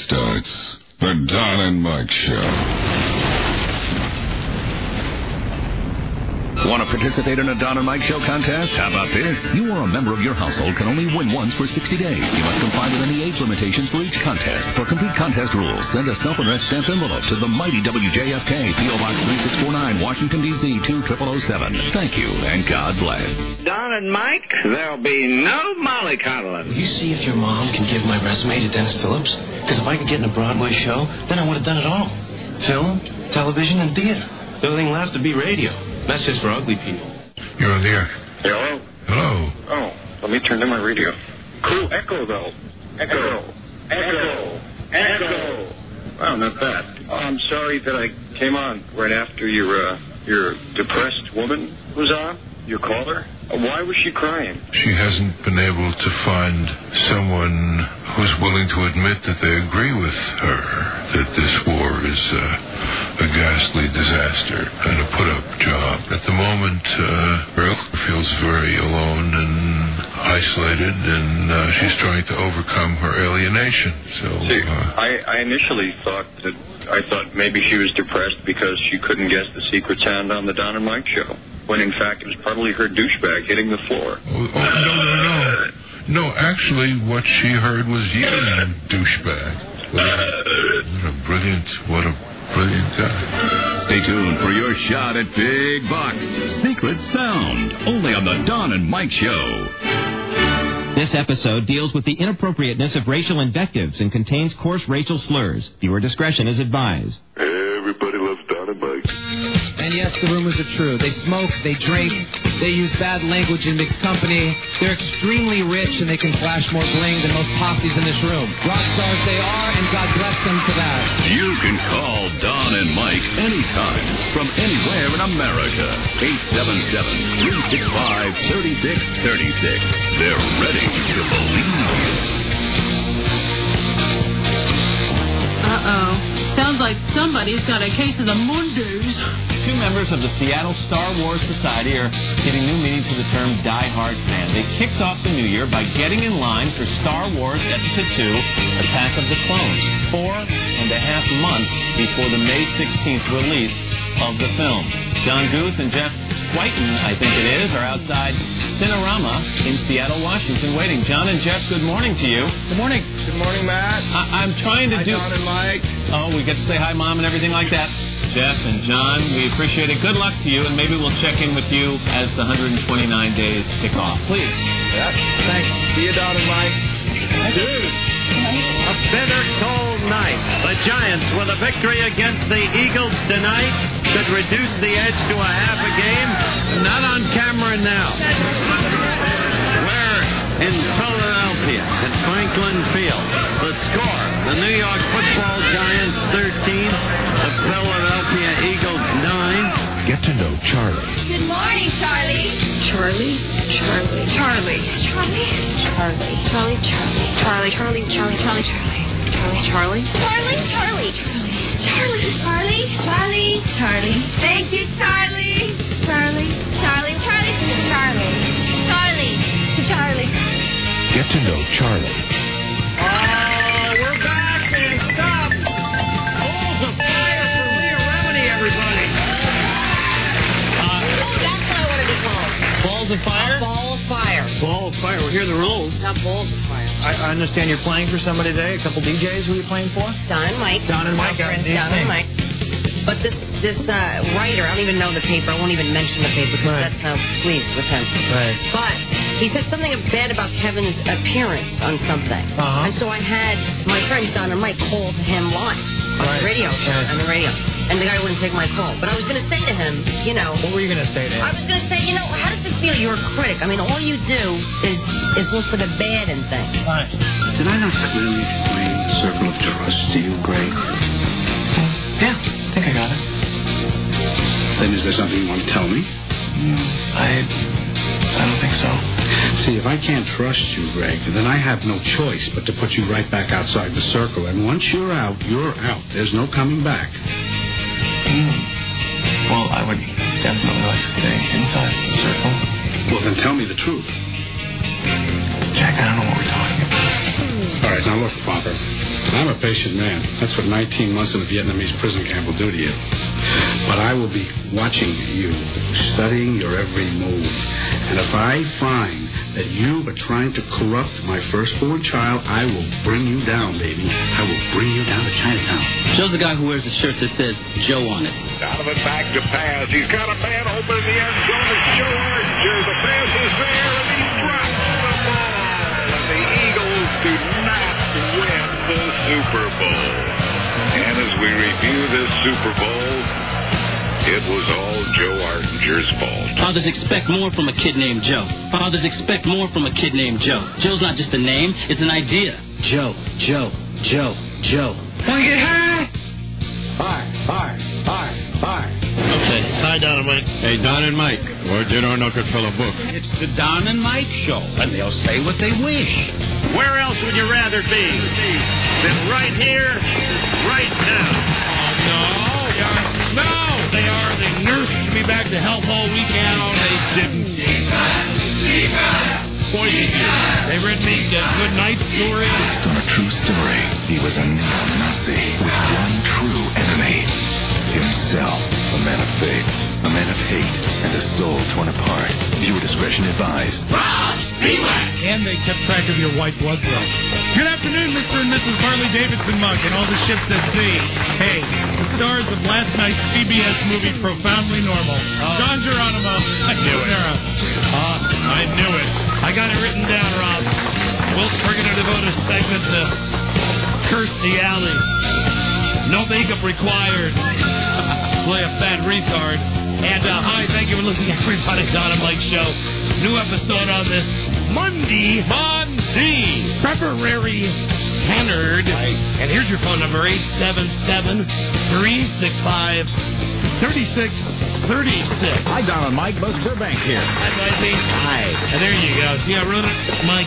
starts. The Don and Mike Show. Want to participate in a Don and Mike Show contest? How about this? You or a member of your household can only win once for 60 days. You must comply with any age limitations for each contest. For complete contest rules, send a self-addressed stamped envelope to the mighty WJFK, P.O. Box 3649, Washington, D.C. 20007. Thank you, and God bless. Don and Mike, there'll be no mollycoddling. Will you see if your mom can give my resume to Dennis Phillips? Because if I could get in a Broadway show, then I would have done it all. Film, television, and theater. The only thing left to be radio. That's just for ugly people. You're on the air. Hello? Hello. Oh, let me turn to my radio. Cool echo, though. Echo. Wow, not bad. I'm sorry that I came on right after your depressed woman was on, your caller. Why was she crying? She hasn't been able to find someone who's willing to admit that they agree with her, that this war is a ghastly disaster and a put-up job. At the moment, Earl feels very alone and isolated, and she's trying to overcome her alienation. So, I initially thought maybe she was depressed because she couldn't guess the secret sound on the Don and Mike Show, when in fact it was probably her douchebag hitting the floor. No, actually what she heard was you, douchebag. What a brilliant guy. Stay tuned for your shot at Big Buck. Secret Sound, only on the Don and Mike Show. This episode deals with the inappropriateness of racial invectives and contains coarse racial slurs. Viewer discretion is advised. Everybody loves Don and Mike. And yes, the rumors are true. They smoke, they drink, they use bad language in mixed company. They're extremely rich and they can flash more bling than most posses in this room. Rock stars they are, and God bless them for that. You can call Don and Mike anytime from anywhere in America. 877-365-3636. They're ready to believe you. Uh-oh. Sounds like somebody's got a case of the Mondays. Two members of the Seattle Star Wars Society are giving new meaning to the term die-hard fan. They kicked off the new year by getting in line for Star Wars Episode 2, Attack of the Clones, 4.5 months before the May 16th release of the film. John Guth and Jeff Whiten, I think it is, are outside Cinerama in Seattle, Washington, waiting. John and Jeff, good morning to you. Good morning. Good morning, Matt. I'm trying to Hi, Don and Mike. Oh, we get to say hi, Mom, and everything like that. Jeff and John, we appreciate it. Good luck to you, and maybe we'll check in with you as the 129 days kick off. Please. Yeah, thanks. See you, Don and Mike. Dude. A bitter cold night. The Giants, with a victory against the Eagles tonight, could reduce the edge to a half a game. Not on camera now. We're in Philadelphia at Franklin Field. The score, the New York Football Giants 13, the Philadelphia Eagles 9. Get to know Charlie. Good morning, Charlie. Charlie? Charlie. Charlie. Charlie. Charlie. Charlie. Charlie. Charlie. Charlie. Charlie. Charlie. Charlie. Charlie. Charlie. Charlie. Charlie. Charlie. Thank you, Charlie. Charlie. Charlie. Charlie. Charlie. Charlie. Charlie. Get to know Charlie. We're back and stop. Balls of fire for Leah Remini, everybody. That's what I want to be called. Balls of fire? A ball of fire. Ball of fire. We'll hear the rules. Not balls of fire. I understand you're playing for somebody today. A couple DJs. Who are you playing for? Don and Mike. Don and Mike. Don and Mike. But this writer, I don't even know the paper. I won't even mention the paper because that's how pleased with him. Right. But he said something bad about Kevin's appearance on something. Uh-huh. And so I had my friend Don and Mike call him live on the radio show, on the radio. And the guy wouldn't take my call. But I was going to say to him, What were you going to say to him? I was going to say, how does it feel? You're a critic. I mean, all you do is look for the bad in things. Right. Did I not clearly explain the circle of trust to you, Greg? Yeah, I think I got it. Then is there something you want to tell me? I don't think so. See, if I can't trust you, Greg, then I have no choice but to put you right back outside the circle. And once you're out, you're out. There's no coming back. Well, I would definitely like to stay inside the circle. Well, then tell me the truth. Jack, I don't know what we're talking about. All right, guys. Now, look, Father, I'm a patient man. That's what 19 months in a Vietnamese prison camp will do to you. But I will be watching you, studying your every move. And if I find that you are trying to corrupt my firstborn child, I will bring you down, baby. I will bring you down to Chinatown. Joe's the guy who wears a shirt that says Joe on it. Donovan back to pass. He's got a man open in the end zone. It's Joe Archer. The pass is there, and he drops the ball. And the Eagles do not win the Super Bowl. And as we review this Super Bowl, it was all Joe Artinger's fault. Fathers expect more from a kid named Joe. Fathers expect more from a kid named Joe. Joe's not just a name, it's an idea. Joe, Joe, Joe, Joe. Want to get high? Hi. Okay. Hi, Don and Mike. Hey, Don and Mike. Where'd you know no good fellow book? It's the Don and Mike Show, and they'll say what they wish. Where else would you rather be than right here, right now? No, they are. They nursed me back to health all weekend. Oh, they didn't. They read me good night stories. On a true story, he was a neo-Nazi with one true enemy. Himself, a man of faith, a man of hate, and a soul torn apart. Viewer discretion advised. And they kept track of your white blood cells. Good afternoon, Mr. and Mrs. Harley-Davidson Muck and all the ships at sea. Hey, the stars of last night's CBS movie Profoundly Normal. John Geronimo. I knew it. I knew it. I got it written down, Rob. We're going to devote a segment to Kirstie Alley. No makeup required. Play a fat retard. And hi, thank you for listening to everybody. Don and Mike Show. New episode on this Monday. February 10th. And here's your phone number, 877-365-3636. Hi, Don and Mike. Buzz Burbank here. Hi, Mikey. Hi. And there you go. See, I wrote it, Mike.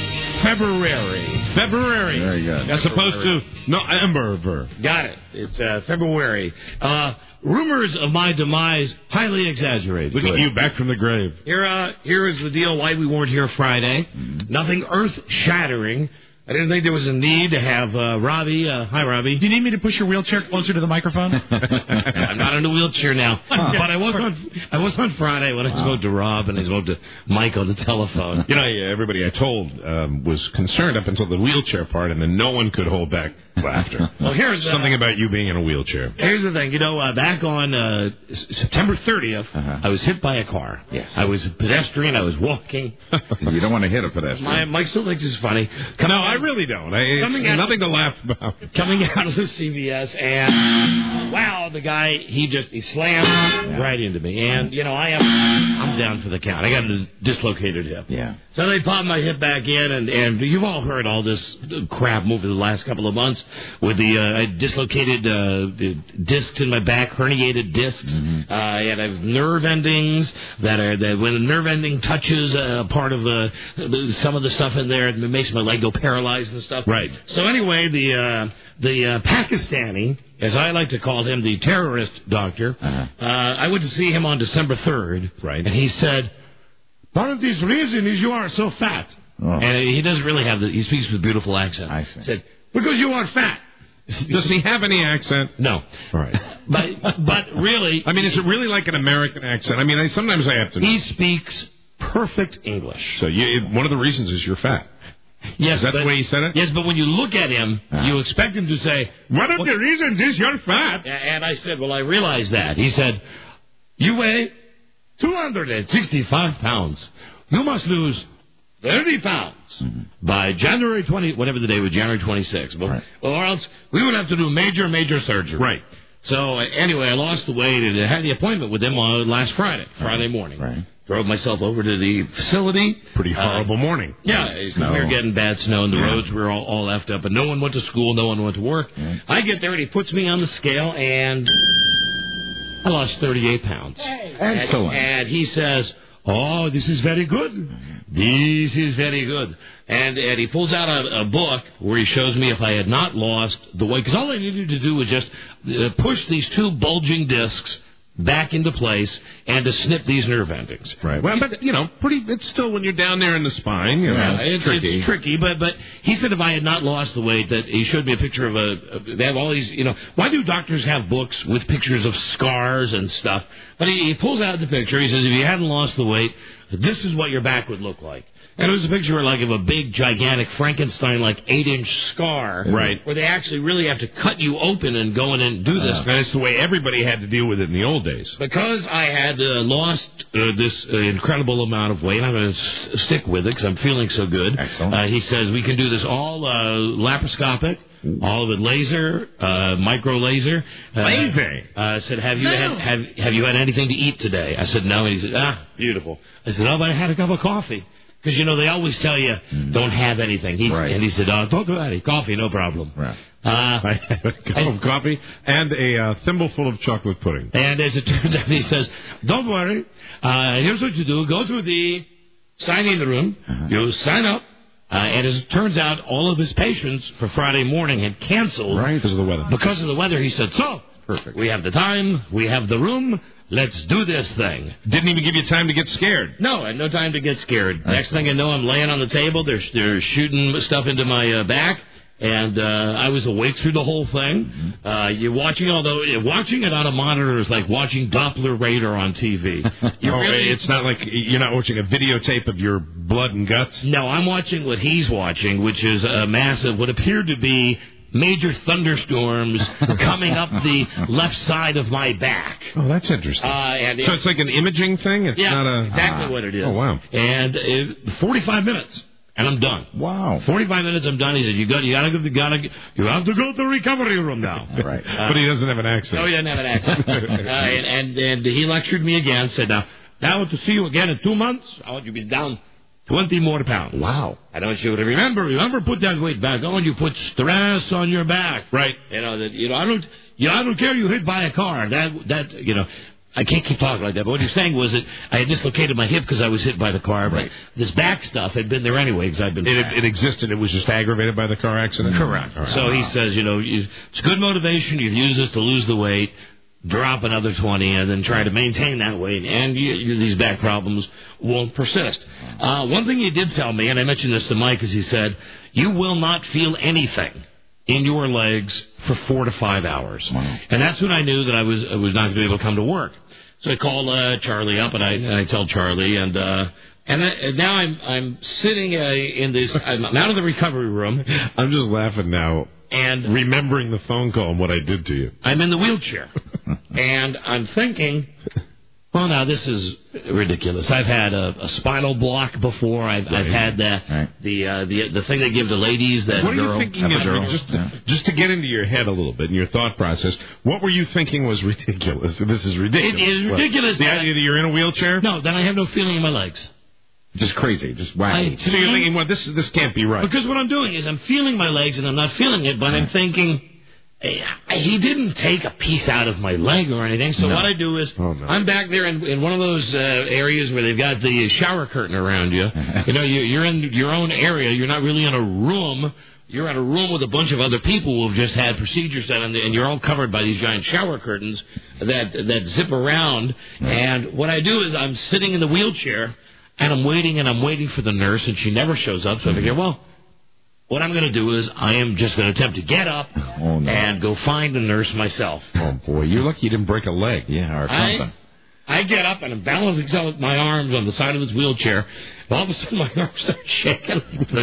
February. Very good. As opposed to November. Got it. It's February. Rumors of my demise highly exaggerated. Look at you back from the grave. Here is the deal why we weren't here Friday. Nothing earth-shattering. I didn't think there was a need to have Robbie. Hi, Robbie. Do you need me to push your wheelchair closer to the microphone? I'm not in a wheelchair now. But I was on Friday when I spoke to Rob and I spoke to Mike on the telephone. You know, everybody I told was concerned up until the wheelchair part, and then no one could hold back laughter. Well, here's something about you being in a wheelchair. Here's the thing. You know, back on September 30th, I was hit by a car. Yes. I was a pedestrian. I was walking. You don't want to hit a pedestrian. Mike still thinks it's funny. No, I really don't. It's nothing to laugh about. Coming out of the CVS, and wow, the guy, he slammed right into me. And, you know, I'm down for the count. I got a dislocated hip. Yeah. So they popped my hip back in, and you've all heard all this crap over the last couple of months with the dislocated the discs in my back, herniated discs. And I have nerve endings that when a nerve ending touches part of some of the stuff in there, it makes my leg go paralyzed and stuff. Right. So anyway, the Pakistani, as I like to call him, the terrorist doctor, I went to see him on December 3rd. Right. And he said, part of this reason is you are so fat. Oh. And he doesn't really have he speaks with a beautiful accent. I see. He said, because you are fat. Does he have any accent? No. All right. But really... I mean, is it really like an American accent? I mean, sometimes I have to know. He speaks perfect English. So one of the reasons is you're fat. Yes, is that the way he said it? Yes, but when you look at him, you expect him to say, one of the reasons is you're fat. And I said, well, I realize that. He said, you weigh 265 pounds. You must lose 30 pounds by January 20, whatever the day was, January 26th. Right. Or else we would have to do major surgery. Right. So anyway, I lost the weight and I had the appointment with him last Friday morning. Right. Drove myself over to the facility. Pretty horrible morning. Yeah, we were getting bad snow and the roads were all effed up, and no one went to school, no one went to work. I get there and he puts me on the scale and I lost 38 pounds. Hey. Excellent. And he says, oh, this is very good. This is very good. And he pulls out a book where he shows me if I had not lost the weight. Because all I needed to do was just push these two bulging discs back into place and to snip these nerve endings. Right. Well, but, it's still when you're down there in the spine, it's tricky. It's tricky, but he said if I had not lost the weight, that he showed me a picture of they have all these, why do doctors have books with pictures of scars and stuff? But he pulls out the picture, he says if you hadn't lost the weight, this is what your back would look like. And it was a picture of a big, gigantic Frankenstein, 8-inch scar. Right. Where they actually really have to cut you open and go in and do this. And that's the way everybody had to deal with it in the old days. Because I had lost this incredible amount of weight, I'm going to stick with it because I'm feeling so good. Excellent. He says we can do this all laparoscopic. All of it laser, micro laser. Laser. Said, have you had anything to eat today? I said no. And he said, beautiful. I said, but I had a cup of coffee. Because, they always tell you, don't have anything. And he said, don't do that. Coffee, no problem. Right. I had a cup of coffee and a thimbleful of chocolate pudding. And as it turns out, he says, don't worry. Here's what you do. Go to the sign-in room. You sign up. And as it turns out, all of his patients for Friday morning had canceled. Right, because of the weather. Because of the weather, he said, perfect. We have the time. We have the room. Let's do this thing. Didn't even give you time to get scared. No, I had no time to get scared. Next thing I know, I'm laying on the table. They're shooting stuff into my back. And I was awake through the whole thing. You're watching it on a monitor is like watching Doppler radar on TV. It's not like you're not watching a videotape of your blood and guts? No, I'm watching what he's watching, which is a massive, what appeared to be major thunderstorms coming up the left side of my back. Oh, that's interesting. So it's like an imaging thing? It's not exactly what it is. Oh, wow. And 45 minutes. And I'm done. Wow. 45 minutes, I'm done. He said, you have to go to the recovery room now. Right. But he doesn't have an accent. No, he doesn't have an accent. and he lectured me again, said, now to see you again in 2 months, I want you to be down 20 more pounds. Wow. I want you to remember, put that weight back on. You put stress on your back. Right. I don't care you hit by a car. I can't keep talking like that, but what you're saying was that I had dislocated my hip because I was hit by the car, but this back stuff had been there anyway because I've been... It existed. It was just aggravated by the car accident? Correct. Right. So he says, it's good motivation. You use this to lose the weight, drop another 20, and then try to maintain that weight, and these back problems won't persist. One thing he did tell me, and I mentioned this to Mike, is he said, you will not feel anything in your legs for 4 to 5 hours. Wow. And that's when I knew that I was not going to be able to come to work. So I called Charlie up, and I tell Charlie, and now I'm sitting in this. I'm out of the recovery room. I'm just laughing now and remembering the phone call and what I did to you. I'm in the wheelchair, and I'm thinking, well, now this is ridiculous. I've had a spinal block before. I've had the thing they give to ladies. That what girl, are you thinking? Just to get into your head a little bit and your thought process, what were you thinking was ridiculous? This is ridiculous. It is ridiculous. The idea that you're in a wheelchair? No, then I have no feeling in my legs. Just crazy, just wacky. So you're thinking, well, this can't be right. Because what I'm doing is I'm feeling my legs and I'm not feeling it, but I'm thinking, he didn't take a piece out of my leg or anything. So what I do is I'm back there in one of those areas where they've got the shower curtain around you. You're in your own area. You're not really in a room. You're in a room with a bunch of other people who have just had procedures done, and you're all covered by these giant shower curtains that zip around. And what I do is I'm sitting in the wheelchair, and I'm waiting for the nurse, and she never shows up. So I figure, well, what I'm going to do is I am just going to attempt to get up and go find the nurse myself. Oh, boy. You're lucky you didn't break a leg. Yeah, or something. I get up and I'm balancing my arms on the side of this wheelchair. All of a sudden, my arms start shaking,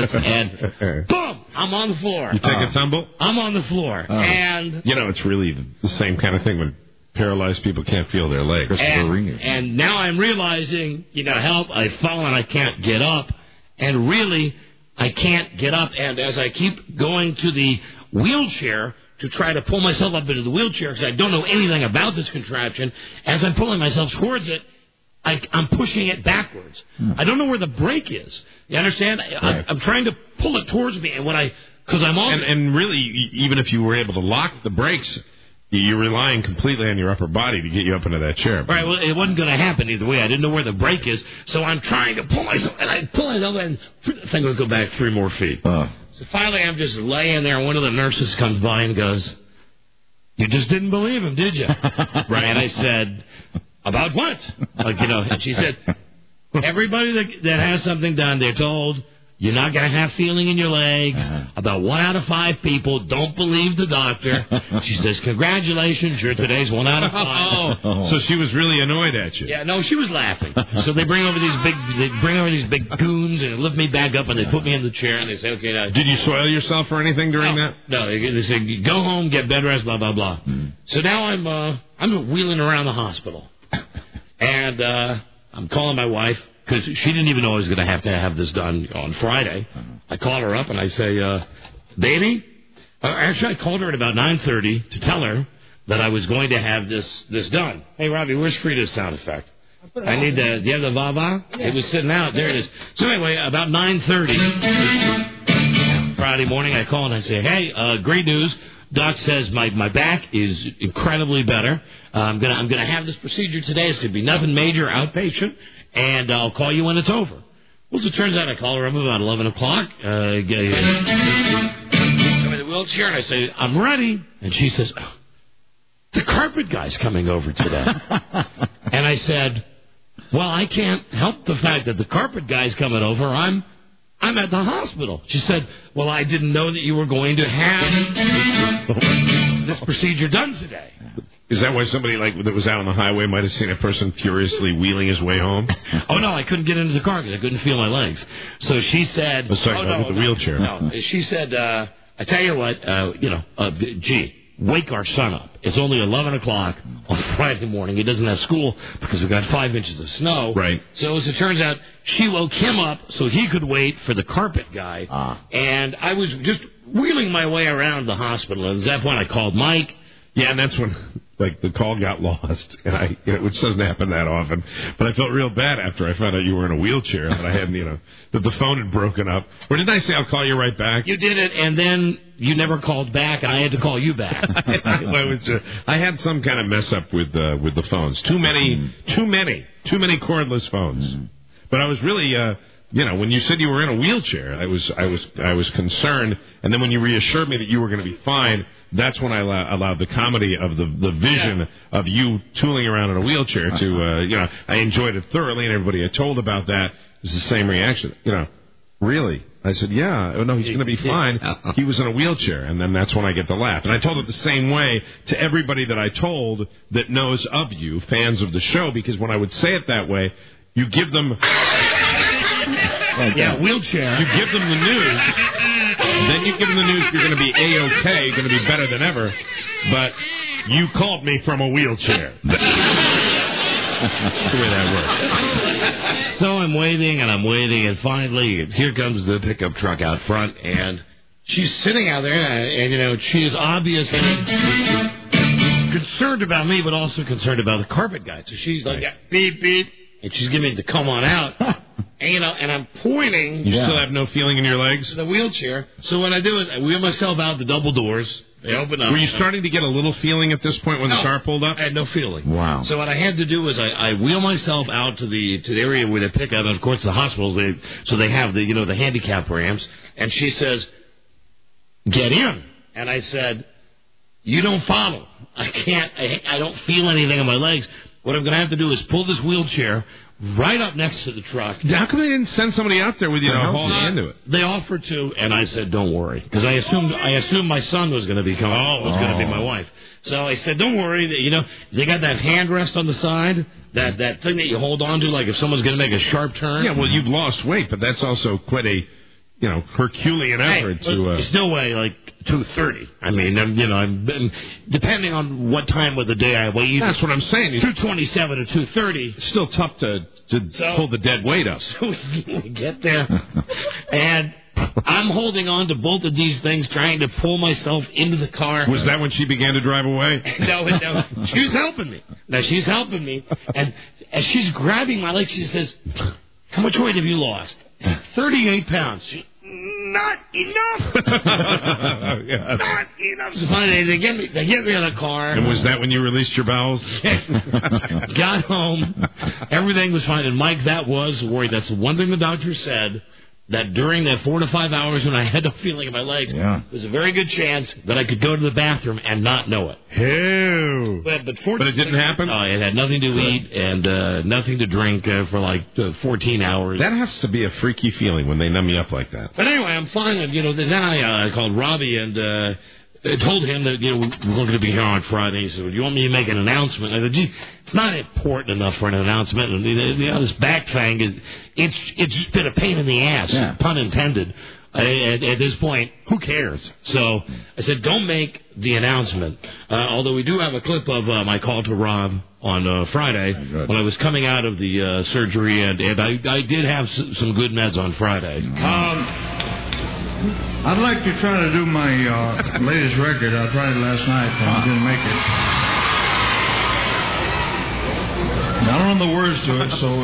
and boom, I'm on the floor. You take a tumble? I'm on the floor, and it's really the same kind of thing when paralyzed people can't feel their legs. And now I'm realizing, help. I've fallen. I can't get up, and really, I can't get up. And as I keep going to the wheelchair to try to pull myself up into the wheelchair because I don't know anything about this contraption, as I'm pulling myself towards it, I'm pushing it backwards. I don't know where the brake is. You understand? Right. I'm trying to pull it towards me, and because I'm on... And really, even if you were able to lock the brakes, you're relying completely on your upper body to get you up into that chair. Right, well, it wasn't going to happen either way. I didn't know where the brake is, so I'm trying to pull myself, and I pull myself, and the thing would go back 3 more feet. So finally, I'm just laying there, and one of the nurses comes by and goes, You just didn't believe him, did you? Right. And I said, about what? And she said, everybody that has something done, they're told, you're not going to have feeling in your legs. About 1 out of 5 people don't believe the doctor. She says, congratulations, you're today's 1 out of 5. So she was really annoyed at you. Yeah, no, she was laughing. So they bring over these big goons and lift me back up and they put me in the chair and they say, okay, now. Did you soil yourself or anything during that? No, they say, go home, get bed rest, blah, blah, blah. So now I'm wheeling around the hospital. And I'm calling my wife. Because she didn't even know I was going to have this done on Friday. I called her up and I say, baby, actually I called her at about 9:30 to tell her that I was going to have this done. Hey, Robbie, where's Frida's sound effect? I need do you have the va-va? Yeah. It was sitting out. There it is. So anyway, about 9:30 Friday morning, I call and I say, hey, great news. Doc says my back is incredibly better. I'm gonna have this procedure today. It's going to be nothing major, outpatient. And I'll call you when it's over. Well, as it turns out, I call her up about 11 o'clock. I'm in the wheelchair, and I say, I'm ready. And she says, the carpet guy's coming over today. And I said, well, I can't help the fact that the carpet guy's coming over. I'm at the hospital. She said, well, I didn't know that you were going to have this procedure done today. Is that why somebody that was out on the highway might have seen a person furiously wheeling his way home? Oh, no, I couldn't get into the car because I couldn't feel my legs. So she said... with the wheelchair. No, she said, I tell you what, gee, wake our son up. It's only 11 o'clock on Friday morning. He doesn't have school because we've got 5 inches of snow. Right. So as it turns out, she woke him up so he could wait for the carpet guy. And I was just wheeling my way around the hospital. And at that point, I called Mike. Yeah, and that's when... the call got lost, and which doesn't happen that often. But I felt real bad after I found out you were in a wheelchair, that I hadn't, that the phone had broken up. Or didn't I say I'll call you right back? You did it, and then you never called back, and I had to call you back. I had some kind of mess up with the phones. Too many cordless phones. But I was really. When you said you were in a wheelchair, I was concerned, and then when you reassured me that you were going to be fine, that's when I allowed the comedy of the vision of you tooling around in a wheelchair to, I enjoyed it thoroughly, and everybody I told about that was the same reaction. Really? I said, yeah, no, he's going to be fine. He was in a wheelchair, and then that's when I get the laugh. And I told it the same way to everybody that I told that knows of you, fans of the show, because when I would say it that way, you give them... wheelchair. You give them the news, then you give them the news you're going to be A-OK, going to be better than ever, but you called me from a wheelchair. That's the way that works. So I'm waiting, and finally, here comes the pickup truck out front, and she's sitting out there, and she is obviously concerned about me, but also concerned about the carpet guy. So she's like, beep, beep, and she's giving me to come on out. And I'm pointing. You still have no feeling in your legs? The wheelchair. So what I do is I wheel myself out the double doors. They open up. Were you starting to get a little feeling at this point when the car pulled up? I had no feeling. Wow. So what I had to do was I wheel myself out to the area where they pick up. And of course the hospitals, they have the handicap ramps. And she says, get in. And I said, you don't follow. I don't feel anything in my legs. What I'm going to have to do is pull this wheelchair right up next to the truck. How come they didn't send somebody out there with you to haul you into it? They offered to, and I said, don't worry. Because I assumed my son was going to be coming. Was going to be my wife. So I said, don't worry. They got that hand rest on the side, that thing that you hold on to, like if someone's going to make a sharp turn. Yeah, well, you've lost weight, but that's also quite a, Herculean effort to... You still weigh like 230. I mean, I'm depending on what time of the day I weigh. That's what I'm saying. 227 or 230. It's still tough to pull the dead weight up. So we get there, and I'm holding on to both of these things, trying to pull myself into the car. Was that when she began to drive away? No. She was helping me. Now, she's helping me, and as she's grabbing my leg, she says, how much weight have you lost? 38 pounds. Not enough. Not enough. So finally, they get me in the car. And was that when you released your bowels? Got home. Everything was fine. And Mike, that was worried. That's the one thing the doctor said. that during that 4 to 5 hours when I had no feeling in my legs, there's a very good chance that I could go to the bathroom and not know it. Ew. But it didn't happen? It had nothing to eat and nothing to drink for like 14 hours. That has to be a freaky feeling when they numb you up like that. But anyway, I'm fine. And, then I called Robbie and I told him that, we're going to be here on Friday. He said, you want me to make an announcement? I said, gee, it's not important enough for an announcement. And, this back thing, it's just been a pain in the ass, pun intended. At this point, who cares? So I said, don't make the announcement. Although we do have a clip of my call to Rob on Friday when I was coming out of the surgery, and I did have some good meds on Friday. I'd like to try to do my latest record. I tried it last night, but I didn't make it. I don't know the words to it, so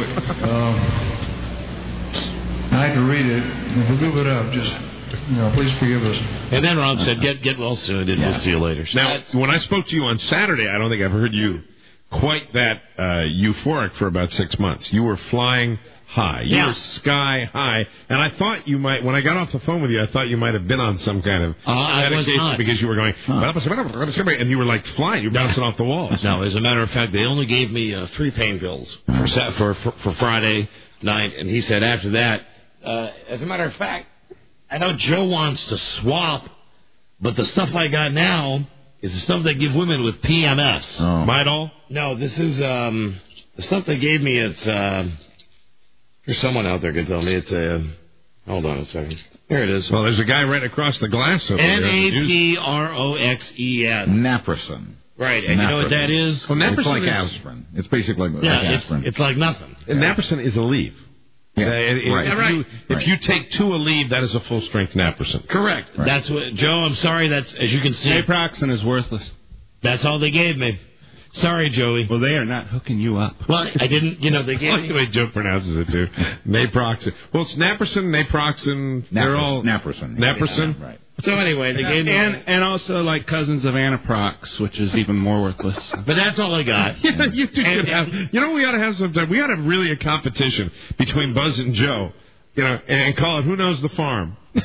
I had to read it. If we goof it up, just please forgive us. And then Rob said, "Get well soon, and we'll see you later." Now, when I spoke to you on Saturday, I don't think I've heard you quite that euphoric for about 6 months. You were flying high. You were sky high. And I thought you might, when I got off the phone with you, I thought you might have been on some kind of medication because you were going, and you were like flying. You were bouncing off the walls. No, as a matter of fact, they only gave me 3 pain pills for Friday night. And he said after that, as a matter of fact, I know Joe wants to swap, but the stuff I got now is the stuff they give women with PMS. Midol? No, this is the stuff they gave me. It's there's someone out there can tell me. It's hold on a second. Here it is. Well, there's a guy right across the glass over there. Naproxen. Naproxen. Right, and you know what that is? Well, Naproxen it's like aspirin. It's basically like aspirin. It's like nothing. And Naproxen is Aleve. Yeah, If you take 2 Aleve, that is a full-strength Naproxen. Correct. Right. That's what, Joe, I'm sorry, that's, as you can see. Naproxen is worthless. That's all they gave me. Sorry, Joey. Well, they are not hooking you up. Well, I didn't, they gave me. The way Joe pronounces it, too. Naproxen. Well, it's Naproxen, they're all... Naproxen. Naproxen? Right. So anyway, they gave me... And also like cousins of Anaprox, which is even more worthless. But that's all I got. You two should have... You know, we ought to have sometime. We ought to have really a competition between Buzz and Joe. And call it Who Knows the Farm. Buzz,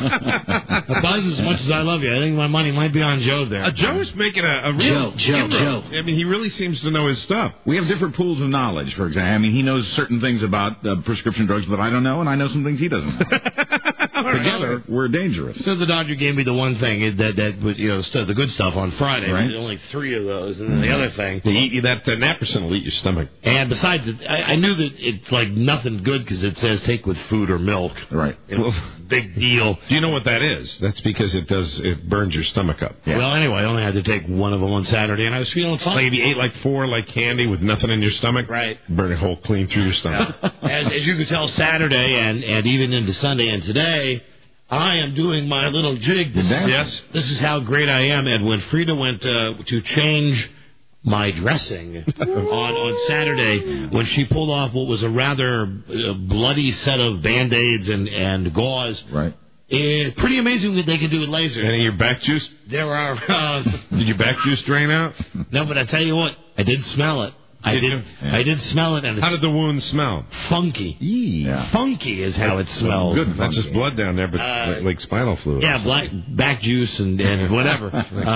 as much as I love you, I think my money might be on Joe there. Joe is making a real... Joe. I mean, he really seems to know his stuff. We have different pools of knowledge, for example. I mean, he knows certain things about prescription drugs that I don't know, and I know some things he doesn't know. Together, we're dangerous. So the doctor gave me the one thing that the good stuff on Friday. Right. Only 3 of those, and then the other thing. They eat you that Naproxen will eat your stomach. And besides, I knew that it's like nothing good because it says take with food or milk. Right. Big deal. Do you know what that is? That's because it burns your stomach up. Yeah. Well, anyway, I only had to take one of them on Saturday, and I was feeling fine. Like if you ate like 4 like candy with nothing in your stomach, right? Burn a hole clean through your stomach. As you could tell, Saturday and even into Sunday and today, I am doing my little jig. This is how great I am. And when Frida went to change my dressing on Saturday, when she pulled off what was a rather bloody set of Band-Aids and gauze. Right. Pretty amazing what they can do with laser. Any of your back juice? There are. Did your back juice drain out? No, but I tell you what, I did smell it. I did smell it. And how did the wound smell? Funky. Yeah. Funky is how it smells. Good. Not just blood down there, but like spinal fluid. Yeah, back juice and whatever.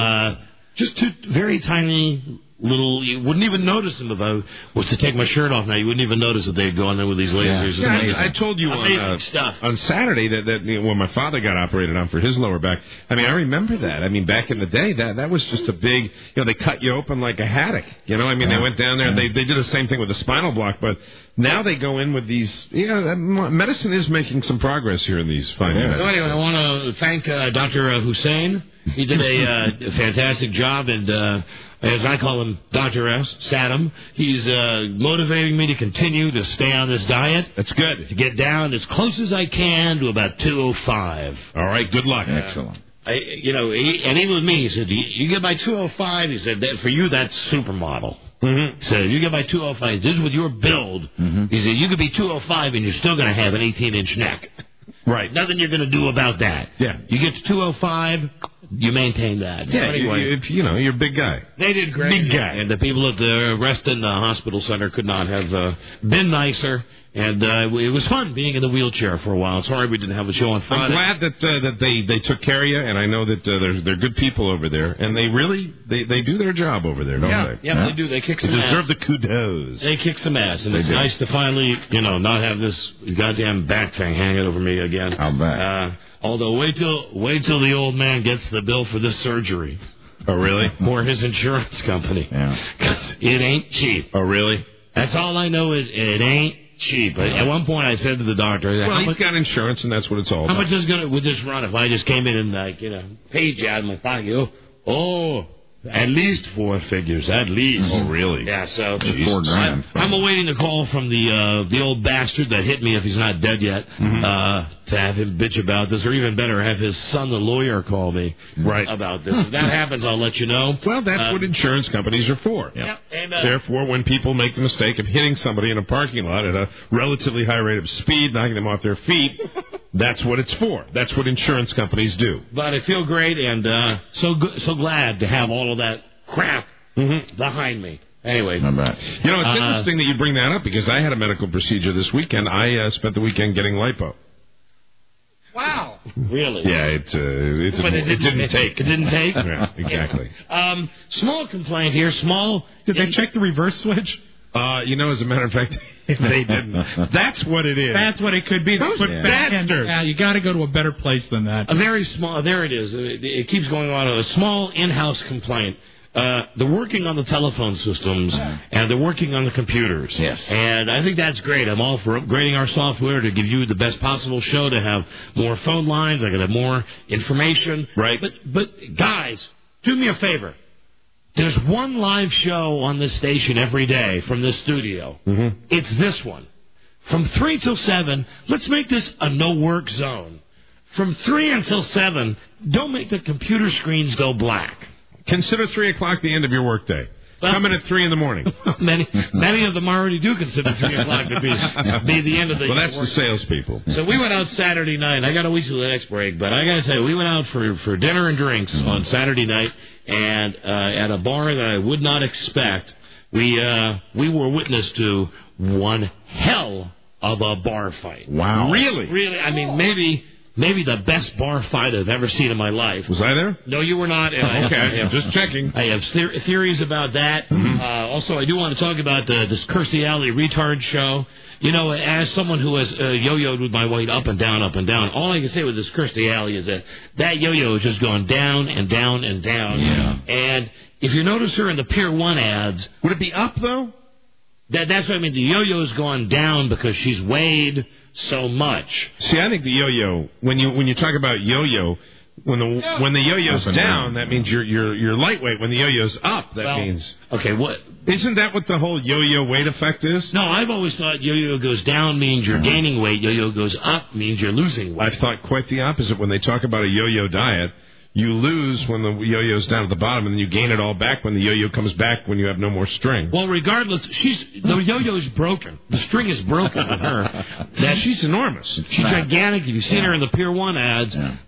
Just 2 very tiny little, you wouldn't even notice them if I was to take my shirt off now. You wouldn't even notice that they'd gone there with these lasers. Yeah, I told you on Saturday that when my father got operated on for his lower back, I mean, I remember that. I mean, back in the day, that was just a big, they cut you open like a haddock. They went down there, they did the same thing with the spinal block, but now they go in with these, medicine is making some progress here in these fine minutes. So anyway, I want to thank Dr. Hussein. He did a fantastic job, and as I call him, Dr. S. Saddam, he's motivating me to continue to stay on this diet. That's good. To get down as close as I can to about 205. All right, good luck. Excellent. And even with me, he said, you get by 205, he said, for you, that's supermodel. Mm-hmm. He said, you get by 205, this is with your build. Mm-hmm. He said, you could be 205 and you're still going to have an 18-inch neck. Right. Nothing you're going to do about that. Yeah. You get to 205, you maintain that. Yeah, anyway, you're a big guy. They did great. Big guy. And the people at the Reston Hospital Center could not have been nicer. And it was fun being in the wheelchair for a while. Sorry we didn't have a show on Friday. I'm glad that they took care of you, and I know that they're good people over there, and they really they do their job over there, don't they? Yeah, they do. They kick some ass. They deserve the kudos. They kick some ass, and it's nice to finally, not have this goddamn back thing hanging over me again. I'll bet. Although wait till the old man gets the bill for this surgery. Oh really? Or his insurance company. Yeah. It ain't cheap. Oh really? That's all I know is it ain't cheap. At one point, I said to the doctor, "Well, he's got insurance, and that's what it's all about." How much is would this run if I just came in and paid you out of my pocket? Oh, at least 4 figures, at least. Oh, really? Yeah. So $4,000. I'm awaiting a call from the old bastard that hit me if he's not dead yet to have him bitch about this, or even better, have his son, the lawyer, call me about this. If that happens, I'll let you know. Well, that's what insurance companies are for. Yep. Therefore, when people make the mistake of hitting somebody in a parking lot at a relatively high rate of speed, knocking them off their feet, that's what it's for. That's what insurance companies do. But I feel great and so glad to have all of that crap behind me. Anyway. Not bad. It's interesting that you bring that up because I had a medical procedure this weekend. I spent the weekend getting lipo. Wow. Really? Yeah, it didn't take. It didn't take? Yeah, exactly. Small complaint here. Did they check the reverse switch? As a matter of fact, they didn't. That's what it is. That's what it could be. Those bastards. Yeah, you got to go to a better place than that. A very small. There it is. It keeps going on. A small in-house complaint. They're working on the telephone systems, and they're working on the computers. Yes. And I think that's great. I'm all for upgrading our software to give you the best possible show, to have more phone lines, I can have more information. Right. But guys, do me a favor. There's one live show on this station every day from this studio. Mm-hmm. It's this one. From 3 till 7, let's make this a no-work zone. From 3 until 7, don't make the computer screens go black. Consider 3 o'clock the end of your workday. Come in at 3 in the morning. Many of them already do consider 3 o'clock to be the end of the Well, that's the salespeople. So we went out Saturday night. I got to wait till the next break, but I got to tell you, we went out for dinner and drinks on Saturday night, and at a bar that I would not expect. We were witness to one hell of a bar fight. Wow. Really? Really. I mean, maybe the best bar fight I've ever seen in my life. Was I there? No, you were not. Okay, just checking. I have theories about that. Also, I do want to talk about this Kirstie Alley retard show. As someone who has yo-yoed with my weight up and down, all I can say with this Kirstie Alley is that yo-yo is just going down and down and down. Yeah. And if you notice her in the Pier 1 ads... Would it be up, though? That's what I mean. The yo-yo's gone down because she's weighed so much. See, I think the yo-yo, when you talk about yo-yo, when the yo-yo's down, that means you're lightweight. When the yo-yo's up, that means... Okay, what... Isn't that what the whole yo-yo weight effect is? No, I've always thought yo-yo goes down means you're gaining weight. Yo-yo goes up means you're losing weight. I've thought quite the opposite. When they talk about a yo-yo diet, you lose when the yo-yo's down at the bottom, and then you gain it all back when the yo-yo comes back when you have no more string. Well, regardless, the yo-yo's broken. The string is broken with her. She's enormous. She's gigantic. If you've seen her in the Pier 1 ads,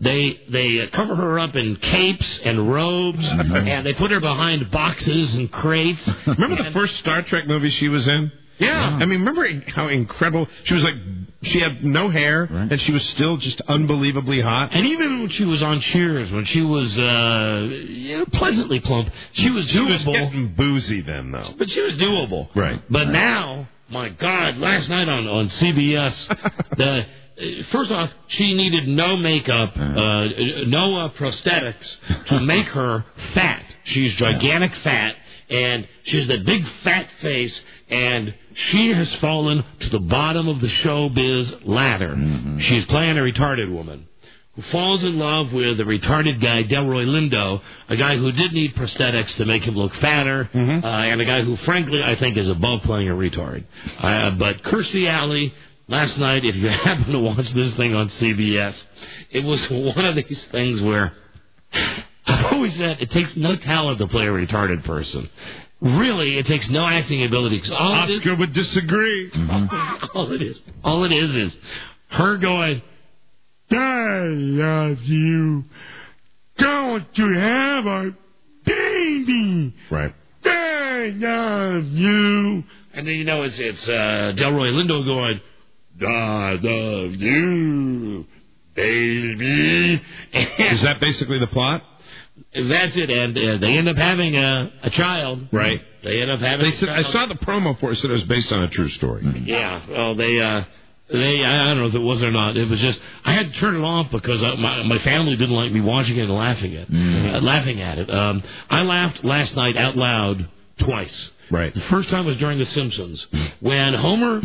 they cover her up in capes and robes, and they put her behind boxes and crates. Remember the first Star Trek movie she was in? Yeah. I mean, remember how incredible... She was she had no hair, and she was still just unbelievably hot. And even when she was on Cheers, when she was pleasantly plump, she was doable. She was getting boozy then, though. But she was doable. Right. But now, my God, last night on CBS, first off, she needed no makeup, no prosthetics to make her fat. She's gigantic fat, and she has that big fat face, and she has fallen to the bottom of the showbiz ladder. She's playing a retarded woman who falls in love with a retarded guy, Delroy Lindo, a guy who did need prosthetics to make him look fatter, and a guy who, frankly, I think is above playing a retard. But Kirstie Alley, last night, if you happen to watch this thing on CBS, it was one of these things where I've always said it takes no talent to play a retarded person. Really, it takes no acting ability. Oscar would disagree. All it is her going, I love you. going to have a baby. Right. I love you. And then, you know, it's Delroy Lindo going, I love you, baby. Is that basically the plot? That's it, and they end up having a child. Right. They end up having a child. I saw the promo for it, said it was based on a true story. Yeah, well, they I don't know if it was or not. It was just, I had to turn it off because my family didn't like me watching it and laughing at it. I laughed last night out loud twice. Right. The first time was during The Simpsons, when Homer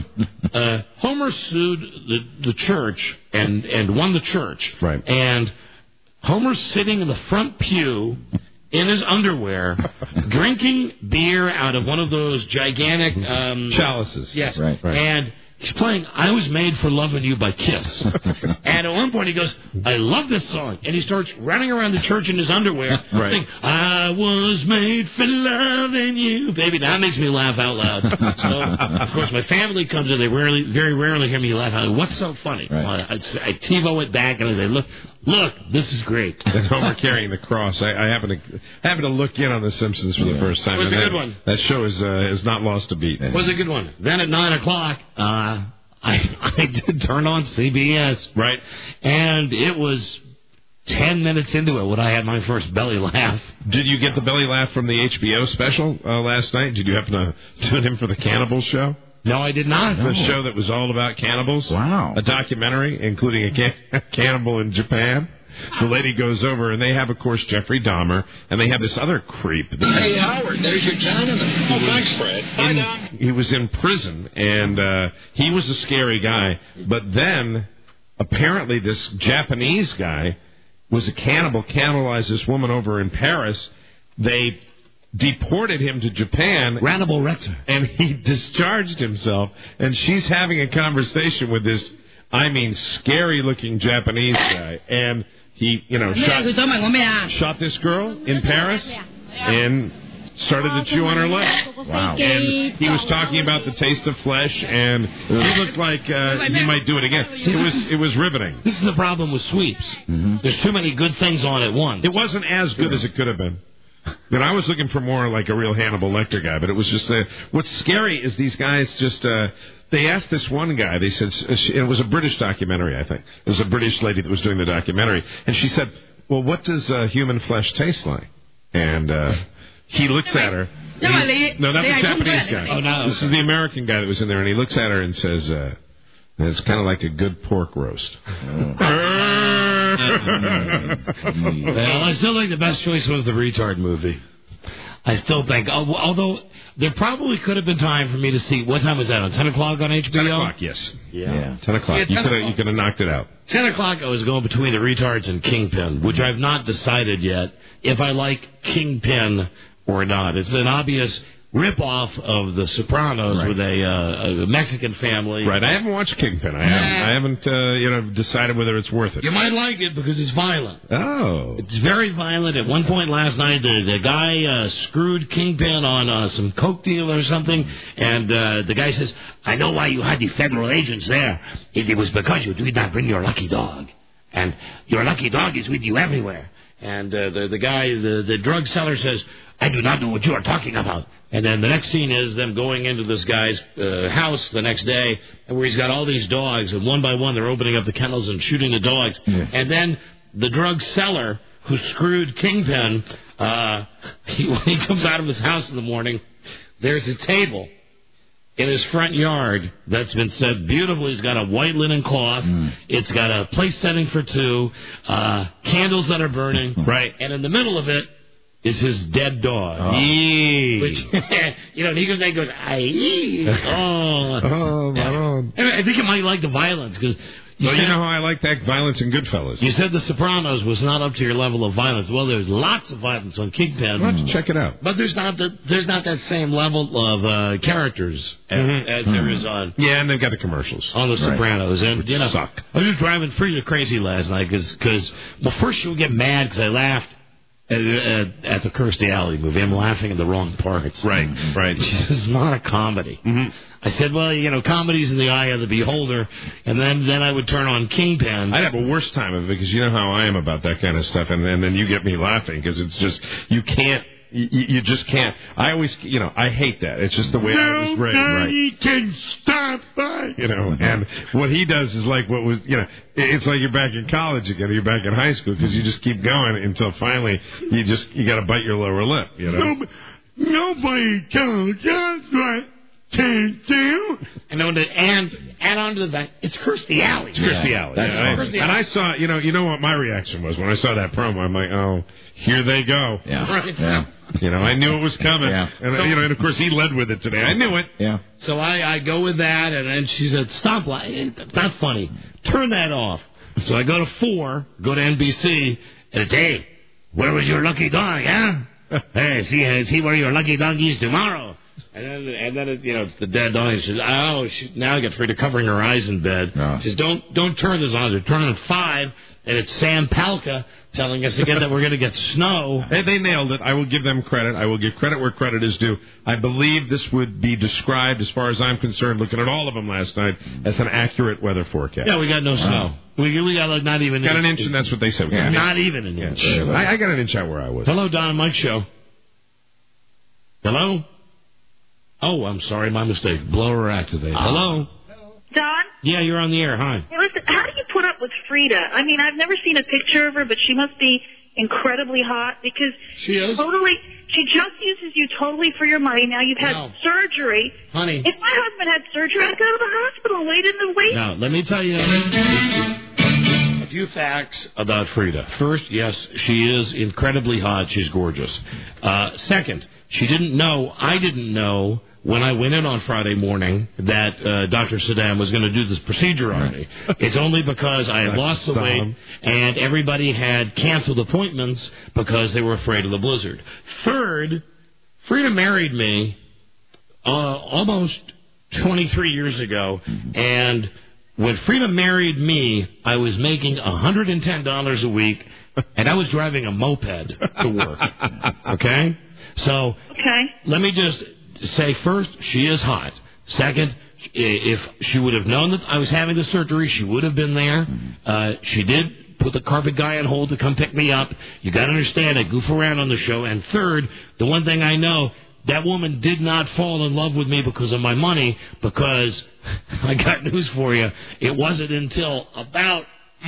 sued the church and won the church. Right. And Homer's sitting in the front pew in his underwear, drinking beer out of one of those gigantic chalices. Yes. Right. And he's playing I Was Made for Loving You by Kiss. And at one point he goes, I love this song. And he starts running around the church in his underwear, saying, I was made for loving you. Baby, that makes me laugh out loud. So, of course, my family comes in. They very rarely hear me laugh out loud. What's so funny? Right. I TiVo it back and I say, look, this is great. That's Homer carrying the cross. I happened to look in on The Simpsons for the first time. It was a good one. That show is not lost a beat. It was a good one. Then at 9 o'clock, I did turn on CBS. Right. And it was 10 minutes into it when I had my first belly laugh. Did you get the belly laugh from the HBO special last night? Did you happen to tune in for the Cannibals show? No, I did not. The show that was all about cannibals. Wow. A documentary, including a cannibal in Japan. The lady goes over, and they have, of course, Jeffrey Dahmer, and they have this other creep. Hey, Howard, there's your Chinaman. Oh, thanks, Fred. Hi, Don. He was in prison, and he was a scary guy. But then, apparently, this Japanese guy was a cannibal, cannibalized this woman over in Paris. They deported him to Japan. Hannibal Rector. And he discharged himself, and she's having a conversation with this, scary-looking Japanese guy. And he, shot this girl in Paris and started to chew on her leg. Wow. And he was talking about the taste of flesh, and he looked like he might do it again. It was riveting. This is the problem with sweeps. Mm-hmm. There's too many good things on at once. It wasn't as good as it could have been. But I was looking for more like a real Hannibal Lecter guy, but it was just what's scary is these guys just they asked this one guy, they said, it was a British documentary, I think. It was a British lady that was doing the documentary, and she said, well, what does human flesh taste like? And he looks at her. No, that's the Japanese guy. Oh, no. This is the American guy that was in there, and he looks at her and says, it's kind of like a good pork roast. Well, I still think the best choice was the retard movie. I still think, although there probably could have been time for me to see, what time was that, on 10 o'clock on HBO? 10 o'clock, yes. Yeah. 10 o'clock. Yeah, you could have knocked it out. 10 o'clock, I was going between the retards and Kingpin, which I've not decided yet if I like Kingpin or not. It's an obvious rip-off of The Sopranos with a Mexican family. Right. I haven't watched Kingpin. I haven't decided whether it's worth it. You might like it because it's violent. Oh. It's very violent. At one point last night, the guy screwed Kingpin on some coke deal or something, and the guy says, I know why you had the federal agents there. It was because you did not bring your lucky dog. And your lucky dog is with you everywhere. And the guy, the drug seller says, I do not know what you are talking about. And then the next scene is them going into this guy's house the next day, where he's got all these dogs, and one by one they're opening up the kennels and shooting the dogs. Yeah. And then the drug seller who screwed Kingpin, when he comes out of his house in the morning, there's a table in his front yard that's been set beautifully. It's got a white linen cloth. It's got a place setting for two, candles that are burning. Right. And in the middle of it is his dead dog. Oh. Which, and he goes, aye. Oh. I think you might like the violence. Cause you know how I like that violence in Goodfellas. You said The Sopranos was not up to your level of violence. Well, there's lots of violence on Kingpin. Why don't you check it out? But there's not that same level of characters as there is on. Yeah, and they've got the commercials on The Sopranos, and suck. I was just driving Frida crazy last night because first she'll get mad because I laughed at the Kirstie Alley movie. I'm laughing at the wrong parts. Right. This is not a comedy. Mm-hmm. I said, well, comedy's in the eye of the beholder, and then I would turn on Kingpin. I'd have a worse time of it because you know how I am about that kind of stuff, and then you get me laughing because it's just, you can't. You just can't. I always, I hate that. It's just the way I was raised. Nobody can stop us. And what he does is like what was, it's like you're back in college again, or you're back in high school because you just keep going until finally you got to bite your lower lip. Nobody tells us what to do. And add on to that, it's Kirstie Alley. It's Kirstie Alley. And I saw, you know what my reaction was when I saw that promo. I'm like, oh, here they go. Yeah. Right. Yeah. I knew it was coming. Yeah. And of course he led with it today. I knew it. Yeah. So I go with that, and then she said, stop lying. It's not funny. Turn that off. So I go to 4, go to NBC, and it's, hey, where was your lucky dog, huh? Hey, see where your lucky dog is tomorrow. And then it's the dead dog. She says, now I get afraid of covering her eyes in bed. No. She says, don't turn this on. They're turning on 5, and it's Sam Palka telling us again that we're going to get snow. They nailed it. I will give them credit. I will give credit where credit is due. I believe this would be described, as far as I'm concerned, looking at all of them last night, as an accurate weather forecast. Yeah, we got no snow. We got like not even... Got an inch, and that's what they said. Yeah. Not even an inch. Yeah. I got an inch out where I was. Hello, Don and Mike Show. Hello? Oh, I'm sorry, my mistake. Blower activated. Hello? Don? Yeah, you're on the air. Hi. Hey, listen, how do you put up with Frida? I mean, I've never seen a picture of her, but she must be incredibly hot because she is? She just uses you totally for your money. Now you've had surgery. Honey. If my husband had surgery, I'd go to the hospital and wait in the wait. Now, let me tell you a few facts about Frida. First, yes, she is incredibly hot. She's gorgeous. Second, I didn't know when I went in on Friday morning that Dr. Saddam was going to do this procedure on me. It's only because I had lost the weight and everybody had canceled appointments because they were afraid of the blizzard. Third, Frida married me almost 23 years ago, and when Frida married me, I was making $110 a week, and I was driving a moped to work. Okay? So, let me just say first, she is hot. Second, if she would have known that I was having the surgery, she would have been there. She did put the carpet guy on hold to come pick me up. You got to understand, I goof around on the show. And third, the one thing I know, that woman did not fall in love with me because of my money, because I got news for you. It wasn't until about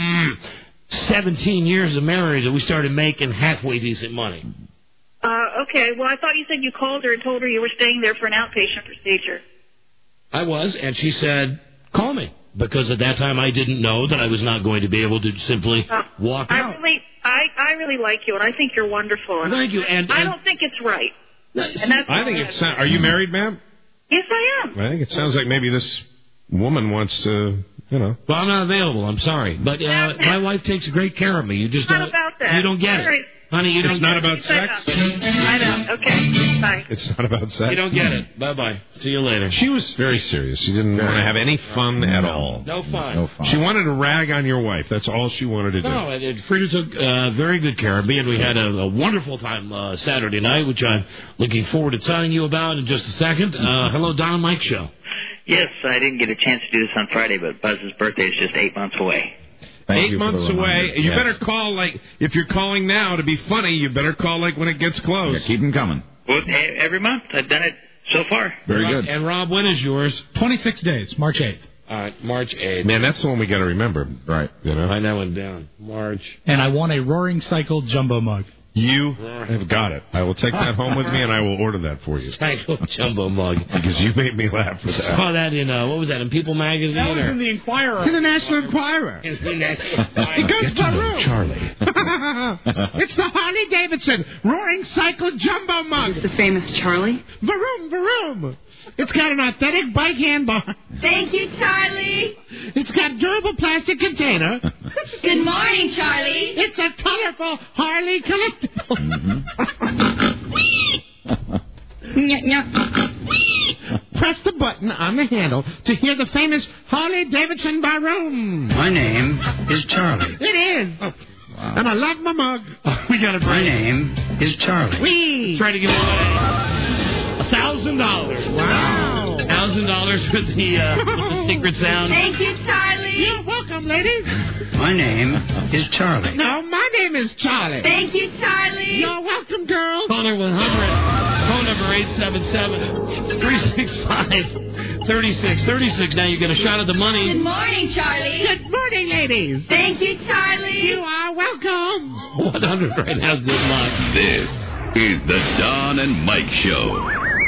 17 years of marriage that we started making halfway decent money. Okay. Well, I thought you said you called her and told her you were staying there for an outpatient procedure. I was, and she said, call me. Because at that time I didn't know that I was not going to be able to simply walk out. I really like you, and I think you're wonderful. Thank you. And I don't think it's right. I think it's... Are you married, ma'am? Yes, I am. I think it sounds like maybe this woman wants to, Well, I'm not available. I'm sorry. But my wife takes great care of me. You just don't... about that. You don't get it. Honey, you don't It's not get about it. sex? I know. Okay. Bye. It's not about sex? You don't get it. Bye-bye. See you later. She was very serious. She didn't want to have any fun at all. No fun. She wanted to rag on your wife. That's all she wanted to do. No, Frida took very good care of me, and we had a wonderful time Saturday night, which I'm looking forward to telling you about in just a second. Hello, Don and Mike Show. Yes, I didn't get a chance to do this on Friday, but Buzz's birthday is just 8 months away. 8 months away. You better call, if you're calling now to be funny, you better call, when it gets close. Yeah, keep them coming. Well, every month. I've done it so far. Very good. And, Rob, when is yours? 26 days, March 8th. All right, March 8th. Man, that's the one we got to remember. Right. I know it down. March. And I want a Roaring Cycle jumbo mug. You have got it. I will take that home with me, and I will order that for you. Cycle jumbo mug. Because you made me laugh for that. Saw that in, what was that, in People Magazine? That was in the Inquirer. In the National Enquirer. In the National Enquirer. It goes to room. Charlie. It's the Harley Davidson Roaring Cycle Jumbo Mug. The famous Charlie. Varoom, varoom. It's got an authentic bike handbar. Thank you, Charlie. It's got durable plastic container. Good morning, Charlie. It's a colorful Harley collectible. Press the button on the handle to hear the famous Harley Davidson Baroom. My name is Charlie. It is. And I love my mug. We got a break. My name is Charlie. Whee! Try to give away $1,000. Wow. $1,000 with the secret sound. Thank you, Charlie. You're welcome, ladies. My name is Charlie. No, my name is Charlie. Thank you, Charlie. You're welcome, girls. Caller 100. Phone number 877-365-3636. Now you get a shot at the money. Good morning, Charlie. Good morning, ladies. Thank you, Charlie. You are welcome. 100 right now. Good luck. This is the Don and Mike Show.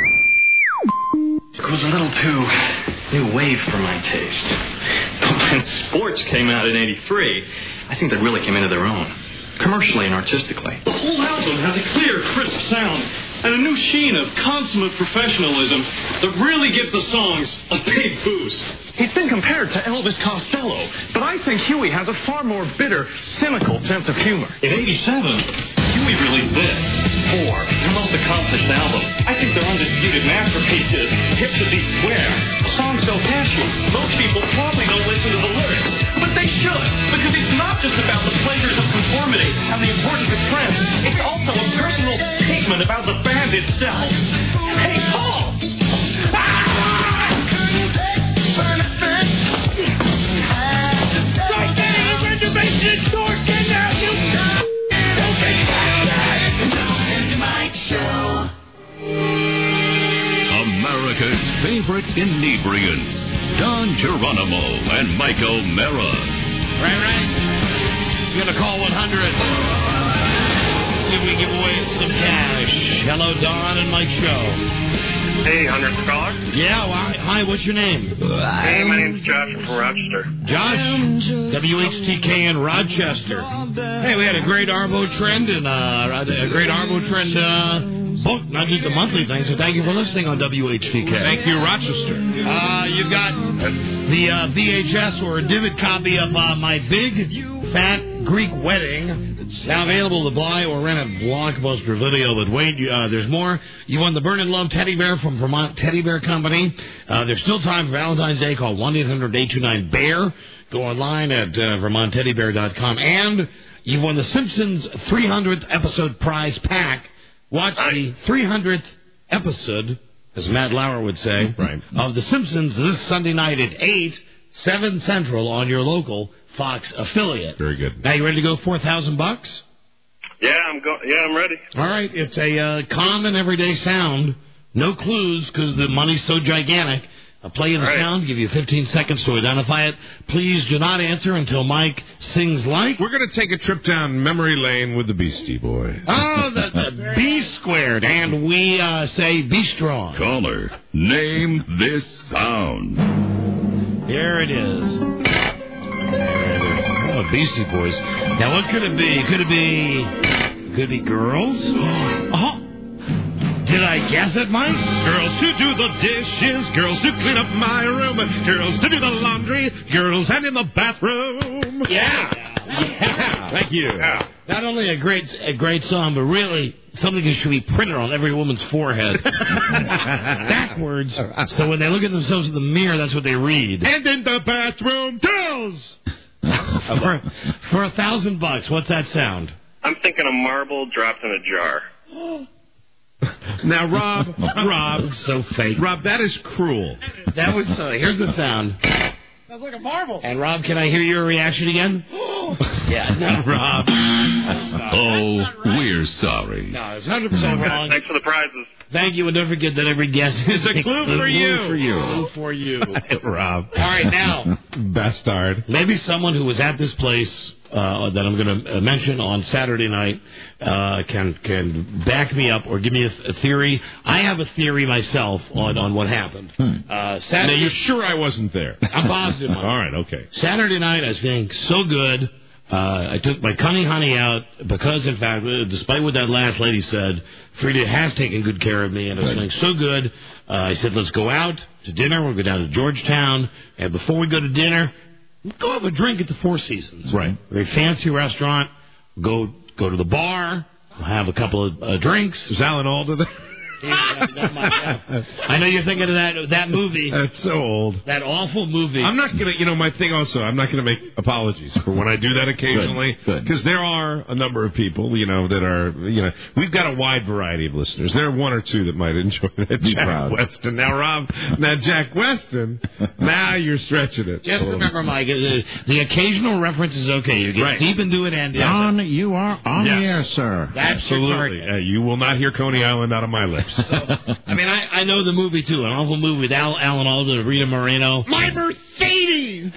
It was a little too new wave for my taste. But when sports came out in '83, I think they really came into their own, commercially and artistically. The whole album has a clear, crisp sound and a new sheen of consummate professionalism that really gives the songs a big boost. He's been compared to Elvis Costello, but I think Huey has a far more bitter, cynical sense of humor. In '87, Huey released this. Their most accomplished album. I think their undisputed masterpiece is Hip to Be Square. A song so catchy, most people probably don't listen to the lyrics. But they should, because it's not just about the pleasures of conformity and the importance of trends. It's also a personal statement about the band itself. Hey, Paul! America's favorite inebriants, Don Geronimo and Mike O'Mara. Right. You're going to call 100. See if we give away some cash. Hello, Don and Mike Show. Hey, 100th caller? Yeah, hi, what's your name? Hey, my name's Josh from Rochester. Josh, WHTK in Rochester. Hey, we had a great Arvo Trend and book, not just a monthly thing, so thank you for listening on WHTK. Thank you, Rochester. You've got the VHS or a divot copy of My Big Fat Greek Wedding. It's now available to buy or rent at Blockbuster Video. But wait, there's more. You won the Burn and Love Teddy Bear from Vermont Teddy Bear Company. There's still time for Valentine's Day. Call 1-800-829-BEAR. Go online at VermontTeddyBear.com. And you won the Simpsons 300th episode prize pack. Watch the 300th episode, as Matt Lauer would say, of The Simpsons this Sunday night at 7 Central on your local Fox affiliate. Very good. Now, you ready to go $4,000? Yeah, I'm ready. All right. It's a common everyday sound. No clues because the money's so gigantic. I'll play you the sound, give you 15 seconds to identify it. Please do not answer until Mike sings like. We're going to take a trip down memory lane with the Beastie Boys. Oh, the B squared, and we say be strong. Caller, name this sound. Here it is. Oh, Beastie Boys. Now, what could it be? Could it be girls? Oh. Did I guess it, Mike? Girls who do the dishes, girls who clean up my room, girls to do the laundry, girls and in the bathroom. Yeah. Thank you. Yeah. Not only a great song, but really something that should be printed on every woman's forehead. Backwards. So when they look at themselves in the mirror, that's what they read. And in the bathroom, girls. For $1,000, what's that sound? I'm thinking a marble dropped in a jar. Now, Rob, so fake. Rob, that is cruel. That was here's the sound. Sounds like a marble. And Rob, can I hear your reaction again? Yeah, no, Rob. We're sorry. No, it's 100% wrong. Thanks for the prizes. Thank you, and don't forget that every guest is a clue for you. For you, Rob. All right, now, bastard. Maybe someone who was at this place that I'm going to mention on Saturday night can back me up or give me a theory. I have a theory myself on what happened. Saturday. Now, you're sure I wasn't there? I'm positive. All right, okay. Saturday night, I was feeling so good. I took my cunning honey out because, in fact, despite what that last lady said, Frida has taken good care of me, and I was feeling so good. I said, let's go out to dinner. We'll go down to Georgetown, and before we go to dinner, go have a drink at the Four Seasons. Right. Very fancy restaurant. Go to the bar. We'll have a couple of drinks. Is Alan Alda there? I know you're thinking of that movie. That's so old. That awful movie. I'm not going to, my thing also, I'm not going to make apologies for when I do that occasionally. Because there are a number of people, that are, we've got a wide variety of listeners. There are one or two that might enjoy that. Jack Weston. Now, Rob, Jack Weston, now you're stretching it. Just remember, Mike, the occasional reference is okay. You get deep into it, and Don, you are on the air, sir. That's absolutely. You will not hear Coney Island out of my lips. I know the movie too. An awful movie with Alan Alda, Rita Moreno. My Mercedes.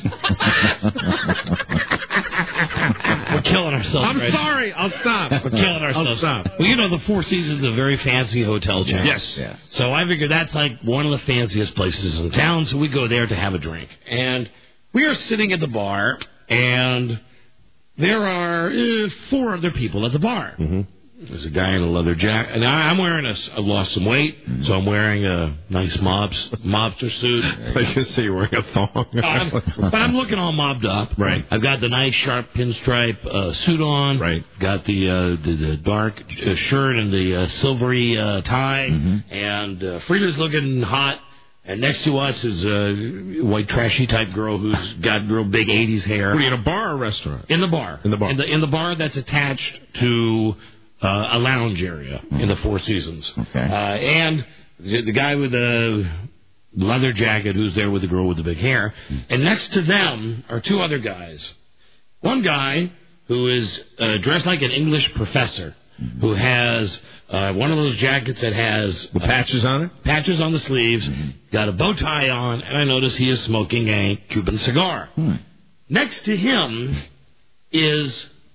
We're killing ourselves. I'm sorry. I'll stop. We're killing ourselves. I'll stop. Well, the Four Seasons is a very fancy hotel chain. Yes. So I figured that's like one of the fanciest places in town. So we go there to have a drink, and we are sitting at the bar, and there are 4 other people at the bar. Mm-hmm. There's a guy in a leather jacket. And I'm wearing I lost some weight, so I'm wearing a nice mobster suit. I guess you're wearing a thong. But I'm looking all mobbed up. Right. I've got the nice sharp pinstripe suit on. Right. Got the dark shirt and the silvery tie. Mm-hmm. And Frida's looking hot. And next to us is a white trashy type girl who's got real big 80s hair. Were you in a bar or a restaurant? In the bar. In the bar. In the bar that's attached to a lounge area in the Four Seasons. Okay. And the guy with the leather jacket who's there with the girl with the big hair. And next to them are 2 other guys. One guy who is dressed like an English professor who has one of those jackets that has the patches on it? Patches on the sleeves, got a bow tie on, and I notice he is smoking a Cuban cigar. Next to him is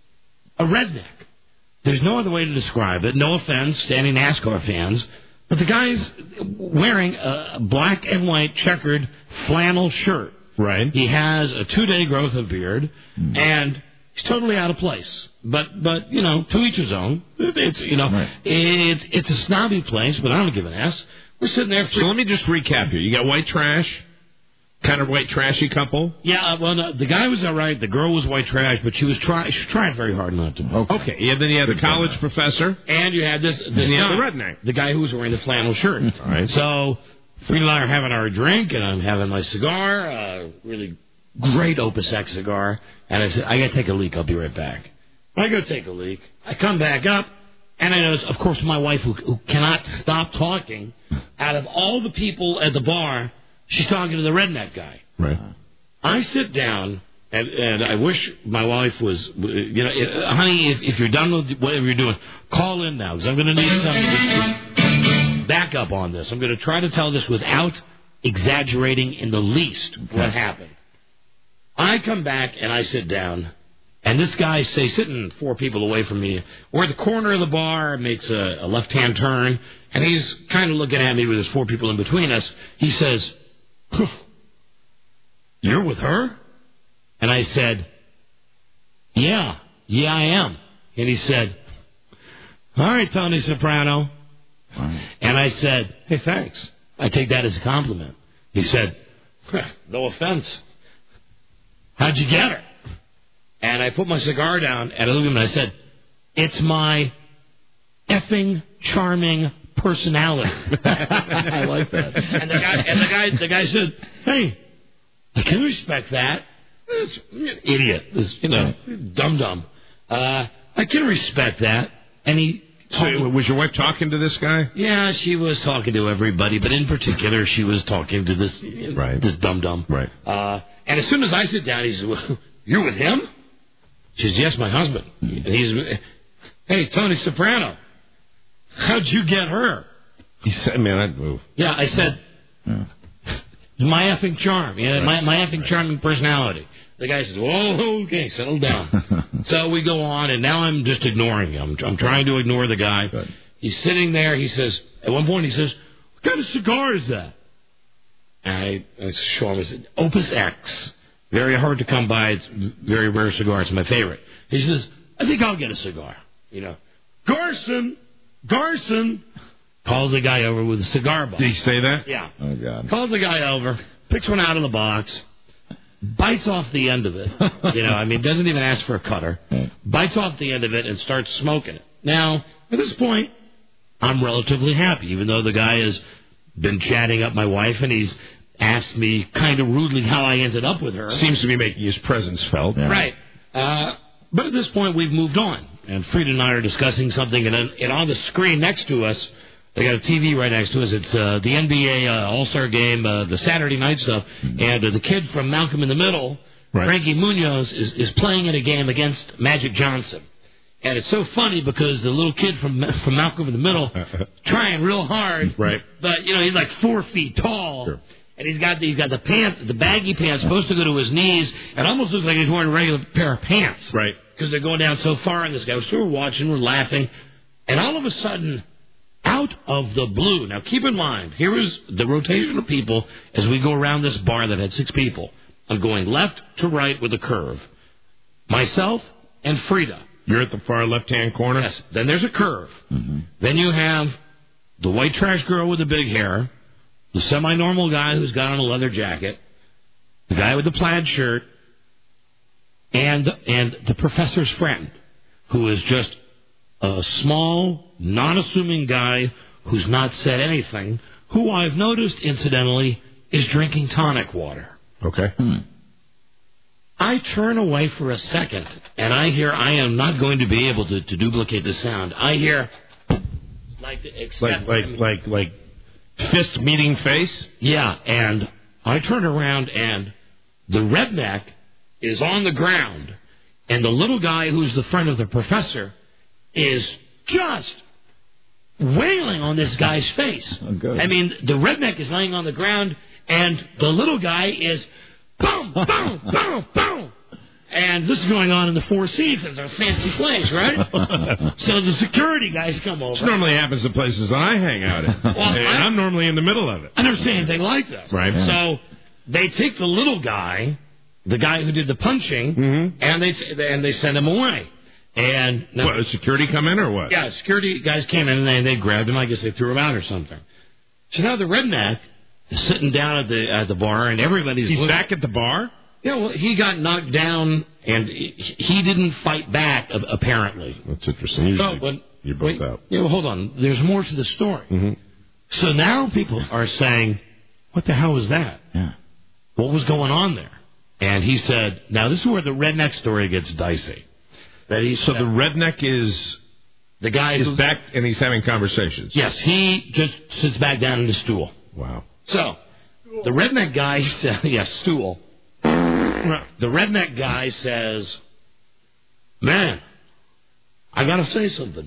a redneck. There's no other way to describe it. No offense to any NASCAR fans, but the guy's wearing a black and white checkered flannel shirt. Right. He has a 2-day growth of beard, and he's totally out of place. But to each his own. It's it's a snobby place, but I don't give an ass. We're sitting there. So let me just recap here. You got white trash. Kind of white trashy couple? Yeah, the guy was all right. The girl was white trash, but she was trying very hard not to. Okay. Yeah, then you had the college professor. And you had this and you had the redneck. The guy who was wearing the flannel shirt. All right. So Frida and I are having our drink, and I'm having my cigar, really great Opus X cigar. And I said, I got to take a leak. I'll be right back. I go take a leak. I come back up, and I notice, of course, my wife, who cannot stop talking, out of all the people at the bar, she's talking to the redneck guy. Right. I sit down, and I wish my wife was, honey, if you're done with whatever you're doing, call in now, because I'm going to need some backup on this. I'm going to try to tell this without exaggerating in the least what happened. I come back, and I sit down, and this guy, sitting 4 people away from me, we're at the corner of the bar, makes a left-hand turn, and he's kind of looking at me with his 4 people in between us. He says, "You're with her?" And I said, Yeah, I am. And he said, "All right, Tony Soprano." And I said, "Hey, thanks. I take that as a compliment." He said, "No offense. How'd you get her?" And I put my cigar down, and I looked at him and I said, "It's my effing charming personality." I like that. And the guy said, "Hey, I can respect that." This idiot, dum-dum. I can respect that. And he... So was your wife talking to this guy? Yeah, she was talking to everybody, but in particular, she was talking to this dum-dum. Right. And as soon as I sit down, he says, "Well, you're with him?" She says, "Yes, my husband." And he's, "Hey, Tony Soprano, how'd you get her?" He said, "Man, I'd move." Yeah, I said, "My effing charm. My effing charming personality." The guy says, "Whoa, okay, settle down." So we go on, and now I'm just ignoring him. I'm trying to ignore the guy. Good. He's sitting there. He says, at one point, he says, "What kind of cigar is that?" And I show him. I said, "Opus X. Very hard to come by. It's very rare cigar. It's my favorite." He says, "I think I'll get a cigar." Garson calls the guy over with a cigar box. Did he say that? Yeah. Oh, God. Calls the guy over, picks one out of the box, bites off the end of it. Doesn't even ask for a cutter. Bites off the end of it and starts smoking it. Now, at this point, I'm relatively happy, even though the guy has been chatting up my wife, and he's asked me kind of rudely how I ended up with her. Seems to be making his presence felt. Yeah. Right. But at this point, we've moved on. And Frida and I are discussing something, and on the screen next to us, they got a TV right next to us. It's the NBA All-Star Game, the Saturday night stuff. And the kid from Malcolm in the Middle, Frankie Munoz, is playing in a game against Magic Johnson. And it's so funny because the little kid from Malcolm in the Middle trying real hard. Right. But, you know, he's like 4 feet tall. Sure. And he's got the pants, the baggy pants, supposed to go to his knees. It almost looks like he's wearing a regular pair of pants. Right. Because they're going down so far in this guy. So we're watching, we're laughing. And all of a sudden, out of the blue. Now, keep in mind, here is the rotation of people as we go around this bar that had 6 people. I'm going left to right with a curve. Myself and Frida. You're at the far left-hand corner? Yes. Then there's a curve. Mm-hmm. Then you have the white trash girl with the big hair, the semi-normal guy who's got on a leather jacket, the guy with the plaid shirt, and the professor's friend, who is just a small, non-assuming guy who's not said anything, who I've noticed, incidentally, is drinking tonic water. Okay. I turn away for a second, and I hear, I am not going to be able to duplicate the sound. I hear, like fist meeting face? Yeah, and I turn around, and the redneck is on the ground, and the little guy who's the friend of the professor is just wailing on this guy's face. Oh, good. I mean, the redneck is laying on the ground, and the little guy is boom, boom, boom, boom. And this is going on in the Four Seasons, a fancy place, right? So the security guys come over. This normally happens at places I hang out at. Well, I'm normally in the middle of it. I never seen anything like this. Right. So they take the little guy, the guy who did the punching, and they send him away. And now, what, security come in or what? Yeah, security guys came in and they grabbed him. I guess they threw him out or something. So now the redneck is sitting down at the bar, and everybody's He's back at the bar? Yeah, well, he got knocked down, and he didn't fight back, apparently. That's interesting. Usually you're both out. Yeah, well, hold on. There's more to the story. Mm-hmm. So now people are saying, what the hell was that? Yeah. What was going on there? And he said, now this is where the redneck story gets dicey. The redneck is the guy is back, and he's having conversations. Yes, he just sits back down in the stool. Wow. So the redneck guy said, yes, stool. The redneck guy says, man, I got to say something.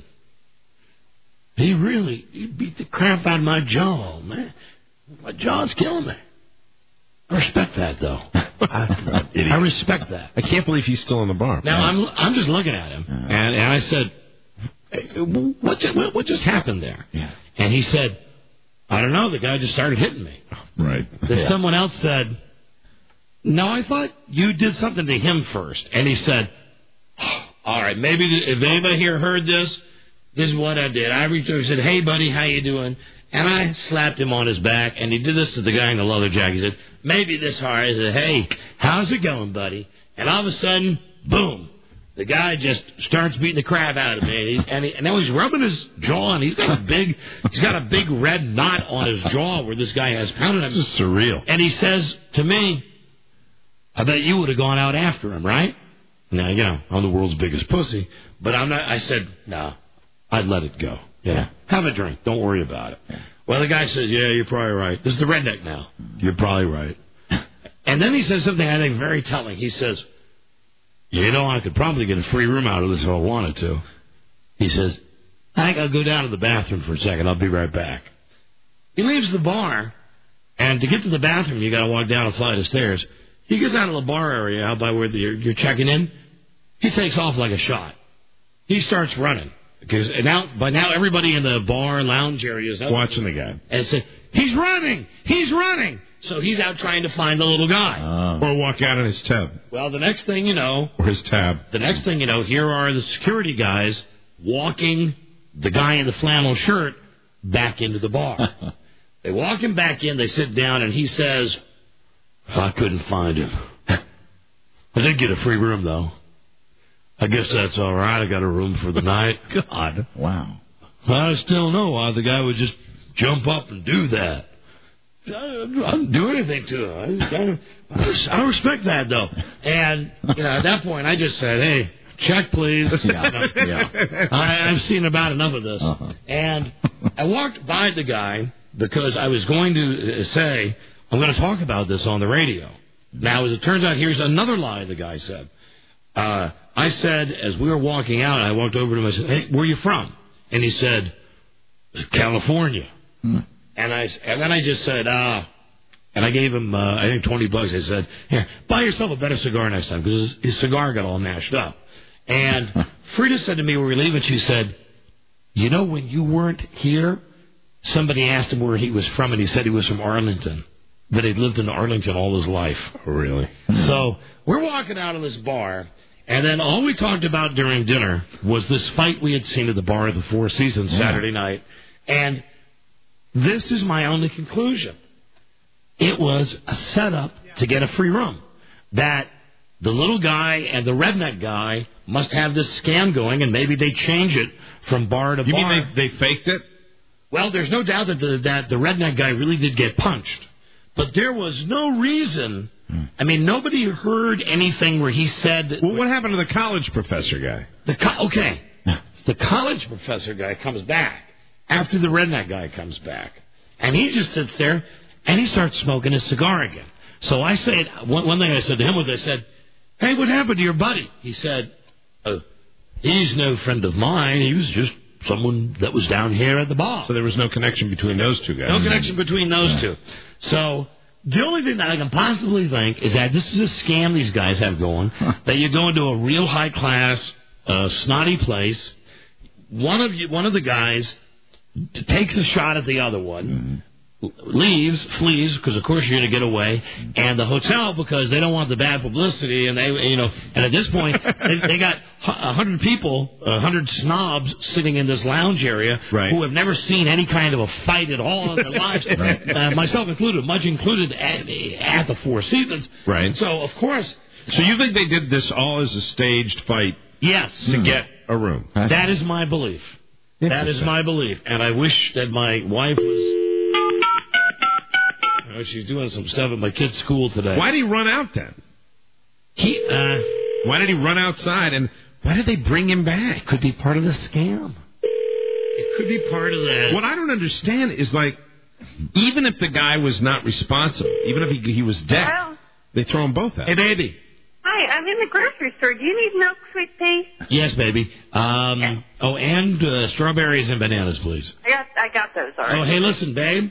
He beat the crap out of my jaw, man. My jaw's killing me. I respect that, though. I respect that. I can't believe he's still in the bar. Now, I'm just looking at him, and I said, hey, what just happened there? Yeah. And he said, I don't know. The guy just started hitting me. Right. Then someone else said, no, I thought you did something to him first. And he said, all right, maybe if anybody here heard this is what I did. I reached over and said, hey, buddy, how you doing? And I slapped him on his back, and he did this to the guy in the leather jacket. He said, maybe this hard. I said, hey, how's it going, buddy? And all of a sudden, boom, the guy just starts beating the crap out of me. And now he's rubbing his jaw, and he's got a big red knot on his jaw where this guy has pounded him. This is surreal. And he says to me, I bet you would have gone out after him, right? Now, you know, I'm the world's biggest pussy, but I'm not. I said, no, I'd let it go. Yeah. Have a drink. Don't worry about it. Yeah. Well, the guy says, yeah, you're probably right. This is the redneck now. You're probably right. And then he says something I think very telling. He says, you know, I could probably get a free room out of this if I wanted to. He says, I think I'll go down to the bathroom for a second. I'll be right back. He leaves the bar, and to get to the bathroom, you got to walk down a flight of stairs. He gets out of the bar area out by where you're checking in. He takes off like a shot. He starts running. Because by now everybody in the bar lounge area is watching the guy. And said, he's running! He's running! So he's out trying to find the little guy. Or walk out in his tab. Well, the next thing you know... Or his tab. The next thing you know, here are the security guys walking the guy in the flannel shirt back into the bar. They walk him back in, they sit down, and he says... I couldn't find him. I did get a free room, though. I guess that's all right. I got a room for the night. God. Wow. I just don't know why the guy would just jump up and do that. I didn't do anything to him. I respect that, though. And at that point, I just said, hey, check, please. I've seen about enough of this. And I walked by the guy because I was going to say, I'm going to talk about this on the radio. Now, as it turns out, here's another lie the guy said. I said, as we were walking out, I walked over to him and I said, hey, where are you from? And he said, California. And then I just said, and I gave him, I think, $20. I said, here, buy yourself a better cigar next time, because his cigar got all mashed up. And Frida said to me when we were leaving, she said, when you weren't here, somebody asked him where he was from, and he said he was from Arlington, but he'd lived in Arlington all his life. Oh, really? So we're walking out of this bar, and then all we talked about during dinner was this fight we had seen at the bar at the Four Seasons Saturday night. And this is my only conclusion. It was a setup to get a free room. That the little guy and the redneck guy must have this scam going, and maybe they change it from bar to bar. You mean they faked it? Well, there's no doubt that the redneck guy really did get punched. But there was no reason. I mean, nobody heard anything where he said... Well, what happened to the college professor guy? The college professor guy comes back after the redneck guy comes back. And he just sits there, and he starts smoking his cigar again. So I said, one thing I said to him was, I said, hey, what happened to your buddy? He said, he's no friend of mine. He was just someone that was down here at the bar. So there was no connection between those two guys. No connection between those two. So the only thing that I can possibly think is that this is a scam these guys have going, that you go into a real high-class, snotty place. One of the guys takes a shot at the other one, flees, because of course you're going to get away, and the hotel, because they don't want the bad publicity, and and at this point they got 100 people, 100 snobs sitting in this lounge area who have never seen any kind of a fight at all in their lives, myself included, much included at the Four Seasons. Right. So of course. So you think they did this all as a staged fight? Yes. To get a room. That is my belief. That is my belief, and I wish that my wife was. She's doing some stuff at my kid's school today. Why did he run out then? Why did he run outside, and why did they bring him back? It could be part of the scam. It could be part of that. What I don't understand is, even if the guy was not responsible, even if he was dead, they throw them both out. Hey, baby. Hi, I'm in the grocery store. Do you need milk, sweet pea? Yes, baby. And strawberries and bananas, please. I got those already. Oh, hey, listen, babe.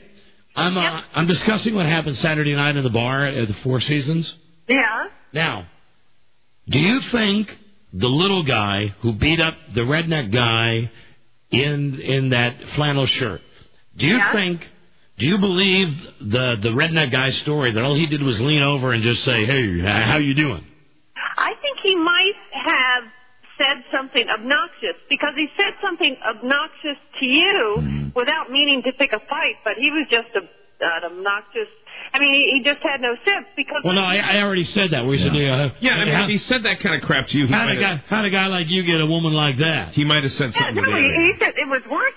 I'm discussing what happened Saturday night in the bar at the Four Seasons. Yeah. Now, do you think the little guy who beat up the redneck guy in that flannel shirt, do you believe the redneck guy's story that all he did was lean over and just say, hey, how you doing? I think he might have said something obnoxious, because he said something obnoxious to you without meaning to pick a fight, but he was just an obnoxious. I mean, he just had no sense because. Well, no, I already said that. We said, if he said that kind of crap to you, how'd a guy like you get a woman like that? He might have said something. No, he said it was worse.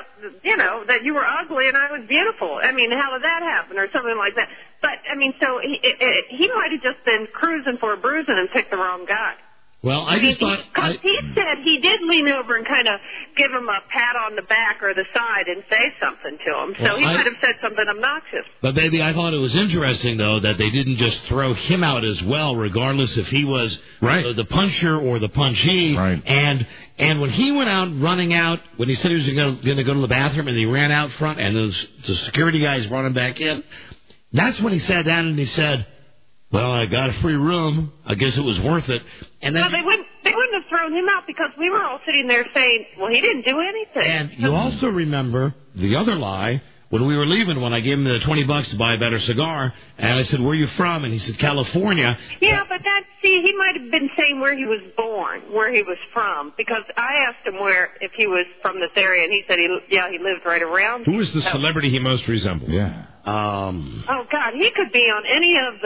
That you were ugly and I was beautiful. I mean, how did that happen, or something like that? But I mean, so he might have just been cruising for a bruising and picked the wrong guy. Well, I just thought... Because he said he did lean over and kind of give him a pat on the back or the side and say something to him. So he might have said something obnoxious. But, baby, I thought it was interesting, though, that they didn't just throw him out as well, regardless if he was the puncher or the punchee. Right. And when he went out running out, when he said he was going to go to the bathroom and he ran out front and the security guys brought him back in, that's when he sat down and he said... Well, I got a free room. I guess it was worth it. And then they wouldn't have thrown him out because we were all sitting there saying, well, he didn't do anything. And you also remember the other lie when we were leaving, when I gave him the $20 to buy a better cigar, and I said, where are you from? And he said, California. Yeah, but he might have been saying where he was born, where he was from, because I asked him if he was from this area, and he said he lived right around. Who is the celebrity he most resembled? Yeah. Oh God, he could be on any of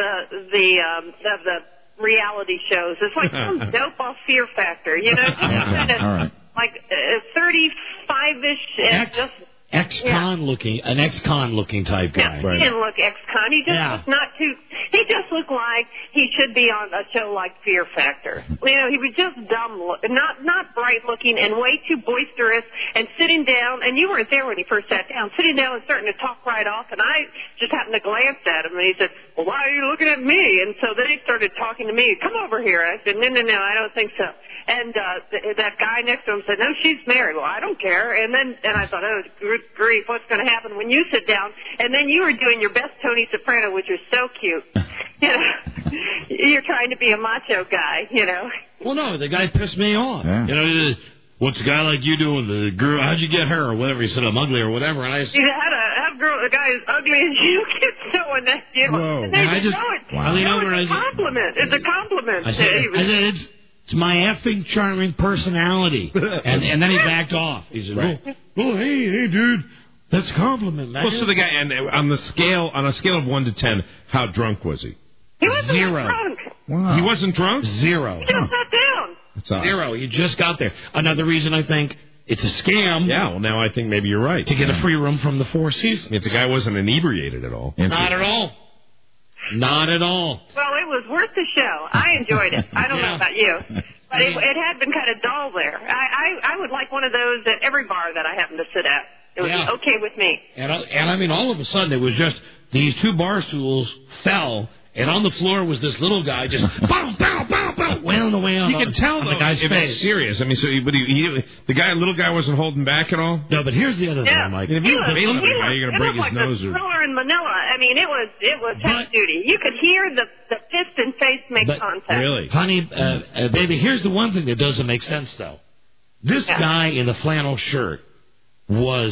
the reality shows. It's like some dope off Fear Factor, you know? All right. like 35-ish, and just. Ex-con looking type guy. He didn't look ex-con. He just was not too. He just looked like he should be on a show like Fear Factor. You know, he was just dumb, not bright looking, and way too boisterous. And sitting down, and you weren't there when he first sat down. Sitting down and starting to talk right off, and I just happened to glance at him, and he said, "Well, why are you looking at me?" And so then he started talking to me. "Come over here." I said, "No, I don't think so." And that guy next to him said, "No, she's married." "Well, I don't care." And I thought, "Oh, grief, what's going to happen when you sit down?" And then you were doing your best Tony Soprano, which was so cute. You know, you're trying to be a macho guy, you know. Well, no, the guy pissed me off. Yeah. You know, what's a guy like you doing? The girl, how'd you get her, or whatever? He said, "I'm ugly," or whatever. And I said, a guy as ugly as you get showing that, you know. Whoa. And they And I just just- know it. I leaned No, over and it's I a compliment. It's a compliment. I said, it's my effing charming personality. and then he backed off. He said, "Oh, hey, dude, that's a compliment, man." Well, so the guy, and on a scale of 1 to 10, how drunk was he? He wasn't 0. drunk. Wow. He wasn't drunk? 0. He just sat down. That's odd. 0. He just got there. Another reason I think it's a scam. Yeah, well, now I think maybe you're right. To get a free room from the Four Seasons. If the guy wasn't inebriated at all. Not at all. Not at all. Well, it was worth the show. I enjoyed it. I don't know about you. But it had been kind of dull there. I would like one of those at every bar that I happen to sit at. It would be okay with me. And I mean, all of a sudden, it was just these 2 bar stools fell, and on the floor was this little guy just bow, bow, bow, bow, wailing away on You can tell, on though, the guy's if face. it's serious. I mean, so the little guy wasn't holding back at all? No, but here's the other thing, Mike. If you're bailing him, you're going to break his like nose. the thriller in Manila. I mean, it was tough duty. You could hear the fist and face make contact. Honey, baby, here's the one thing that doesn't make sense, though. This guy in the flannel shirt was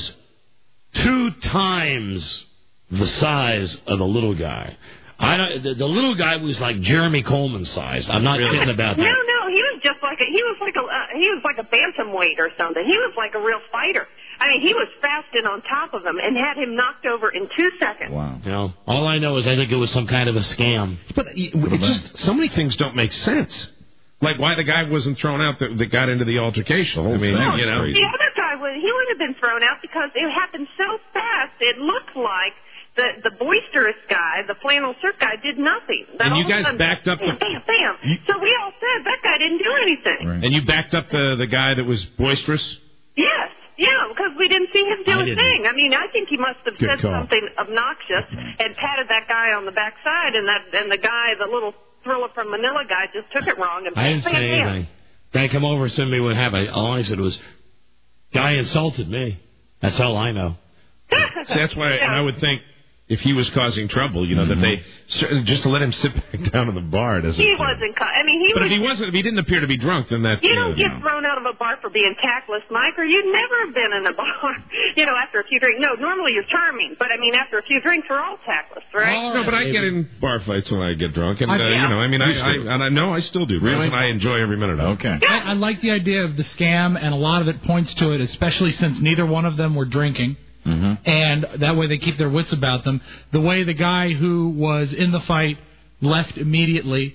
2 times the size of the little guy. The little guy was like Jeremy Coleman sized. I'm not kidding about that. No, he was just like he was like a bantamweight or something. He was like a real fighter. I mean, he was fast and on top of him and had him knocked over in 2 seconds. Wow. You know, all I know is I think it was some kind of a scam. But it's just so many things don't make sense. Like why the guy wasn't thrown out that got into the altercation. I mean, you know. The other guy he would have been thrown out because it happened so fast. It looked like the boisterous guy, the flannel shirt guy, did nothing. And you guys backed up bam, bam. So we all said that guy didn't do anything. Right. And you backed up the guy that was boisterous? Yes. Yeah, because we didn't see him do a thing. I mean, I think he must have said something obnoxious and patted that guy on the backside, and the guy, the little thriller from Manila guy, just took it wrong. And I didn't say anything. They come over and send me what happened. All I said was, guy insulted me. That's all I know. See, that's why I would think if he was causing trouble, you know, that they just to let him sit back down in the bar doesn't. He wasn't. I mean, he but was. if he didn't appear to be drunk, then that. You don't get thrown out of a bar for being tactless, Mike, or you'd never have been in a bar. You know, after a few drinks. No, normally you're charming, but I mean, after a few drinks, we're all tactless, right? No, but I get in bar fights when I get drunk, and you know, I mean, I still do. Really? And I enjoy every minute of it. Okay. I like the idea of the scam, and a lot of it points to it, especially since neither one of them were drinking. Mm-hmm. And that way they keep their wits about them. The way the guy who was in the fight left immediately,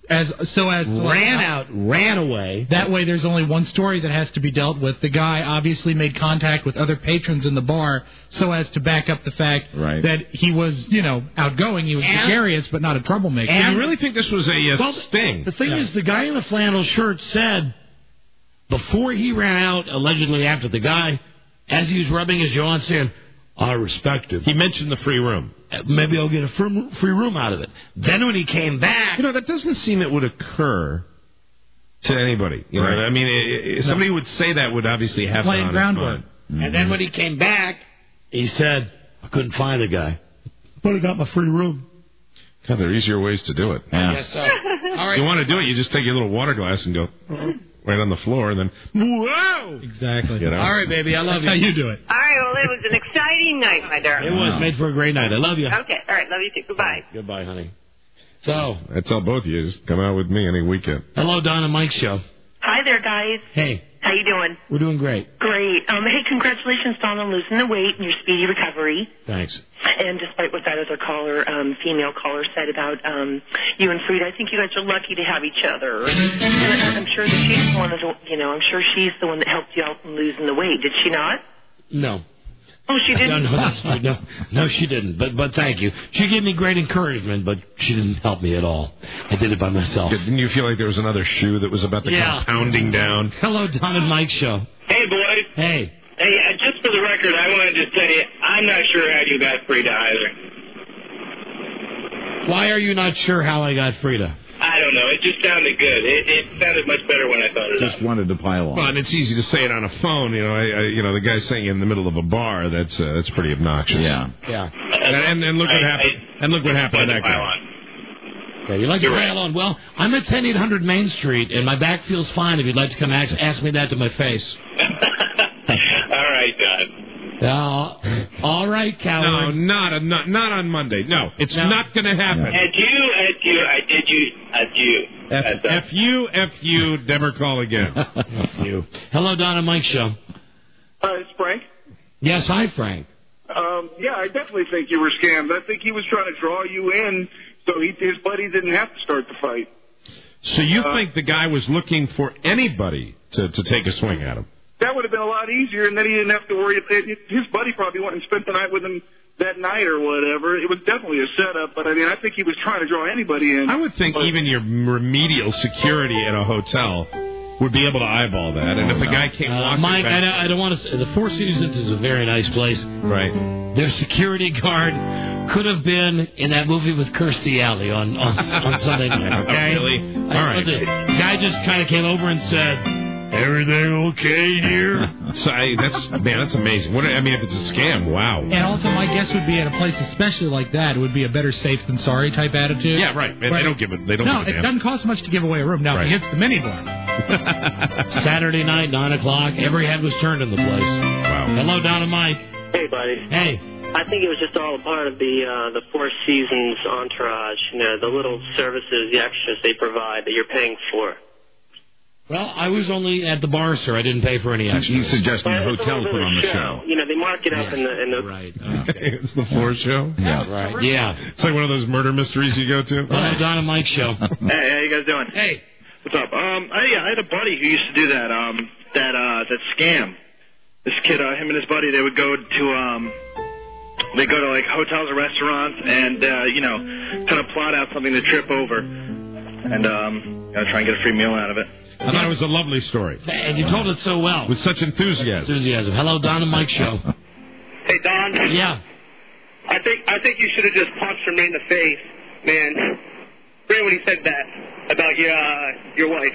ran away. That way there's only one story that has to be dealt with. The guy obviously made contact with other patrons in the bar so as to back up the fact that he was, you know, outgoing. He was gregarious, but not a troublemaker. And you really think this was a sting? The thing is, the guy in the flannel shirt said, before he ran out, allegedly after the guy, as he was rubbing his jaw and saying, I respect him. He mentioned the free room. Maybe I'll get a free room out of it. Then when he came back... You know, that doesn't seem it would occur to anybody. You know, I mean, somebody would say that would obviously have playing groundwork. Mm-hmm. And then when he came back, he said, I couldn't find the guy, but I got my free room. God, there are easier ways to do it. I guess so. All right. If you want to do it, you just take your little water glass and go... right on the floor, and then, whoa! Exactly. You know? All right, baby, I love you. That's how you do it. All right, well, it was an exciting night, my darling. It was made for a great night. I love you. Okay, all right, love you too. Goodbye. Goodbye, honey. So, I tell both of you, just come out with me any weekend. Hello, Don and Mike Show. Hi there, guys. Hey. How you doing? We're doing great. Great. Hey, congratulations, Don, on losing the weight and your speedy recovery. Thanks. And despite what what that other caller, female caller, said about you and Frida. I think you guys are lucky to have each other. And I'm sure that she's one of the, I'm sure she's the one that helped you out in losing the weight. Did she not? No. Oh, she didn't? No, she didn't. But thank you. She gave me great encouragement, but she didn't help me at all. I did it by myself. Didn't you feel like there was another shoe that was about to come pounding down? Hello, Don and Mike Show. Hey, boys. Hey. Hey, just for the record, I want to just tell you, I'm not sure how you got Frida either. Why are you not sure how I got Frida? I don't know. It just sounded good. It sounded much better when I thought it up. Just wanted to pile on. Well, and it's easy to say it on a phone. The guy saying it in the middle of a bar. That's pretty obnoxious. Yeah. And look what happened. And look what happened to that guy. Okay, you like to pile on? Well, I'm at 10800 Main Street, and my back feels fine. If you'd like to come ask me that to my face. All right, Don. All right, coward. No, not on Monday. No, it's not going to happen. F you, never call again. F you. Hello, Don and Mike Show. Hi, it's Frank. Yes, hi, Frank. Yeah, I definitely think you were scammed. I think he was trying to draw you in so his buddy didn't have to start the fight. So you think the guy was looking for anybody to take a swing at him? That would have been a lot easier, and then he didn't have to worry. His buddy probably went and spent the night with him that night or whatever. It was definitely a setup, but I think he was trying to draw anybody in. I would think even your remedial security at a hotel would be able to eyeball that. And if the guy came walking Mike, back... I don't want to... The Four Seasons is a very nice place. Right. Their security guard could have been in that movie with Kirstie Alley on Sunday night, okay? Really? All right. The guy just kind of came over and said, "Everything okay here?" That's amazing. If it's a scam, wow. And also, my guess would be at a place especially like that, it would be a better safe than sorry type attitude. Yeah, right. And they don't give it. They don't. No, give a it doesn't cost much to give away a room. Now, if he hits the minibar. Saturday night, 9 o'clock, every head was turned in the place. Wow. Hello, Don and Mike. Hey, buddy. Hey. I think it was just all a part of the Four Seasons entourage. The little services, the extras they provide that you're paying for. Well, I was only at the bar, sir. I didn't pay for any extras. He's suggesting the hotel put on the show. They mark it up in the... Right. It's the floor show? Yeah. Right. Yeah. It's like one of those murder mysteries you go to. Hello, Don and Mike Show. Hey, how you guys doing? Hey. What's up? I had a buddy who used to do that scam. This kid, him and his buddy, they would go to like hotels or restaurants and kind of plot out something to trip over and try and get a free meal out of it. I thought it was a lovely story. And you told it so well. With such enthusiasm. Hello, Don and Mike Show. Hey, Don. Yeah. I think you should have just punched him in the face, man. Right when he said that about your wife.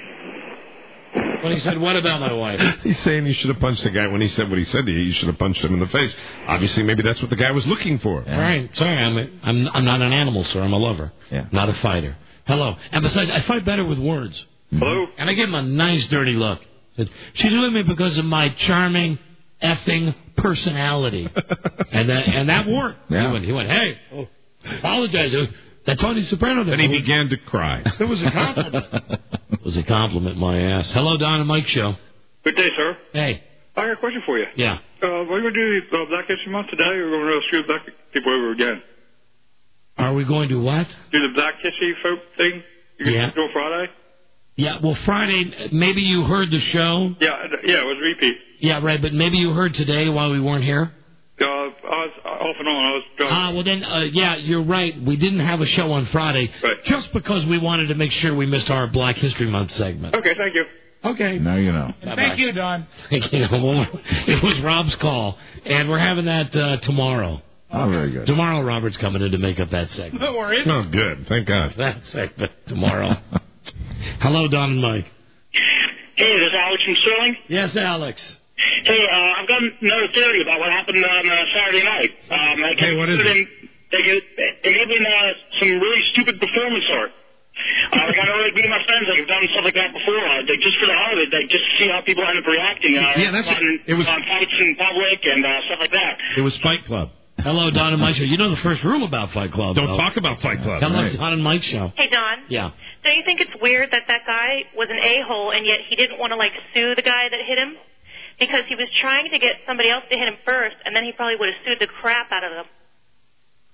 When he said what about my wife? He's saying you should have punched the guy when he said what he said to you. You should have punched him in the face. Obviously, maybe that's what the guy was looking for. Yeah. Right. Sorry, I'm not an animal, sir. I'm a lover. Yeah. Not a fighter. Hello. And besides, I fight better with words. Hello. And I give him a nice, dirty look. Said, she's with me because of my charming, effing personality. and that worked. Yeah. He went, hey, apologize. That Tony Soprano did. And he began to cry. It was a compliment. It was a compliment, my ass. Hello, Don and Mike Show. Good day, sir. Hey. I got a question for you. Yeah. What are you going to do Black History Month today, or are we going to screw the black people over again? Are we going to what? Do the Black History folk thing? Yeah. Do it Friday? Yeah, well, Friday, maybe you heard the show. Yeah, it was repeat. Yeah, right, but maybe you heard today while we weren't here. I was off and on. I was drunk. Well then, yeah, you're right. We didn't have a show on Friday. Right. Just because we wanted to make sure we missed our Black History Month segment. Okay, thank you. Okay. Now you know. Thank you, Don. Thank you. It was Rob's call, and we're having that tomorrow. Oh, very good. Tomorrow, Robert's coming in to make up that segment. No worries. Oh, good. Thank God. That segment tomorrow. Hello, Don and Mike. Hey, this is Alex from Sterling. Yes, Alex. Hey, I've got another theory about what happened on Saturday night. Hey, what is it? They gave me some really stupid performance art. Like I know, like me and my friends, have done stuff like that before. Just for the hell of it, just to see how people end up reacting. It was on fights in public and stuff like that. It was Fight Club. Hello, Don and Mike Show. You know the first rule about Fight Club. Don't talk about Fight Club. Hello, Don and Mike Show. Hey, Don. Yeah. Don't you think it's weird that guy was an a-hole and yet he didn't want to, sue the guy that hit him? Because he was trying to get somebody else to hit him first, and then he probably would have sued the crap out of them.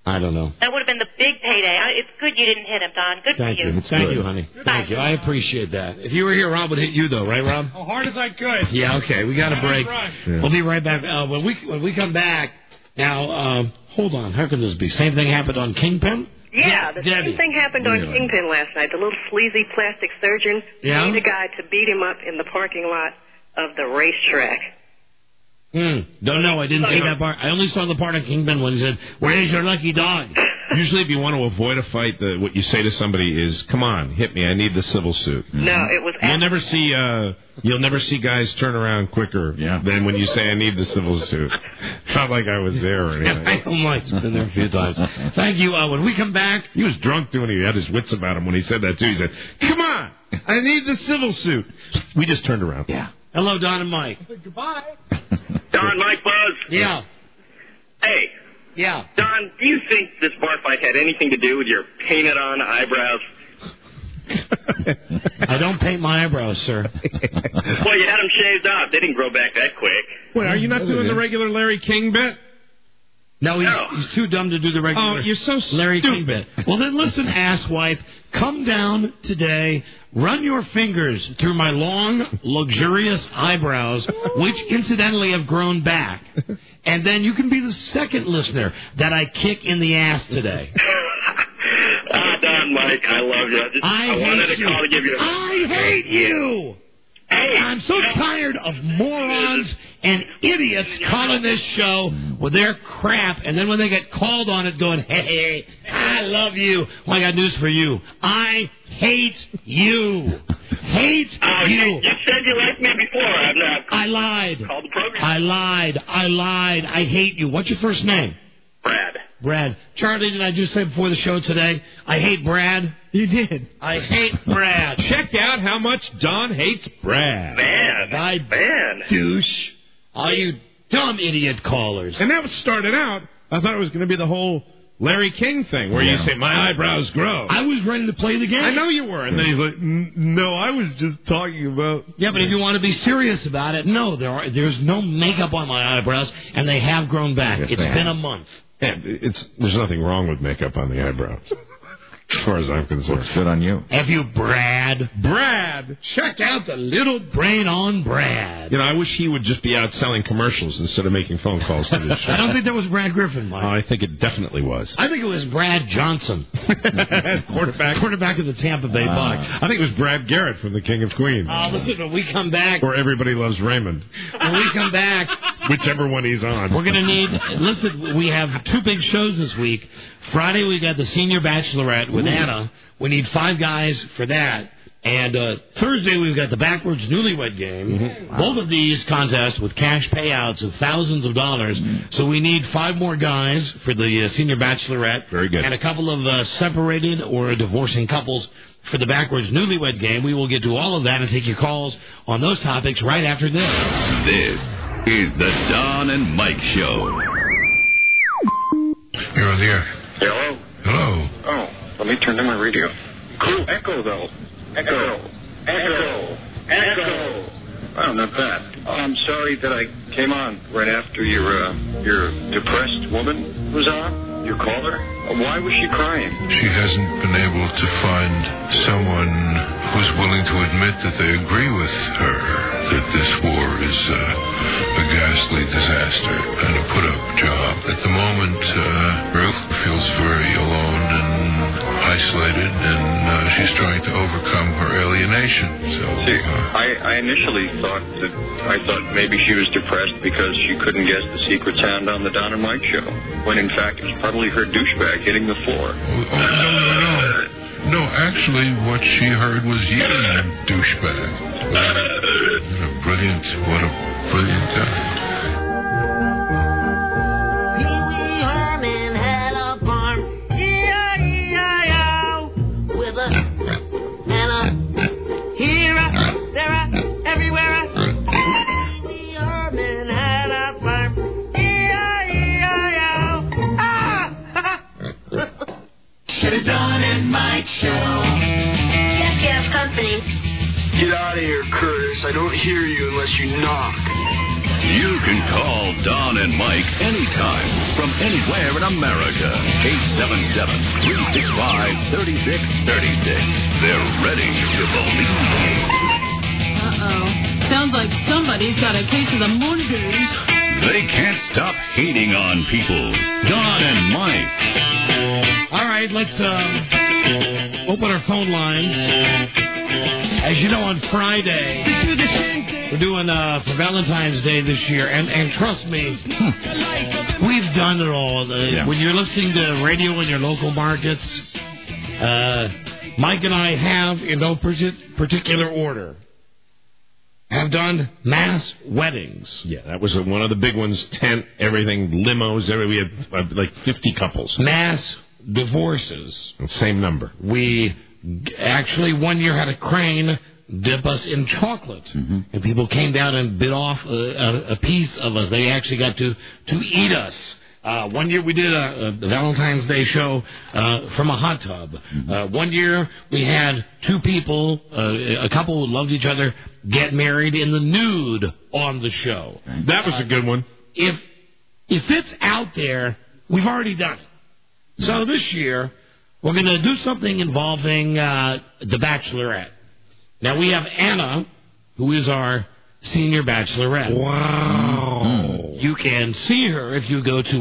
I don't know. That would have been the big payday. It's good you didn't hit him, Don. Good Thank for you. Thank you, honey. Thank you. I appreciate that. If you were here, Rob would hit you, though, right, Rob? As hard as I could. Yeah, okay. We got a break. Yeah. We'll be right back. When we come back, now, hold on. How could this be? Same thing happened on Kingpin? Yeah, the same thing happened on Kingpin last night. The little sleazy plastic surgeon paid a guy to beat him up in the parking lot of the racetrack. Don't know. I didn't see that part. I only saw the part of Kingpin when he said, "Where's your lucky dog?" Usually, if you want to avoid a fight, what you say to somebody is, "Come on, hit me. I need the civil suit." No, it was. You'll never see guys turn around quicker than when you say, "I need the civil suit." It's not like I was there or anything. I don't like. Been there a few times. Thank you. When we come back, he was drunk too, and he had his wits about him when he said that too. He said, "Come on, I need the civil suit." We just turned around. Yeah. Hello, Don and Mike. Goodbye. Don, Mike, Buzz. Yeah. Hey. Yeah. Don, do you think this bar fight had anything to do with your painted-on eyebrows? I don't paint my eyebrows, sir. Well, you had them shaved off. They didn't grow back that quick. Wait, are you not doing the regular Larry King bit? No, he's too dumb to do the regular. Oh, you're so Larry stupid. King bit. Well, then listen, asswipe. Come down today. Run your fingers through my long, luxurious eyebrows, which incidentally have grown back. And then you can be the second listener that I kick in the ass today. Don, Mike, I love you. I wanted to call to give you I hate you! Hey, I'm so tired of morons and idiots calling this show with their crap, and then when they get called on it going, hey, I love you. Well, I got news for you. I hate you. Hate you. You said you liked me before. I'm not. I lied. Called the program. I lied. I hate you. What's your first name? Brad. Charlie, did I just say before the show today, I hate Brad? You did. I hate Brad. Check out how much Don hates Brad. Man. Douche. All you dumb idiot callers. And that was started out, I thought it was going to be the whole Larry King thing, where you say, my eyebrows grow. I was ready to play the game. I know you were. And then he's like, no, I was just talking about... Yeah, but if you want to be serious about it, no, there's no makeup on my eyebrows, and they have grown back. It's been a month. Yeah, there's nothing wrong with makeup on the eyebrows, as far as I'm concerned. Looks good on you. Have you, Brad? Check out the little brain on Brad. You know, I wish he would just be out selling commercials instead of making phone calls to this show. I don't think that was Brad Griffin, Mike. I think it definitely was. I think it was Brad Johnson. Quarterback of the Tampa Bay Bucks. I think it was Brad Garrett from The King of Queens. Listen, when we come back... Or Everybody Loves Raymond. When we come back... Whichever one he's on. We're going to need... Listen, we have two big shows this week. Friday, we got the Senior Bachelorette with Anna. We need 5 guys for that. And Thursday, we've got the Backwards Newlywed Game. Mm-hmm. Wow. Both of these contests with cash payouts of thousands of dollars. Mm-hmm. So we need 5 more guys for the Senior Bachelorette. Very good. And a couple of separated or divorcing couples for the Backwards Newlywed Game. We will get to all of that and take your calls on those topics right after this. This is the Don and Mike Show. You're on the air. Hello? Hello. Oh, let me turn down my radio. Cool. Echo, though. Echo. Oh, not bad. I'm sorry that I came on right after your depressed woman was on. You called her? Why was she crying? She hasn't been able to find someone who's willing to admit that they agree with her, that this war is a ghastly disaster and a put-up job. At the moment, Ruth feels very alone and isolated, and she's trying to overcome her alienation. So, I initially thought maybe she was depressed because she couldn't guess the secret sound on the Don and Mike Show, when in fact it was probably her douchebag hitting the floor. No, actually, what she heard was you, douchebag. What a brilliant time. Pee-wee Herman had a farm, E-I-E-I-O, with a and a here, there, everywhere. Pee-wee Herman had a farm, E-I-E-I-O. The Don and Mike Show. Yes, company. Get out of here, Curtis. I don't hear you unless you knock. You can call Don and Mike anytime from anywhere in America. 877-365-3636. They're ready to believe you. Uh-oh. Sounds like somebody's got a case of the morning blues. They can't stop hating on people. Don and Mike. All right, let's open our phone lines. As you know, on Friday, we're doing for Valentine's Day this year, and trust me, we've done it all. When you're listening to radio in your local markets, Mike and I have, in no particular order, have done mass weddings. Yeah, that was one of the big ones. Tent, everything, limos. We had like 50 couples. Mass divorces. Same number. We actually one year had a crane dip us in chocolate, and people came down and bit off a piece of us. They actually got to eat us. One year we did a Valentine's Day show from a hot tub. One year we had two people, a couple who loved each other, get married in the nude on the show. That was a good one. If it's out there, we've already done it. So this year we're going to do something involving The Bachelorette. Now we have Anna, who is our senior bachelorette. Wow. You can see her if you go to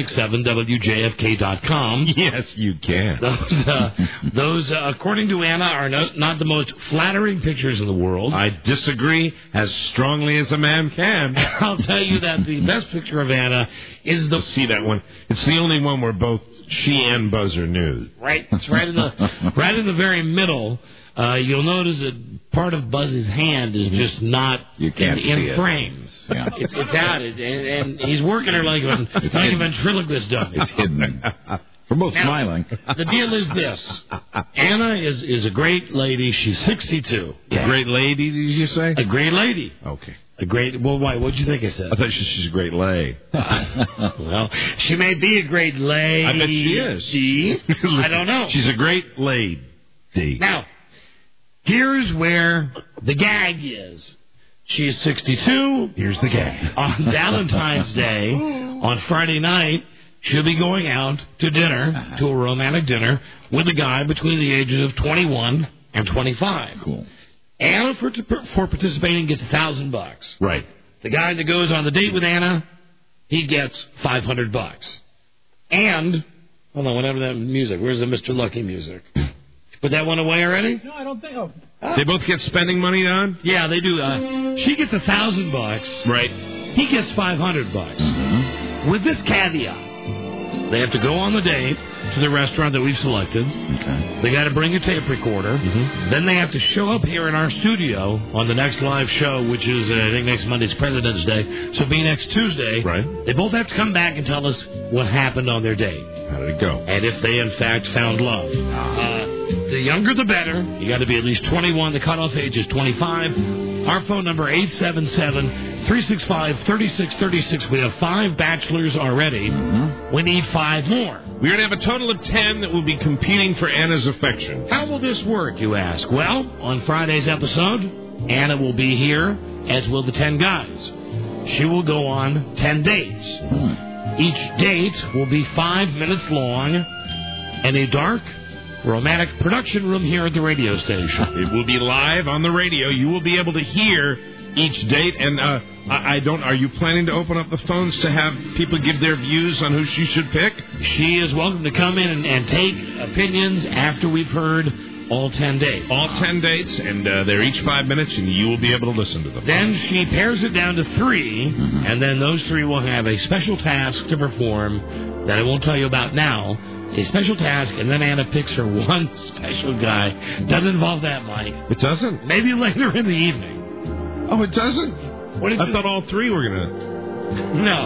1067wjfk.com. Yes, you can. Those according to Anna, are not the most flattering pictures in the world. I disagree as strongly as a man can. I'll tell you that the best picture of Anna is the... See that one? It's the only one where both she and Buzz are nude. Right. It's right in the very middle. You'll notice that part of Buzz's hand is just not in frames. Yeah. It's out, and he's working her like a ventriloquist does. It's hidden. We're both smiling. The deal is this. Anna is a great lady. She's 62. Yeah. A great lady, did you say? A great lady. Okay. Well, why? What'd you think I said? I thought she's a great lay. Well, she may be a great lady. I bet she is. I don't know. She's a great lady. Now, here's where the gag is. She is 62. Here's the gag. On Valentine's Day, on Friday night, she'll be going out to dinner, to a romantic dinner, with a guy between the ages of 21 and 25. Cool. Anna, for participating, gets $1,000. Right. The guy that goes on the date with Anna, he gets $500. And, hold on, whatever that music, where's the Mr. Lucky music? Put that one away already? No, I don't think so. They both get spending money on? Yeah, they do. She gets $1,000. Right. He gets $500. With this caveat, they have to go on the date to the restaurant that we've selected. Okay. They got to bring a tape recorder. Then they have to show up here in our studio on the next live show, which is, I think, next Monday's President's Day. So it'll be next Tuesday. Right. They both have to come back and tell us what happened on their date. How did it go? And if they, in fact, found love. The younger, the better. You got to be at least 21. The cutoff age is 25. Our phone number, 877-365-3636. We have 5 bachelors already. We need 5 more. We're going to have a total of 10 that will be competing for Anna's affection. How will this work, you ask? Well, on Friday's episode, Anna will be here, as will the 10 guys. She will go on 10 dates. Each date will be 5 minutes long in a dark, romantic production room here at the radio station. It will be live on the radio. You will be able to hear each date. And are you planning to open up the phones to have people give their views on who she should pick? She is welcome to come in and take opinions after we've heard all 10 dates. All 10 dates, and they're each 5 minutes, and you will be able to listen to them. Then she pares it down to 3, and then those 3 will have a special task to perform that I won't tell you about now. A special task, and then Anna picks her one special guy. Doesn't involve that, Mike. It doesn't? Maybe later in the evening. Oh, it doesn't? I thought all 3 were going to... No.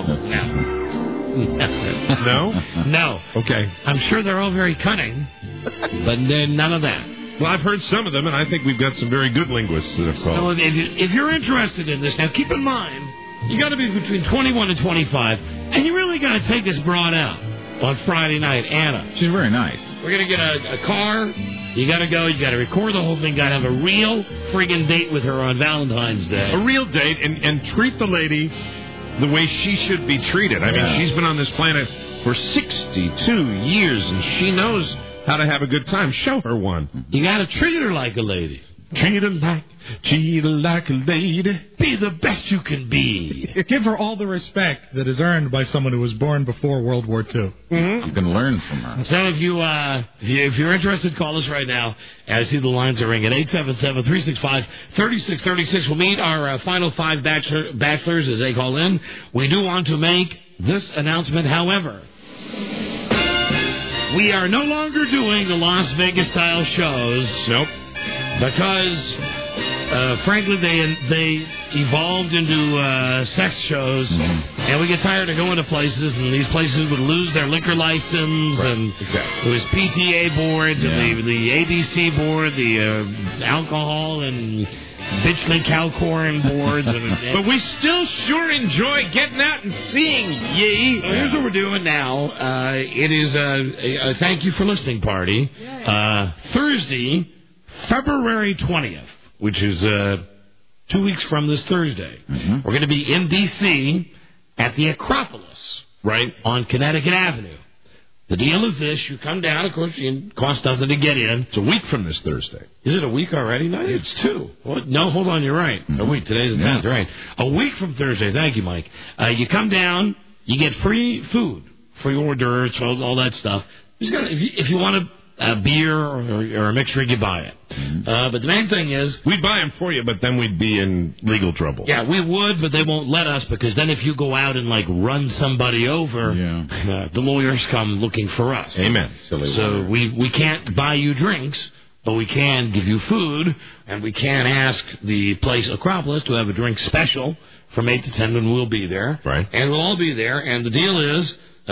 No? No. Okay. I'm sure they're all very cunning, but none of that. Well, I've heard some of them, and I think we've got some very good linguists that have called. So if you're interested in this, now keep in mind, you got to be between 21 and 25, and you really got to take this broad out on Friday night, Anna. She's very nice. We're going to get a car. You got to go. You got to record the whole thing. Got to have a real friggin' date with her on Valentine's Day. A real date, and treat the lady the way she should be treated. I mean, she's been on this planet for 62 years, and she knows how to have a good time. Show her one. You got to treat her like a lady. Treat her like a lady. Be the best you can be. Give her all the respect that is earned by someone who was born before World War II. You can learn from her. So if you're interested, call us right now. I see the lines are ringing. 877-365-3636. We'll meet our final 5 bachelors as they call in. We do want to make this announcement, however. We are no longer doing the Las Vegas-style shows. Nope. Because, frankly, they evolved into sex shows, and we get tired of going to places, and these places would lose their liquor license, and it was PTA boards, and the ABC board, the alcohol and bitchly cow corn boards. But we still sure enjoy getting out and seeing ye. So here's what we're doing now. It is a thank you for listening party. Thursday, February 20th, which is 2 weeks from this Thursday. We're going to be in D.C. at the Acropolis, right on Connecticut Avenue. The deal is this. You come down, of course, it costs nothing to get in. It's a week from this Thursday. Is it a week already? No, it's 2. No, hold on, you're right. A week. Today's the 10th, right. A week from Thursday. Thank you, Mike. You come down, you get free food, free hors d'oeuvres, all that stuff. If you want a beer or a mixed drink, you buy it. But the main thing is... We'd buy them for you, but then we'd be in legal trouble. Yeah, we would, but they won't let us, because then if you go out and, run somebody over, the lawyers come looking for us. Amen. So we can't buy you drinks, but we can give you food, and we can ask the place Acropolis to have a drink special from 8 to 10, and we'll be there. Right. And we'll all be there, and the deal is,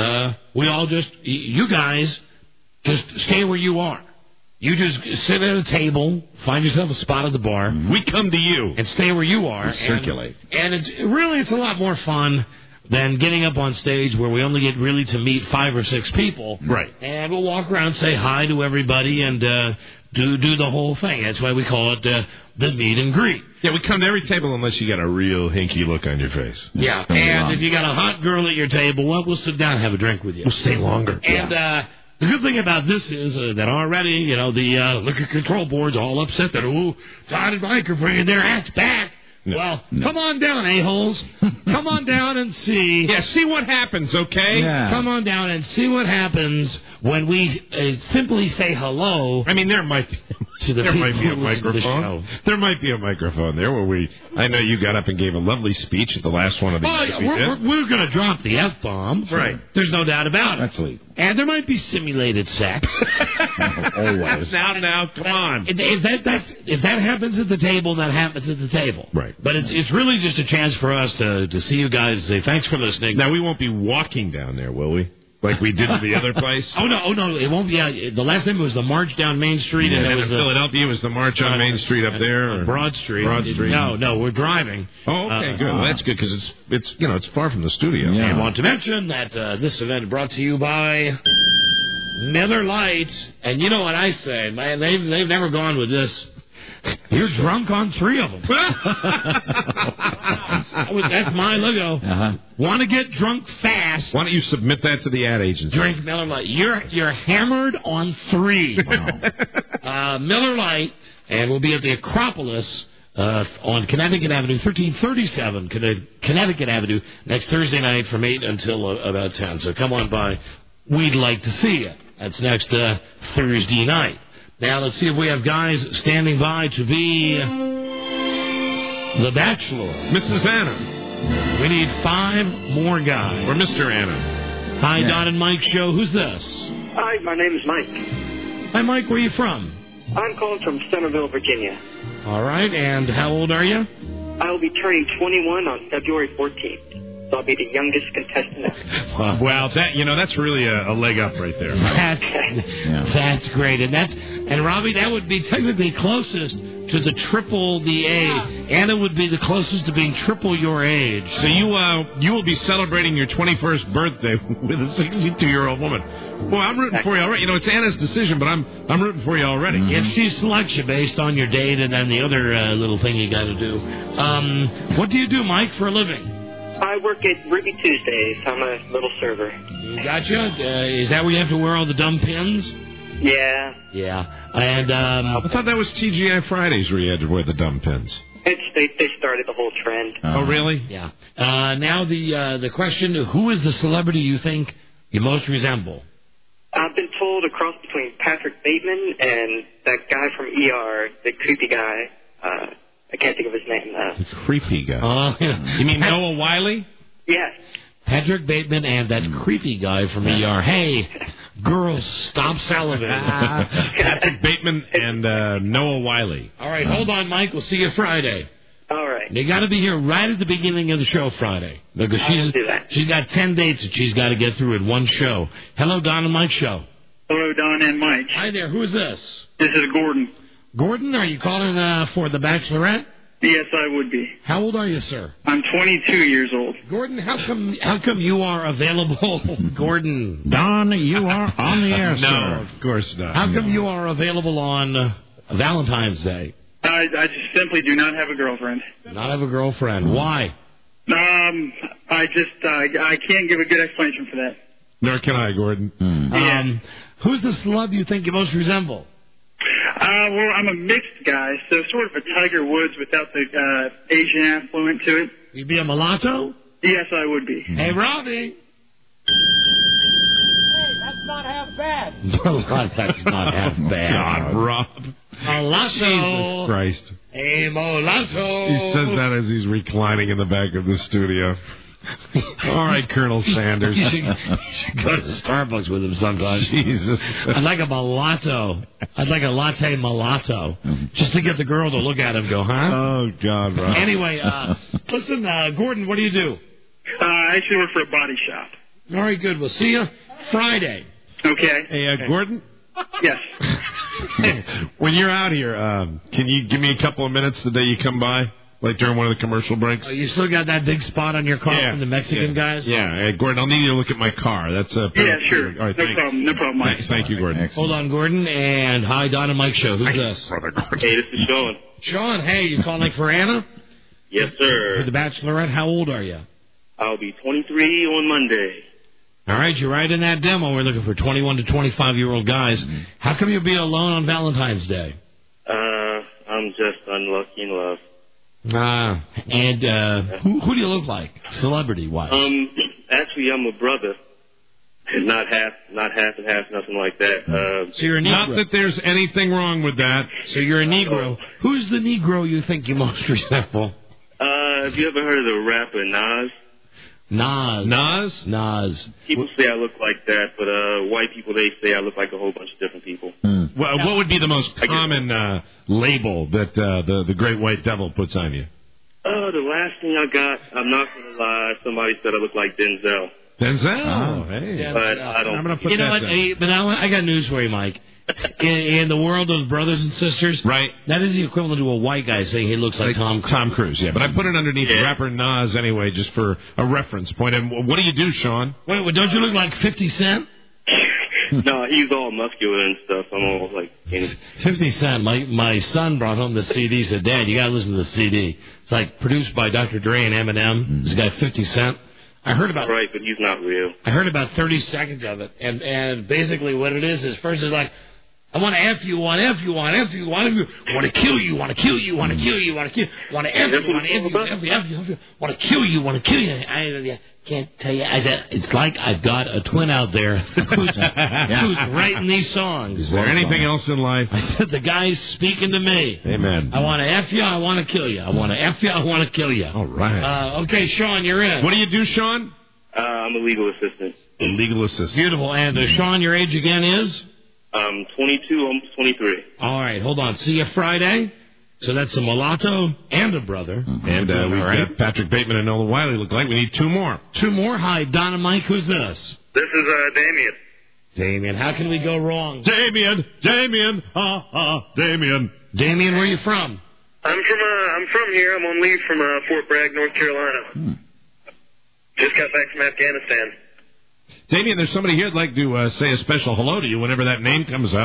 you guys... just stay where you are. You just sit at a table, find yourself a spot at the bar. We come to you. And stay where you are. Circulate. And it's a lot more fun than getting up on stage where we only get really to meet 5 or 6 people. Right. And we'll walk around, say hi to everybody, and do the whole thing. That's why we call it the meet and greet. Yeah, we come to every table unless you got a real hinky look on your face. Yeah, and if you got a hot girl at your table, well, we'll sit down and have a drink with you. We'll stay longer. And the good thing about this is that already, the liquor control board's all upset that, Todd and Mike are bringing their acts back. No. Well, come on down, a-holes. Come on down and see. Yeah, see what happens, okay? Yeah. Come on down and see what happens when we simply say hello. I mean, there might be a microphone. There might be a microphone there where I know you got up and gave a lovely speech at the last one of these. We're going to drop the F-bomb. Right. There's no doubt about it. That's legal. And there might be simulated sex. Always. Now, come on. If that happens at the table, that happens at the table. Right. But it's really just a chance for us to see you guys and say thanks for listening. Now, we won't be walking down there, will we? Like we did to the other place? Oh, no, it won't be. The last time it was the march down Main Street. Yeah, and in Philadelphia, it was the march on Main Street up there? Or Broad Street. No, we're driving. Oh, okay, good. Well, that's good, because it's far from the studio. Yeah. I want to mention that this event brought to you by Miller Lite. And you know what I say, man, they've never gone with this. You're drunk on 3 of them. That's my logo. Want to get drunk fast? Why don't you submit that to the ad agency? Drink Miller Lite. You're hammered on 3. Wow. Miller Lite, and we'll be at the Acropolis on Connecticut Avenue, 1337 Connecticut Avenue, next Thursday night from 8 until about 10. So come on by. We'd like to see you. That's next Thursday night. Now, let's see if we have guys standing by to be the Bachelor. Mrs. Anna. We need 5 more guys. Or Mr. Anna. Hi, Don and Mike Show. Who's this? Hi, my name is Mike. Hi, Mike. Where are you from? I'm calling from Centerville, Virginia. All right. And how old are you? I will be turning 21 on February 14th. So I'll be the youngest contestant ever. Well, that's really a leg up right there. That's great. And Robbie, that would be technically closest to the triple the age. Anna would be the closest to being triple your age. So you will be celebrating your 21st birthday with a 62-year-old woman. Well, I'm rooting for you already. It's Anna's decision, but I'm rooting for you already. If she selects you based on your date and then the other little thing you got to do. What do you do, Mike, for a living? I work at Ruby Tuesdays. I'm a little server. Gotcha. Is that where you have to wear all the dumb pins? Yeah. Yeah. And I thought that was TGI Fridays where you had to wear the dumb pins. They started the whole trend. Oh, really? Yeah. Now the question: who is the celebrity you think you most resemble? I've been told a cross between Patrick Bateman and that guy from ER, the creepy guy. I can't think of his name. The creepy guy. Yeah. You mean Noah Wiley? Yes. Patrick Bateman and that creepy guy from ER. Hey, girls, stop salivating. Patrick Bateman and Noah Wiley. All right, hold on, Mike. We'll see you Friday. All right. You got to be here right at the beginning of the show Friday. Because she's got 10 dates that she's got to get through in one show. Hello, Don and Mike Show. Hello, Don and Mike. Hi there. Who is this? This is Gordon. Gordon, are you calling for The Bachelorette? Yes, I would be. How old are you, sir? I'm 22 years old. Gordon, how come you are available? Gordon. Don, you are on the air, No, sir. of course not. How come you are available on Valentine's Day? I just simply do not have a girlfriend. Not have a girlfriend. Why? I can't give a good explanation for that. Nor can I, Gordon. Who's the celeb you think you most resemble? Well, I'm a mixed guy, so sort of a Tiger Woods without the Asian affluent to it. You'd be a mulatto? Yes, I would be. Hey, Robbie. Hey, that's not half bad. That's not half bad. God, Rob. Mulatto. Jesus Christ. Hey, mulatto. He says that as he's reclining in the back of the studio. All right, Colonel Sanders. You should go to Starbucks with him sometime. Jesus. I'd like a mulatto. I'd like a latte mulatto. Just to get the girl to look at him and go, huh? Oh, God, Rob. Anyway, listen, Gordon, what do you do? I actually work for a body shop. All right, good. We'll see you Friday. Okay. Hey, Gordon? Yes. When you're out here, can you give me a couple of minutes the day you come by? Like during one of the commercial breaks? Oh, you still got that big spot on your car from the Mexican guys? Yeah. Hey, Gordon, I'll need you to look at my car. That's yeah, sure. All right, No problem, Mike. Thank you, Gordon. Hold on, Gordon, and hi, Don and Mike Show. Who's this? Brother Gordon. Hey, this is Sean. Sean, hey, you calling for Anna? Yes, sir. For The Bachelorette, how old are you? I'll be 23 on Monday. All right, you're right in that demo. We're looking for 21 to 25-year-old guys. How come you'll be alone on Valentine's Day? I'm just unlucky in love. And who do you look like, celebrity-wise? Actually, I'm a brother. Not half and half, nothing like that. So you're a Negro. Not that there's anything wrong with that. So you're a Negro. Who's the Negro you think you most resemble? Have you ever heard of the rapper Nas? Nas? People say I look like that, but white people, they say I look like a whole bunch of different people. Well, what would be the most common label that the Great White Devil puts on you? The last thing I got, I'm not going to lie, somebody said I look like Denzel. Denzel? Hey. But I don't. I'm going to put you know that what? down. But I got news for you, Mike. In the world of brothers and sisters, right? That is the equivalent to a white guy saying he looks like Tom Cruise. Tom Cruise, yeah. But I put it underneath rapper Nas anyway, just for a reference point. And what do you do, Sean? Wait, don't you look like 50 Cent? No, he's all muscular and stuff. I'm all like 50 Cent. My son brought home the CD. Said, Dad, you got to listen to the CD. It's like produced by Dr. Dre and Eminem. This guy 50 Cent. I heard about right, but he's not real. I heard about 30 seconds of it, and basically what it is first is like, I want to F you, want to F you, want to F you, want to kill you, want to kill you, want to kill you, want to kill, want to F you, want to F you, F you, want to kill you, want to kill you. I can't tell you. It's like I've got a twin out there who's writing these songs. Is there anything else in life? I said the guy's speaking to me. Amen. I want to F you, I want to kill you. I want to F you, I want to kill you. All right. Okay, Sean, you're in. What do you do, Sean? I'm a legal assistant. A legal assistant. Beautiful. And Sean, your age again is? 22, almost 23. All right, hold on. See you Friday. So that's a mulatto and a brother. And we've got Patrick Bateman and Noah Wiley look like. We need two more. Two more? Hi, Don and Mike. Who's this? This is Damien. Damien. How can we go wrong? Damien. Damien, where are you from? I'm from here. I'm on leave from Fort Bragg, North Carolina. Just got back from Afghanistan. Damien, there's somebody here that'd like to say a special hello to you whenever that name comes up.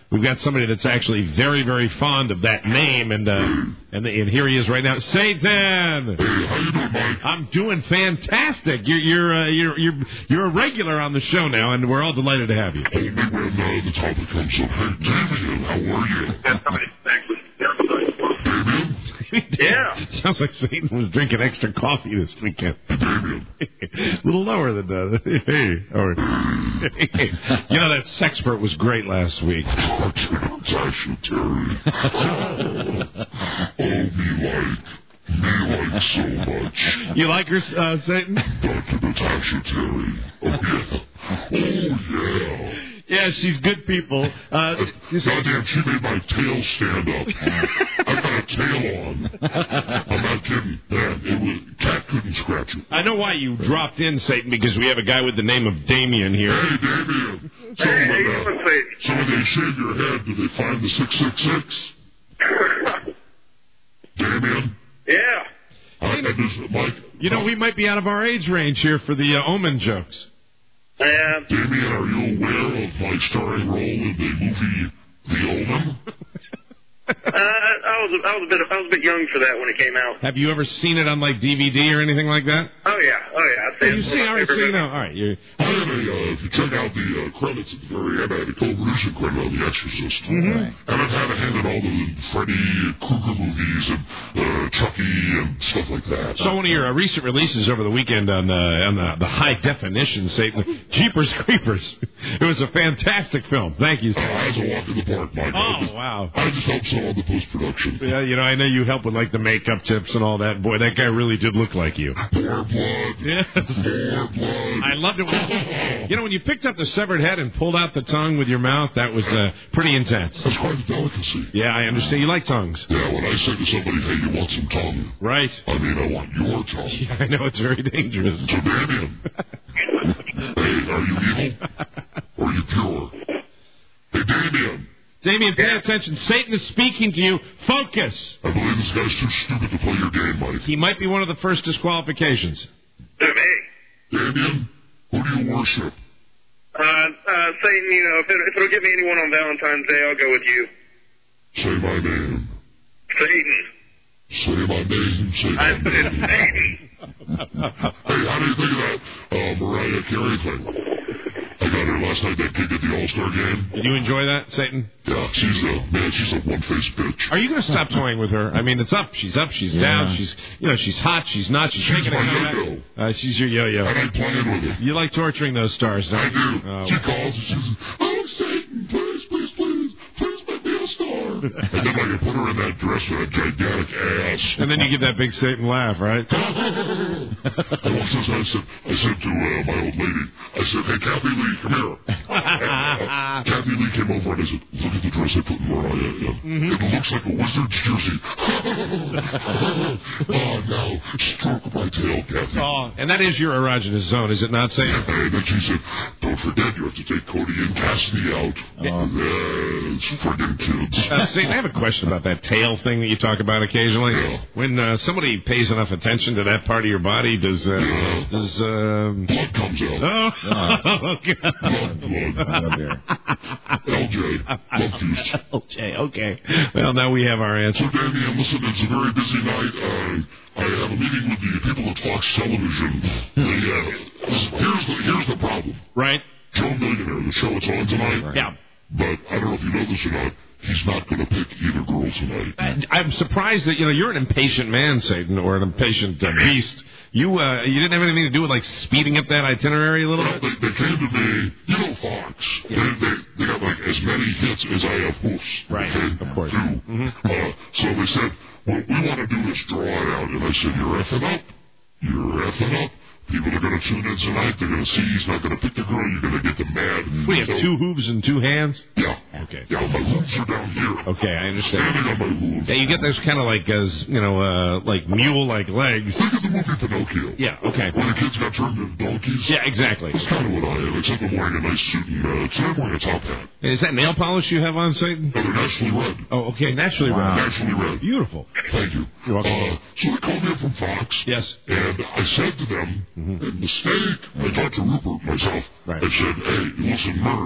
we've got somebody that's actually very, very fond of that name, and here he is right now. Satan! Hey, how you doing, Mike? I'm doing fantastic. You're a regular on the show now, and we're all delighted to have you. Oh, maybe when the topic comes up. Hey, Damien, how are you? Damien? Yeah. Sounds like Satan was drinking extra coffee this weekend. Damien. A little lower than that. Hey. You know, that Sexpert was great last week. Natasha Terry. Me like so much. You like her, Satan? Dr. Natasha Terry. Oh, yeah. Yeah, she's good people. Goddamn, she made my tail stand up. I've got a tail on. I'm not kidding. Man, cat couldn't scratch it. I know why you dropped in, Satan, because we have a guy with the name of Damien here. Hey, Damien. So when they shave your head, do they find the 666? Damien? Yeah. Mike, you know, we might be out of our age range here for the Omen jokes. Damien, are you aware of my starring role in the movie The Omen? I was a bit young for that when it came out. Have you ever seen it on like DVD or anything like that? Oh yeah. I'd say you see, all right, so you know. All right, if you check out the credits at the very end, I had a co-producer credit on The Exorcist, and I've had a hand in all the Freddy Krueger movies and Chucky and stuff like that. So one of your recent releases over the weekend on the high definition, Satan, Jeepers Creepers. It was a fantastic film. Thank you. As a walk in the park, Mike. Wow. I just helped on the post-production. Yeah, you know, I know you help with, like, the makeup tips and all that. Boy, that guy really did look like you. More blood. Yes. More blood. I loved it. You know, when you picked up the severed head and pulled out the tongue with your mouth, that was pretty intense. That's quite a delicacy. Yeah, I understand. You like tongues. Yeah, when I say to somebody, hey, you want some tongue? Right. I mean, I want your tongue. Yeah, I know, it's very dangerous. So, Damien. Hey, are you evil? Or are you pure? Hey, Damien. Damien, pay attention. Satan is speaking to you. Focus. I believe this guy's too stupid to play your game, Mike. He might be one of the first disqualifications. Hey. Damien, who do you worship? Satan, you know, if it'll get me anyone on Valentine's Day, I'll go with you. Say my name. Satan. Say my name. Say my name. Satan. Hey, how do you think of that Mariah Carey thing? I got her last night, that gig at the All-Star game. Did you enjoy that, Satan? Yeah, she's a one-faced bitch. Are you going to stop toying with her? I mean, it's up, she's down, she's hot, she's not, she's making my yo-yo. She's your yo-yo. And I'm playing with her. You like torturing those stars, don't I you? do. She calls and she says, oh, Satan, please make me a star. And then I can put her in that dress with that gigantic ass. And then you get that big Satan laugh, right? And once I said to my old lady, I said, hey, Kathy Lee, come here. Kathy Lee came over and I said, look at the dress I put in Mariah. It looks like a wizard's jersey. Oh, now, stroke my tail, Kathy. Oh, and that is your erogenous zone, is it not, Satan? And then she said, don't forget, you have to take Cody and Cassidy out. Yes, friggin' kids. Satan, I have a question about that tail thing that you talk about occasionally. Yeah. When somebody pays enough attention to that part of your body, does blood comes out. Oh, God. Blood. LJ. Love juice. LJ, okay. Well, now we have our answer. So, Damien, listen, it's a very busy night. I have a meeting with the people at Fox Television. Here's the problem. Right. Joe Millionaire, the show it's on tonight. Right. Yeah. But I don't know if you know this or not. He's not going to pick either girl tonight. I'm surprised that you're an impatient man, Satan, or an impatient beast. You didn't have anything to do with like speeding up that itinerary a little bit. They came to me. You know Fox. Yeah. They got like as many hits as I have hosts. Right. Okay? Of course. So they said, what we want to do is draw it out, and I said, you're effing up. You're effing up. People are going to tune in tonight. They're going to see he's not going to pick the girl. You're going to get them mad. We have two hooves and two hands? Yeah. Okay. Yeah, my hooves are down here. Okay, I understand. Standing on my hooves. Yeah, you get those kind of like, like mule-like legs. Think of the movie Pinocchio. Yeah, okay. When the kids got turned into donkeys. Yeah, exactly. That's kind of what I am, except I'm wearing a nice suit and I'm wearing a top hat. Is that nail polish you have on, Satan? No, they're naturally red. Oh, okay, naturally red. Naturally red. Beautiful. Thank you. You're welcome. So they called me up from Fox. Yes. And I said to them, mistake. I talked to Rupert myself. Right. I said, hey, listen, nerd,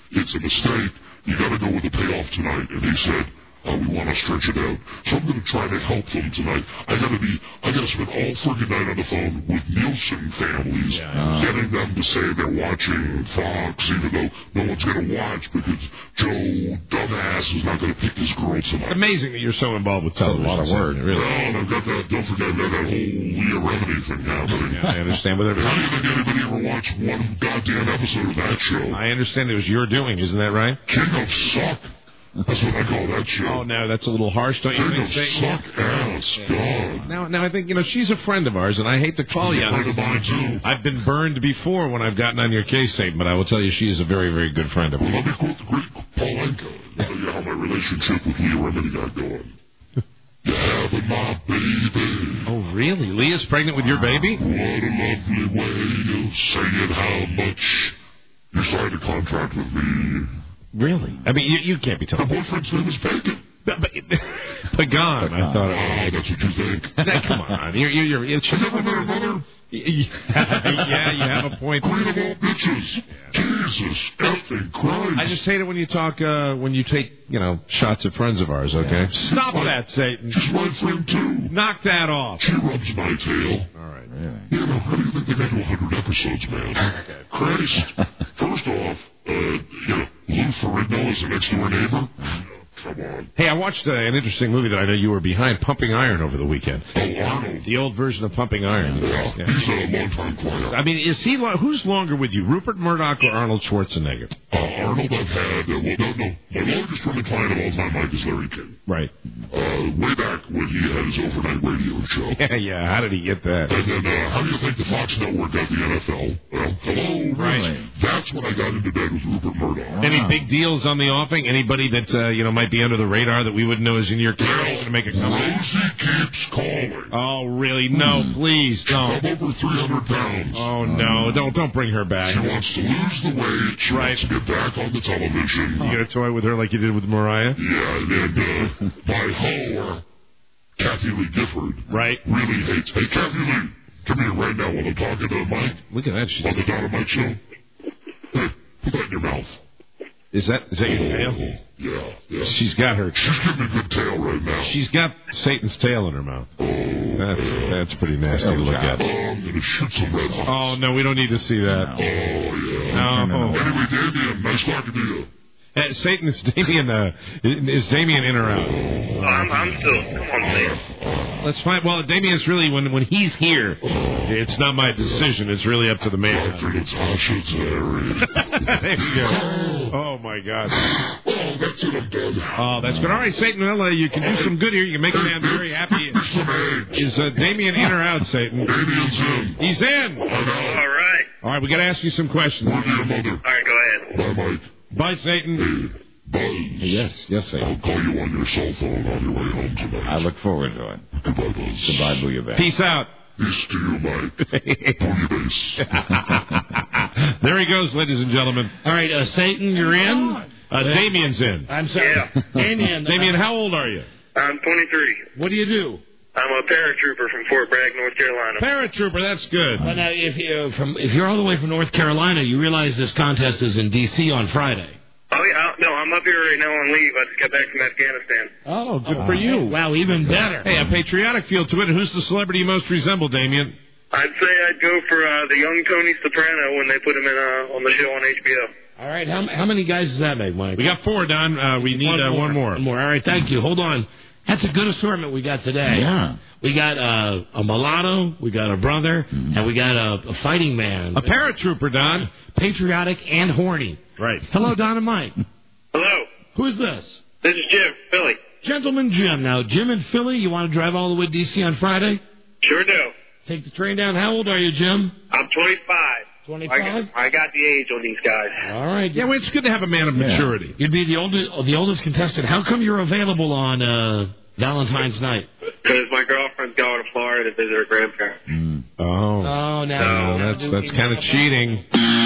it's a mistake. You got to go with the payoff tonight. And he said, we want to stretch it out. So I'm going to try to help them tonight. I got to spend all friggin' night on the phone with Nielsen families, getting them to say they're watching Fox, even though no one's going to watch because Joe dumbass is not going to pick his girl tonight. Amazing that you're so involved with television. A lot of work. Really. Well, and I've got that, don't forget, that whole Leah Remini thing happening. Yeah, I understand with everything. How do you think anybody ever watched one goddamn episode of that show? I understand it was your doing, isn't that right? King of Suck. That's what I call that show. Oh, no, that's a little harsh, don't you think? Suck ass, God. Now, I think, she's a friend of ours, and I hate to call you. Friend of mine, too. I've been burned before when I've gotten on your case, Satan, but I will tell you she is a very, very good friend of mine. Well, let me quote the great Paulenko. Tell you how my relationship with Leah Remini got going. You're having my baby. Oh, really? Leah's pregnant with your baby? What a lovely way of saying how much you signed a contract with me. Really? I mean, you can't be telling me. My boyfriend's name is Bacon. Pagan, I thought. Oh, that's what you think. Come on. Yeah, you have a point. Queen of all bitches. Jesus effing Christ. I just hate it when you talk, when you take, shots at friends of ours, okay? Yeah. Stop that, Satan. She's my friend, too. Knock that off. She rubs my tail. All right. Really? How do you think they got to 100 episodes, man? Okay. Christ. First off, Lou Ferrigno is the next door neighbor. Come on. Hey, I watched an interesting movie that I know you were behind, Pumping Iron, over the weekend. Oh, Arnold. The old version of Pumping Iron. Yeah. He's a long-time client. I mean, who's longer with you, Rupert Murdoch or Arnold Schwarzenegger? Arnold I've had, no. My longest running client of all time, Mike, is Larry King. Right. Way back when he had his overnight radio show. Yeah, how did he get that? And then, how do you think the Fox Network got the NFL? Well, hello. Right. That's when I got into bed with Rupert Murdoch. Any big deals on the offing? Anybody that, might be under the radar that we wouldn't know is in your career to make a comeback? Rosie keeps calling. Oh, really? No, please don't. I'm over 300 pounds. Oh, no. Don't bring her back. She wants to lose the weight. She wants to get back on the television. You gonna toy with her like you did with Mariah? Yeah, and then my whore, Kathy Lee Gifford, right, really hates. Hey, Kathy Lee, come here right now while I'm talking to Mike. Look at that. On the Donna Mike show. Hey, put that in your mouth. Is that your tail? Yeah. She's got her. She's giving me a good tail right now. She's got Satan's tail in her mouth. That's pretty nasty to look at. I'm gonna shoot some red hot. Oh no, we don't need to see that. Oh yeah. No. Anyway, Damien, nice talking to you. Satan, is Damien in or out? I'm still. Come on, man. That's fine. Well, Damien's really, when he's here, it's not my decision. It's really up to the man. There you go. Oh, my God. Oh, that's it. I'm done. Oh, that's good. All right, Satan, well, you can do some good here. You can make a man very happy. Is Damien in or out, Satan? Damien's in. He's in. All right. All right, we got to ask you some questions. Where's your mother? All right, go ahead. Bye, Mike. Bye, Satan. Buzz. Yes, Satan. I'll call you on your cell phone on your way home tonight. I look forward to it. Goodbye, Buzz. Goodbye, Booyah. Peace out. Peace to you, Mike. Booyah. There he goes, ladies and gentlemen. All right, Satan, you're in. Damien's in. I'm sorry. Yeah. Damien, how old are you? I'm 23. What do you do? I'm a paratrooper from Fort Bragg, North Carolina. Paratrooper, that's good. Well, now, if you're all the way from North Carolina, you realize this contest is in D.C. on Friday. Oh, yeah. No, I'm up here right now on leave. I just got back from Afghanistan. Oh, good for you. Wow, even better. Hey, a patriotic feel to it. Who's the celebrity you most resemble, Damien? I'd say I'd go for the young Tony Soprano when they put him in on the show on HBO. All right, how many guys does that make, Mike? We got 4, Don. We need one more. One more. All right, thank you. Hold on. That's a good assortment we got today. Yeah. We got a mulatto, we got a brother, and we got a fighting man. A paratrooper, Don. Patriotic and horny. Right. Hello, Don and Mike. Hello. Who's this? This is Jim, Philly. Gentleman Jim. Now, Jim in Philly, you want to drive all the way to D.C. on Friday? Sure do. Take the train down. How old are you, Jim? I'm 25. 25? I got the age on these guys. All right. Yeah, well, it's good to have a man of maturity. You'd be the oldest contestant. How come you're available on Valentine's night? Because my girlfriend's going to Florida to visit her grandparents. Oh, no. That's kind of cheating.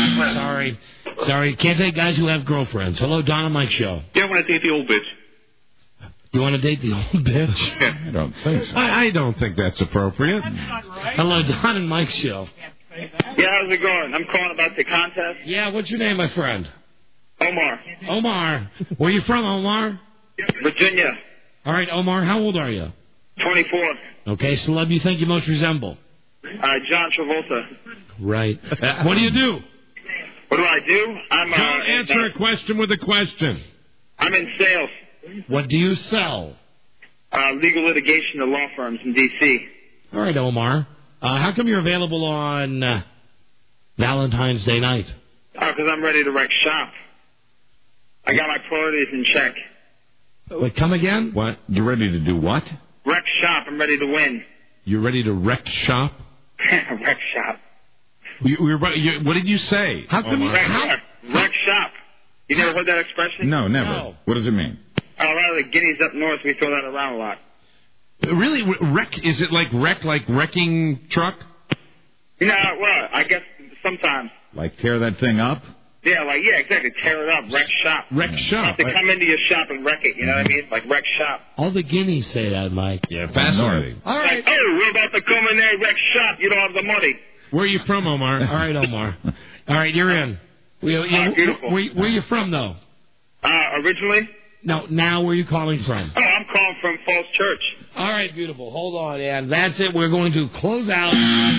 Sorry. Can't take guys who have girlfriends. Hello, Don and Mike Show. Yeah, I want to date the old bitch. You want to date the old bitch? I don't think so. I don't think that's appropriate. That's not right. Hello, Don and Mike Show. Yeah, how's it going? I'm calling about the contest. Yeah, what's your name, my friend? Omar. Where are you from, Omar? Virginia. All right, Omar, how old are you? 24. Okay, celeb you think you most resemble? John Travolta. Right. What do you do? What do I do? Don't answer a question with a question. I'm in sales. What do you sell? Legal litigation to law firms in D.C. All right, Omar. How come you're available on Valentine's Day night? Because I'm ready to wreck shop. I got my priorities in check. Wait, come again? What? You're ready to do what? Wreck shop. I'm ready to win. You're ready to wreck shop? Wreck shop. What did you say? How come Wreck shop. You never heard that expression? No, never. No. What does it mean? A lot of the guineas up north, we throw that around a lot. Really? Wreck? Is it like wrecking truck? Well, I guess sometimes. Like tear that thing up? Yeah, exactly. Tear it up. Wreck shop. Wreck shop. To come into your shop and wreck it, you know what I mean? Like wreck shop. All the guineas say that, Mike. Yeah, fascinating. All right. Like, oh, we're about to come in there and wreck shop. You don't have the money. Where are you from, Omar? All right, Omar. All right, you're in. Beautiful. Where are you from, though? Originally? No, now where are you calling from? Oh, I'm calling from Falls Church. All right, beautiful. Hold on, and that's it. We're going to close out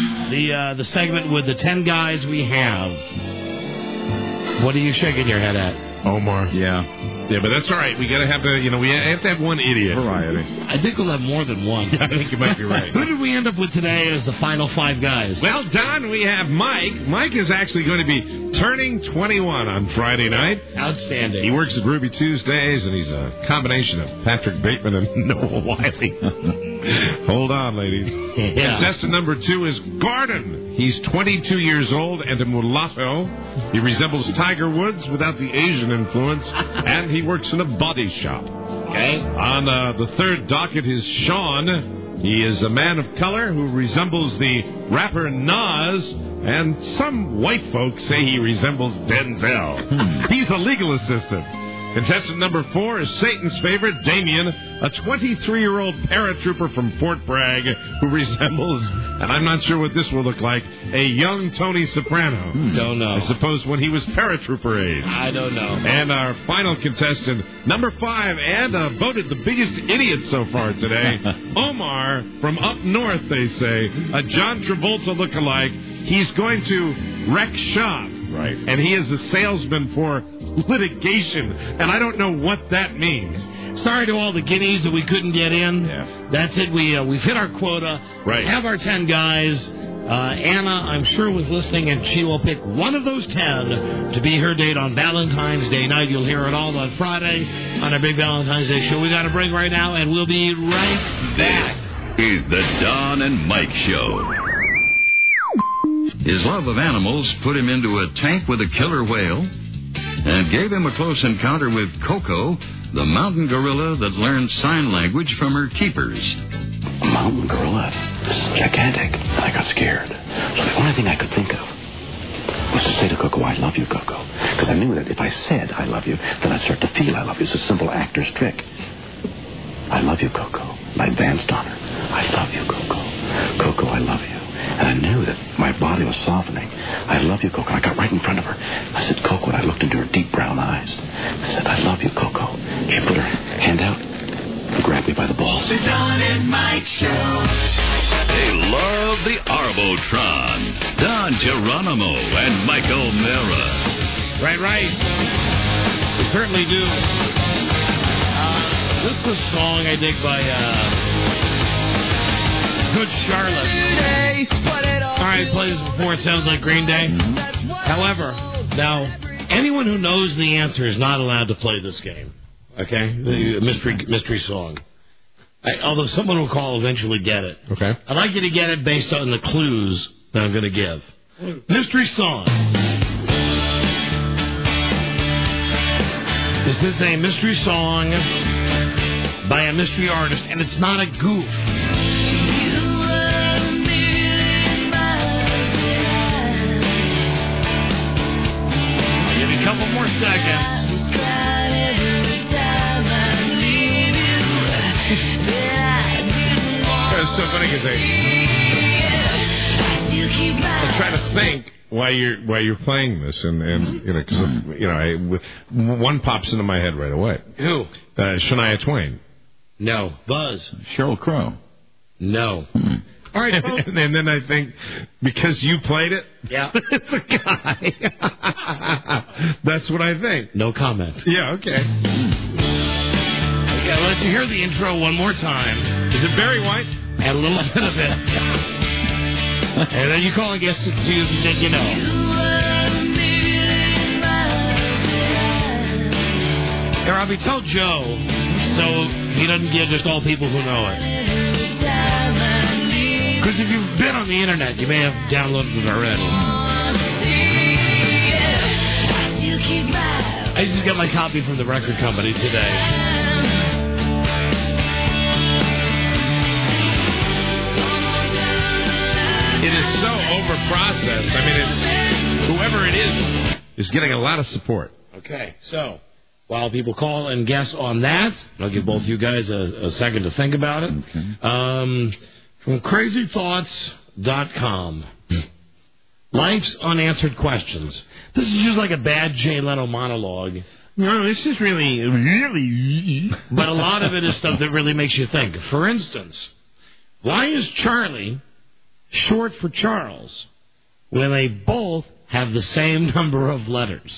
the segment with the 10 guys we have. What are you shaking your head at? Omar. Yeah. Yeah, but that's all right. We gotta have we have to have one idiot. Variety. I think we'll have more than one. I think you might be right. Who did we end up with today as the final 5 guys? Well, Don, we have Mike. Mike is actually going to be turning 21 on Friday night. Outstanding. He works at Ruby Tuesdays, and he's a combination of Patrick Bateman and Noah Wiley. Hold on, ladies. Yeah. Contestant number 2 is Gordon. He's 22 years old and a mulatto. He resembles Tiger Woods without the Asian influence, and he works in a body shop. Okay. On the third docket is Sean. He is a man of color who resembles the rapper Nas, and some white folks say he resembles Denzel. He's a legal assistant. Contestant number 4 is Satan's favorite, Damien, a 23-year-old paratrooper from Fort Bragg who resembles, and I'm not sure what this will look like, a young Tony Soprano. Don't know. I suppose when he was paratrooper age. I don't know. And our final contestant, number 5, and voted the biggest idiot so far today, Omar from up north, they say, a John Travolta lookalike. He's going to wreck shop. Right. And he is a salesman for litigation, and I don't know what that means. Sorry to all the guineas that we couldn't get in. Yeah. That's it. We've hit our quota. Right. We have our 10 guys. Anna, I'm sure, was listening, and she will pick one of those 10 to be her date on Valentine's Day night. You'll hear it all on Friday on our big Valentine's Day show. We got a break right now, and we'll be right back. This is the Don and Mike Show. His love of animals put him into a tank with a killer whale and gave him a close encounter with Coco, the mountain gorilla that learned sign language from her keepers. A mountain gorilla? This is gigantic. And I got scared. So the only thing I could think of was to say to Coco, I love you, Coco. Because I knew that if I said I love you, then I'd start to feel I love you. It's a simple actor's trick. I love you, Coco. And I advanced on her. I love you, Coco. Coco, I love you. And I knew that my body was softening. I love you, Coco. And I got right in front of her. I said, Coco, and I looked into her deep brown eyes. I said, I love you, Coco. She put her hand out and grabbed me by the balls. The Don and Mike Show. They love the Arbotron. Don Geronimo and Michael Mara. Right. We certainly do. This is a song I dig by Good Charlotte. All right, played this before. It sounds like Green Day. However, now, anyone who knows the answer is not allowed to play this game. Okay? The mystery song. Although someone will call eventually get it. Okay. I'd like you to get it based on the clues that I'm going to give. Mystery song. This is a mystery song by a mystery artist, and it's not a goof. I'll give you a couple more seconds. It's so funny because I was trying to think why you're playing this, and you know, 'cause one pops into my head right away. Who? Shania Twain. No. Buzz. Sheryl Crow. No. All right, and then I think, because you played it, yeah, it's a guy. That's what I think. No comment. Yeah, okay. Okay, let's hear the intro one more time. Is it Barry White? And a little bit of it. And then you call and guess to see that you know. Hey, Robbie, tell Joe so he doesn't get just all people who know it. Because if you've been on the internet, you may have downloaded it already. I just got my copy from the record company today. It is so overprocessed. I mean, whoever it is getting a lot of support. Okay, so while people call and guess on that, I'll give both you guys a second to think about it. Okay. From crazythoughts.com. Life's unanswered questions. This is just like a bad Jay Leno monologue. No, this is really... But a lot of it is stuff that really makes you think. For instance, why is Charlie short for Charles when they both have the same number of letters?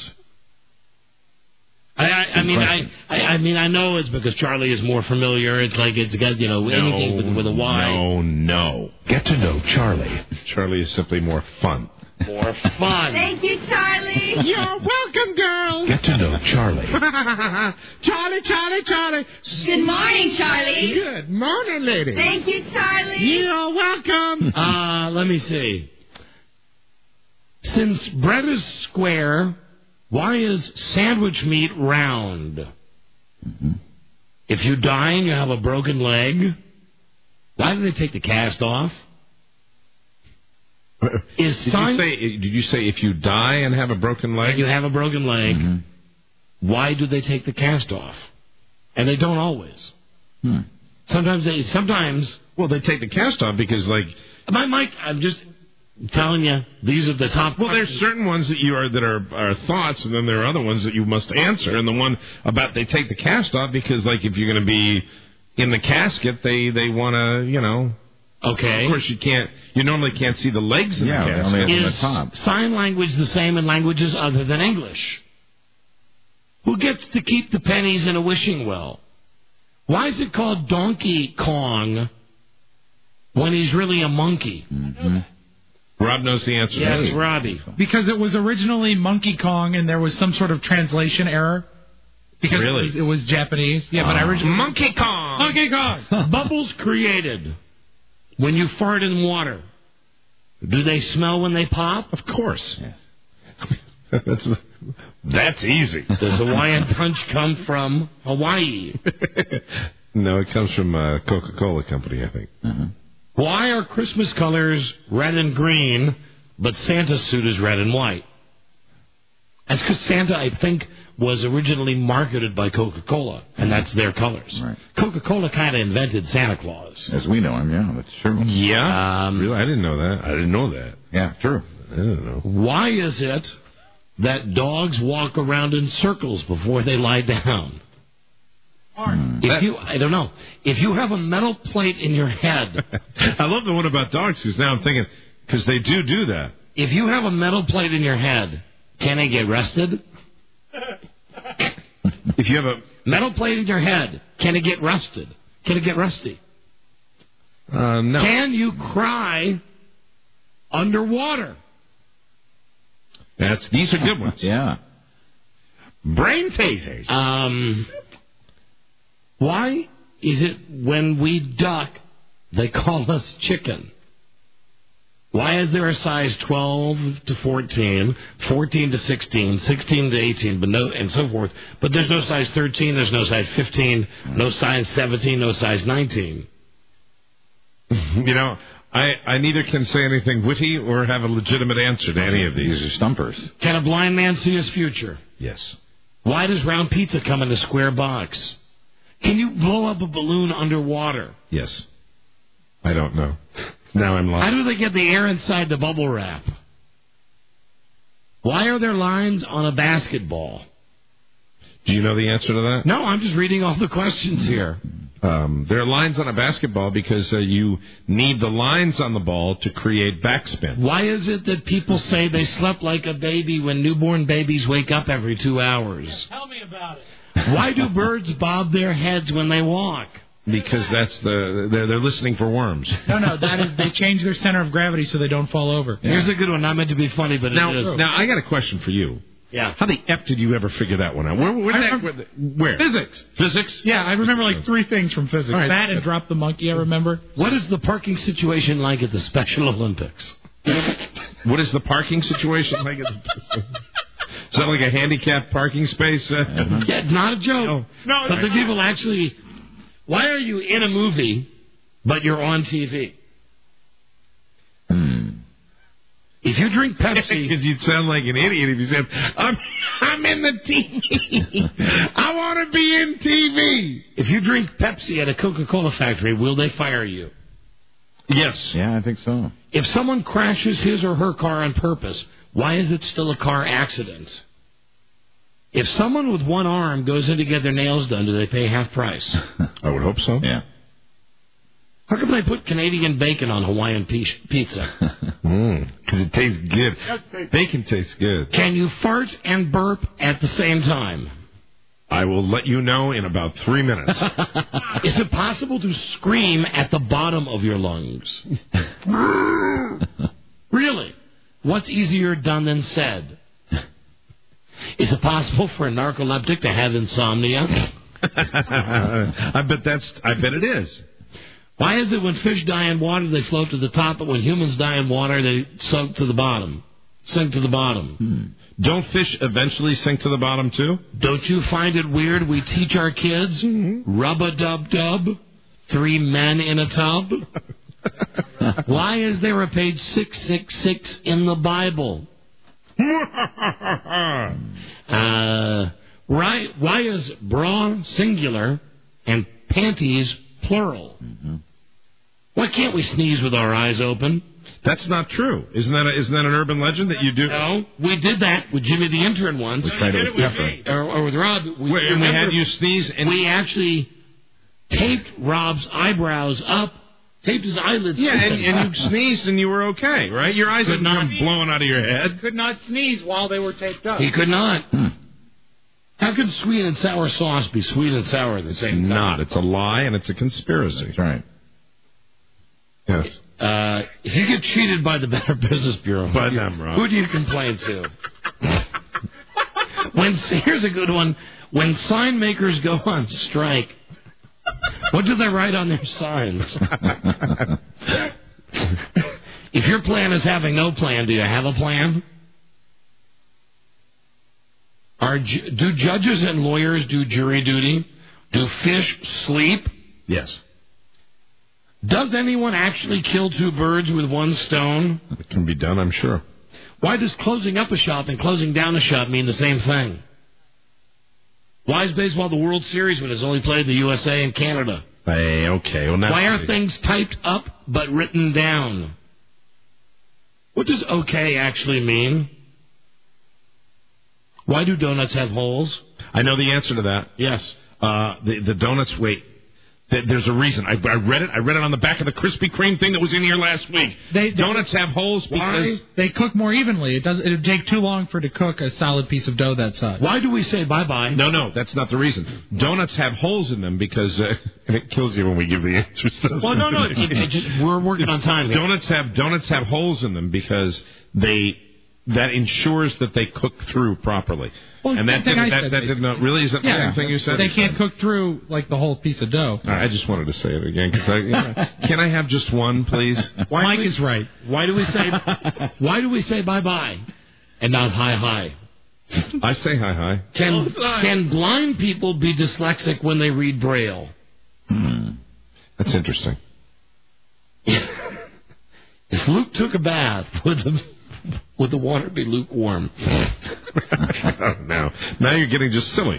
I mean, I know it's because Charlie is more familiar. It's like it's got, anything with a Y. No. Get to know Charlie. Charlie is simply more fun. More fun. Thank you, Charlie. You're welcome, girl. Get to know Charlie. Charlie. Good morning, Charlie. Good morning, lady. Thank you, Charlie. You're welcome. Let me see. Since bread is square, why is sandwich meat round? Mm-hmm. If you die and you have a broken leg, why do they take the cast off? Did you say if you die and have a broken leg? If you have a broken leg, why do they take the cast off? And they don't always. Sometimes. Well, they take the cast off because, Mike, I'm just telling you, these are the top. Well, there's certain ones that are thoughts, and then there are other ones that you must answer. And the one about they take the cast off because, if you're going to be in the casket, they want to, Okay. Of course, you normally can't see the legs in the casket. Only is the top. Sign language the same in languages other than English? Who gets to keep the pennies in a wishing well? Why is it called Donkey Kong when he's really a monkey? Mm-hmm. Rob knows the answer. Yeah, it's Robbie. Because it was originally Monkey Kong, and there was some sort of translation error. Because really? it was Japanese. Yeah, but originally Monkey Kong. Bubbles created when you fart in water. Do they smell when they pop? Of course. Yeah. That's easy. Does Hawaiian Punch come from Hawaii? No, it comes from Coca-Cola Company, I think. Uh-huh. Why are Christmas colors red and green, but Santa's suit is red and white? That's because Santa, I think, was originally marketed by Coca-Cola, and that's their colors. Right. Coca-Cola kind of invented Santa Claus. As we know him, yeah, that's true. Yeah? Really? I didn't know that. I didn't know that. Yeah, true. I don't know. Why is it that dogs walk around in circles before they lie down? I don't know. If you have a metal plate in your head... I love the one about dogs, because now I'm thinking, because they do that. If you have a metal plate in your head, can they get rusted? If you have a metal plate in your head, can it get rusted? Can it get rusty? No. Can you cry underwater? These are good ones. Yeah. Brain phasers. Why is it when we duck, they call us chicken? Why is there a size 12 to 14, 14 to 16, 16 to 18, and so forth? But there's no size 13, there's no size 15, no size 17, no size 19. I neither can say anything witty or have a legitimate answer to any of these. These are stumpers. Can a blind man see his future? Yes. Why does round pizza come in a square box? Can you blow up a balloon underwater? Yes. I don't know. Now I'm lost. How do they get the air inside the bubble wrap? Why are there lines on a basketball? Do you know the answer to that? No, I'm just reading all the questions here. There are lines on a basketball because you need the lines on the ball to create backspin. Why is it that people say they slept like a baby when newborn babies wake up every 2 hours? Tell me about it. Why do birds bob their heads when they walk? Because they're listening for worms. No, that is they change their center of gravity so they don't fall over. Here's a good one. Not meant to be funny, but it is. Now I got a question for you. Yeah. How the F did you ever figure that one out? Where? Physics. Physics? Yeah, I remember like 3 things from physics. Right. That and drop the monkey, I remember. What is the parking situation like at the Special Olympics? What is the parking situation like at the... Is that like a handicapped parking space? Yeah, not a joke. No. Something people actually... Why are you in a movie, but you're on TV? If you drink Pepsi... Because you'd sound like an idiot if you said, I'm in the TV. I want to be in TV. If you drink Pepsi at a Coca-Cola factory, will they fire you? Yes. Yeah, I think so. If someone crashes his or her car on purpose, why is it still a car accident? If someone with one arm goes in to get their nails done, do they pay half price? I would hope so. Yeah. How come they put Canadian bacon on Hawaiian pizza? Because it tastes good. Bacon tastes good. Can you fart and burp at the same time? I will let you know in about 3 minutes. Is it possible to scream at the bottom of your lungs? Really? What's easier done than said? Is it possible for a narcoleptic to have insomnia? I bet it is. Why is it when fish die in water they float to the top, but when humans die in water they sink to the bottom? Don't fish eventually sink to the bottom too? Don't you find it weird we teach our kids rub-a-dub-dub, 3 men in a tub? Why is there a page 666 in the Bible? Why is bra singular and panties plural? Why can't we sneeze with our eyes open? That's not true. Isn't that an urban legend that you do? No, we did that with Jimmy the Intern once. We tried it with Pepper. Or with Rob. We had you sneeze and... We actually taped Rob's eyebrows up, taped his eyelids. Yeah, and you sneezed and you were okay, right? Your eyes didn't come blowing out of your head. Could not sneeze while they were taped up. He could not. How could sweet and sour sauce be sweet and sour at the same time? Not. It's a lie and it's a conspiracy. That's right. Yes. If you get cheated by the Better Business Bureau, who do you complain to? Here's a good one. When sign makers go on strike, what do they write on their signs? If your plan is having no plan, do you have a plan? Do judges and lawyers do jury duty? Do fish sleep? Yes. Does anyone actually kill 2 birds with 1 stone? It can be done, I'm sure. Why does closing up a shop and closing down a shop mean the same thing? Why is baseball the World Series when it's only played in the USA and Canada? Hey, okay. Well, now why are things typed up but written down? What does okay actually mean? Why do donuts have holes? I know the answer to that. Yes. The donuts, wait. There's a reason. I read it. I read it on the back of the Krispy Kreme thing that was in here last week. Donuts have holes because they cook more evenly. It would take too long to cook a solid piece of dough that size. Why do we say bye-bye? No, that's not the reason. Donuts have holes in them because and it kills you when we give the answers. Well, no. We're working on time here. Donuts have holes in them because that ensures that they cook through properly. Well, and that did not really. Is that the same thing you said? They can't cook through like the whole piece of dough. All right, I just wanted to say it again because can I have just one, please? Mike is right. Why do we say bye-bye and not hi? I say hi. Can blind people be dyslexic when they read Braille? That's interesting. If Luke took a bath, would the water be lukewarm? Now you're getting just silly.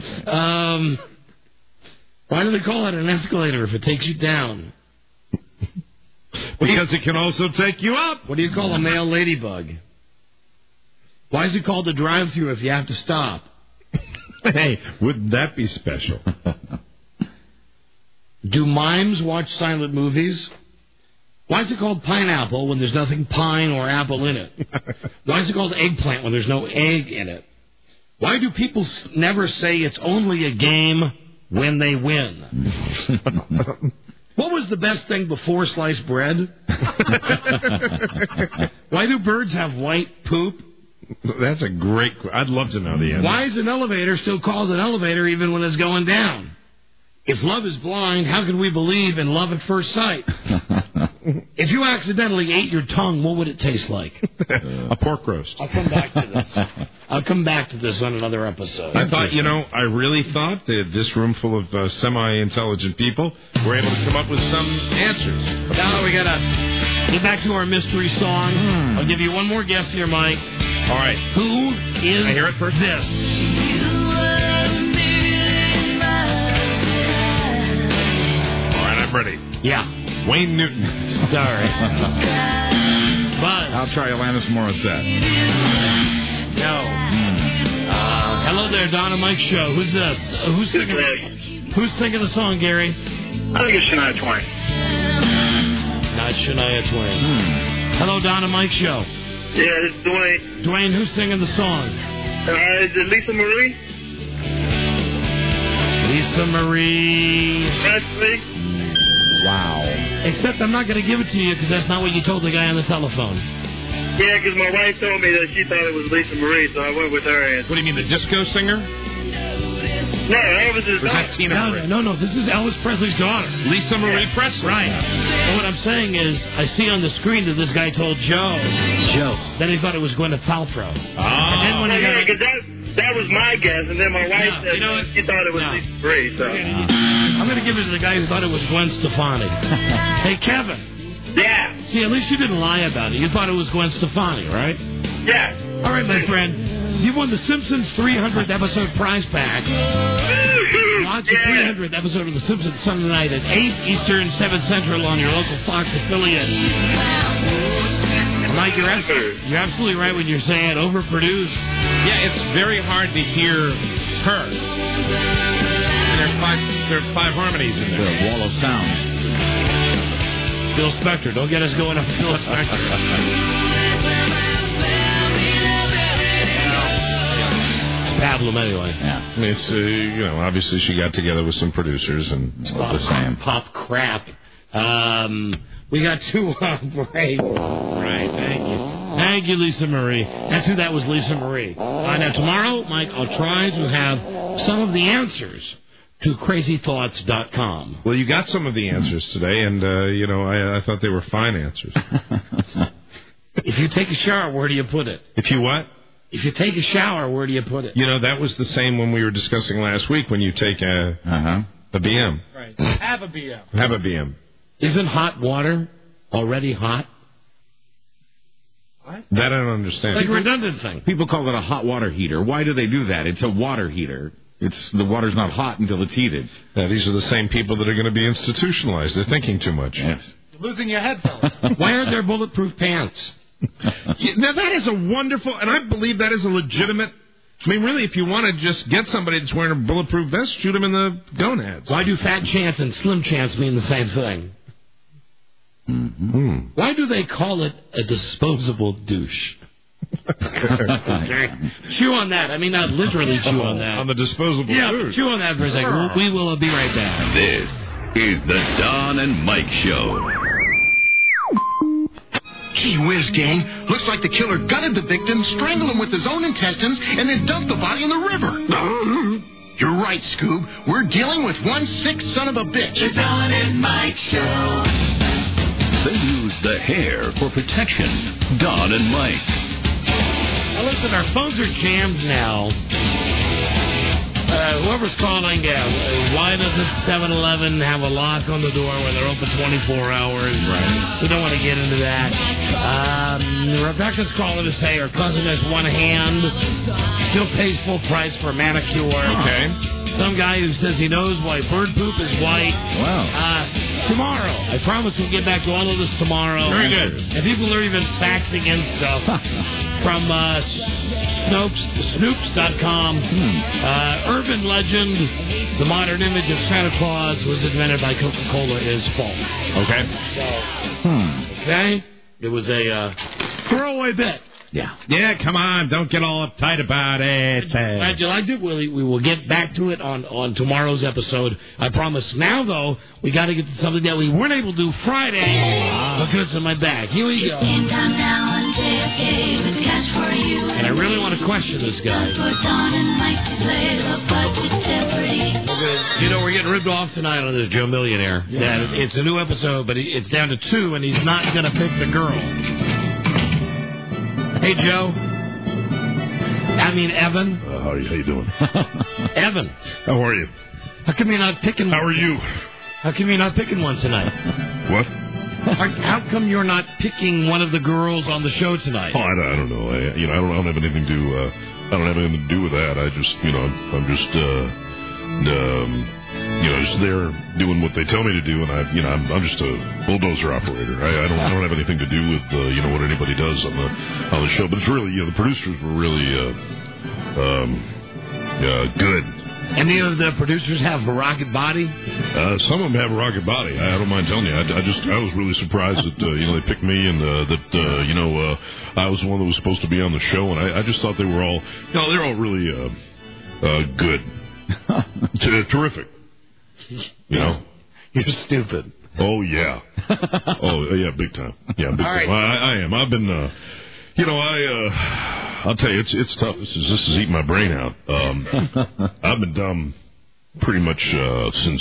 Why do they call it an escalator if it takes you down? Because it can also take you up. What do you call a male ladybug? Why is it called a drive-thru if you have to stop? Hey, wouldn't that be special? Do mimes watch silent movies? Why is it called pineapple when there's nothing pine or apple in it? Why is it called eggplant when there's no egg in it? Why do people never say it's only a game when they win? What was the best thing before sliced bread? Why do birds have white poop? That's a great... I'd love to know the answer. Why is an elevator still called an elevator even when it's going down? If love is blind, how can we believe in love at first sight? If you accidentally ate your tongue, what would it taste like? A pork roast. I'll come back to this. I'll come back to this on another episode. I thought, I really thought that this room full of semi-intelligent people were able to come up with some answers. Now we got to get back to our mystery song. I'll give you one more guess here, Mike. All right. Who is I hear it first? this? Ready. Yeah. Wayne Newton. Sorry. Buzz. I'll try Alanis Morissette. No. Hello there, Donna Mike Show. Who's this? Who's singing the song, Gary? I think it's Shania Twain. Not Shania Twain. Hello, Donna Mike Show. Yeah, it's Dwayne. Dwayne, who's singing the song? Is it Lisa Marie? Lisa Marie. That's me. Wow. Except I'm not going to give it to you because that's not what you told the guy on the telephone. Yeah, because my wife told me that she thought it was Lisa Marie, so I went with her answer. What do you mean, the disco singer? No, that was his daughter. No, this is Elvis Presley's daughter. Lisa Marie Presley. Right. And what I'm saying is, I see on the screen that this guy told Joe. Then he thought it was Gwyneth Paltrow. And then when that was my guess, and then my wife said she thought it was Lisa Marie, so... I'm going to give it to the guy who thought it was Gwen Stefani. Hey, Kevin. Yeah. See, at least you didn't lie about it. You thought it was Gwen Stefani, right? Yeah. All right, my friend. You won the Simpsons 300th episode prize pack. Watch the 300th episode of The Simpsons Sunday night at 8 Eastern, 7 Central on your local Fox affiliate. Mike, you're absolutely right when you're saying overproduced. Yeah, it's very hard to hear her. There's five harmonies in there. The wall of sound. Phil Spector. Don't get us going on Phil Spector. Pablum anyway. Yeah. It's obviously she got together with some producers and it's pop crap. We got two on break. Right, thank you. Thank you, Lisa Marie. That's who that was, Lisa Marie. Now tomorrow, Mike, I'll try to have some of the answers to crazythoughts.com. Well, you got some of the answers today, and, I thought they were fine answers. If you take a shower, where do you put it? If you what? If you take a shower, where do you put it? That was the same when we were discussing last week when you take a BM. Right. Have a BM. Have a BM. Isn't hot water already hot? What? That I don't understand. Like a redundant thing. People call it a hot water heater. Why do they do that? It's a water heater. The water's not hot until it's heated. Yeah, these are the same people that are going to be institutionalized. They're thinking too much. Yes. You're losing your head, fellas. Why aren't there bulletproof pants? Now, that is a wonderful, and I believe that is a legitimate... I mean, really, if you want to just get somebody that's wearing a bulletproof vest, shoot him in the gonads. Why do fat chance and slim chance mean the same thing? Mm-hmm. Why do they call it a disposable douche? Chew on that. I mean, not literally chew on that. On the disposable douche. Chew on that for a second. We will be right back. This is the Don and Mike Show. Gee whiz, gang. Looks like the killer gutted the victim, strangled him with his own intestines, and then dumped the body in the river. You're right, Scoob. We're dealing with one sick son of a bitch. The Don and Mike Show. They use the hair for protection. Don and Mike. Now listen, our phones are jammed now. Whoever's calling, why doesn't 7-Eleven have a lock on the door when they're open 24 hours? Right. We don't want to get into that. Rebecca's calling to say her cousin has one hand, still pays full price for a manicure. Okay. Some guy who says he knows why bird poop is white. Wow. Tomorrow. I promise we'll get back to all of this tomorrow. Very good. And people are even faxing in stuff from Snoops.com. Urban legend, the modern image of Santa Claus was invented by Coca-Cola is false. Okay. Okay? It was a throwaway bit. Yeah. Yeah, come on. Don't get all uptight about it. Glad you liked it, Willie. We will get back to it on tomorrow's episode. I promise. Now, though, we got to get to something that we weren't able to do Friday because of my back. Here we go. And I really want to question this guy. We're getting ripped off tonight on this Joe Millionaire. Yeah. It's a new episode, but it's down to 2, and he's not going to pick the girl. Hey, Joe. Evan. How you doing? Evan. How are you? How come you're not picking one? How are you? How come you're not picking one tonight? What? How come you're not picking one of the girls on the show tonight? Oh, I don't know. I don't have anything to. I don't have anything to do with that. I just, I'm just, just there doing what they tell me to do, and I'm just a bulldozer operator. I don't have anything to do with what anybody does on the show. But it's really, the producers were really good. Any of the producers have a rocket body? Some of them have a rocket body. I don't mind telling you. I was really surprised that they picked me, and that I was the one that was supposed to be on the show, and I just thought they were all they're all really good, terrific. You're stupid. Oh yeah. Oh yeah, big time. Yeah, big time. I am. I've been. I'll tell you, it's tough. This is eating my brain out. I've been dumb pretty much since,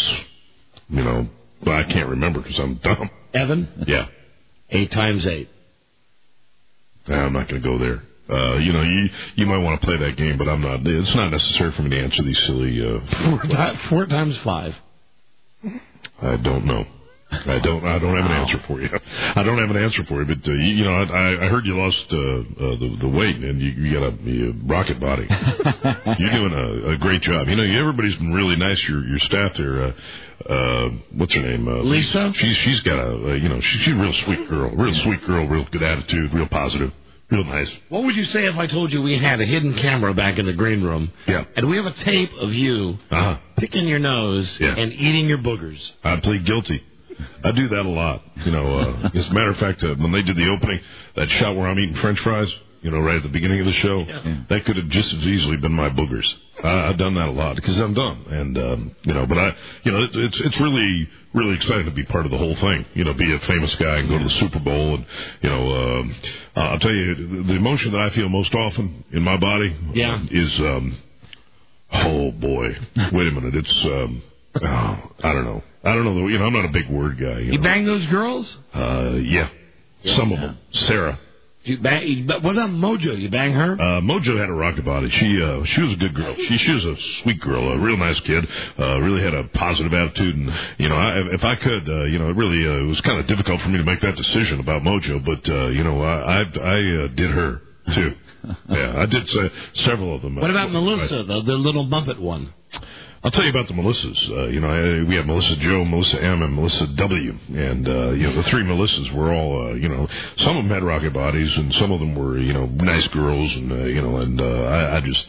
I can't remember because I'm dumb. Evan? Yeah. 8 times 8. I'm not going to go there. You might want to play that game, but I'm not. It's not necessary for me to answer these silly. 4 times 5. I don't know. I don't have an answer for you. I don't have an answer for you, but I heard you lost the weight, and you got a rocket body. You're doing a great job. Everybody's been really nice. Your staff there. What's her name? Lisa. She's got she's a real sweet girl, real good attitude, real positive. Real nice. What would you say if I told you we had a hidden camera back in the green room? Yeah. And we have a tape of you picking your nose and eating your boogers? I'd plead guilty. I do that a lot. As a matter of fact, when they did the opening, that shot where I'm eating French fries, right at the beginning of the show, that could have just as easily been my boogers. I've done that a lot because I'm dumb, and but it's really, really exciting to be part of the whole thing. Be a famous guy and go to the Super Bowl, and I'll tell you the emotion that I feel most often in my body is oh boy, wait a minute, it's I don't know. I'm not a big word guy. You bang those girls? Yeah. Some of them. Sarah. What about Mojo? You bang her? Mojo had a rocket body. She was a good girl. She was a sweet girl, a real nice kid. Really had a positive attitude, and if I could, it really it was kind of difficult for me to make that decision about Mojo, but I did her too. Yeah, I did several of them. What about Melissa, the little Muppet one? I'll tell you about the Melissas. We have Melissa Joe, Melissa M, and Melissa W. And, the 3 Melissas were all, some of them had rocket bodies, and some of them were, nice girls, and, I just,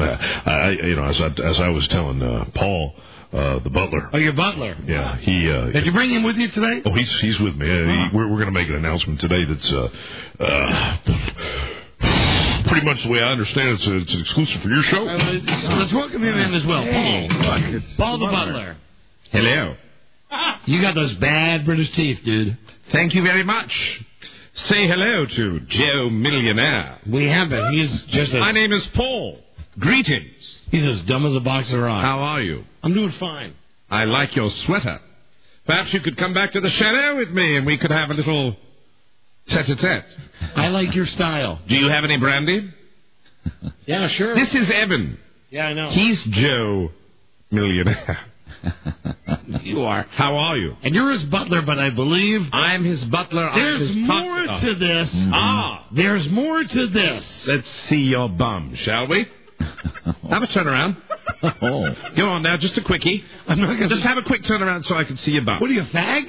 as I was telling Paul, the butler. Oh, your butler? Yeah, Did you bring him with you today? Oh, he's with me. We're going to make an announcement today that's, pretty much the way I understand it, it's exclusive for your show. Let's welcome him in as well. Paul the butler. Hello. You got those bad British teeth, dude. Thank you very much. Say hello to Joe Millionaire. We haven't. He's just My name is Paul. Greetings. He's as dumb as a box of rocks. How are you? I'm doing fine. I like your sweater. Perhaps you could come back to the chateau with me and we could have a little tete-a-tete. I like your style. Do you have any brandy? Yeah, sure. This is Evan. Yeah, I know. He's Joe Millionaire. You are. How are you? And you're his butler, but I believe... I'm his butler. There's more to this. Mm-hmm. There's more to this. Let's see your bum, shall we? Have a turnaround. Go on now, just a quickie. I'm not gonna... Just have a quick turnaround so I can see your bum. What are you, a fag?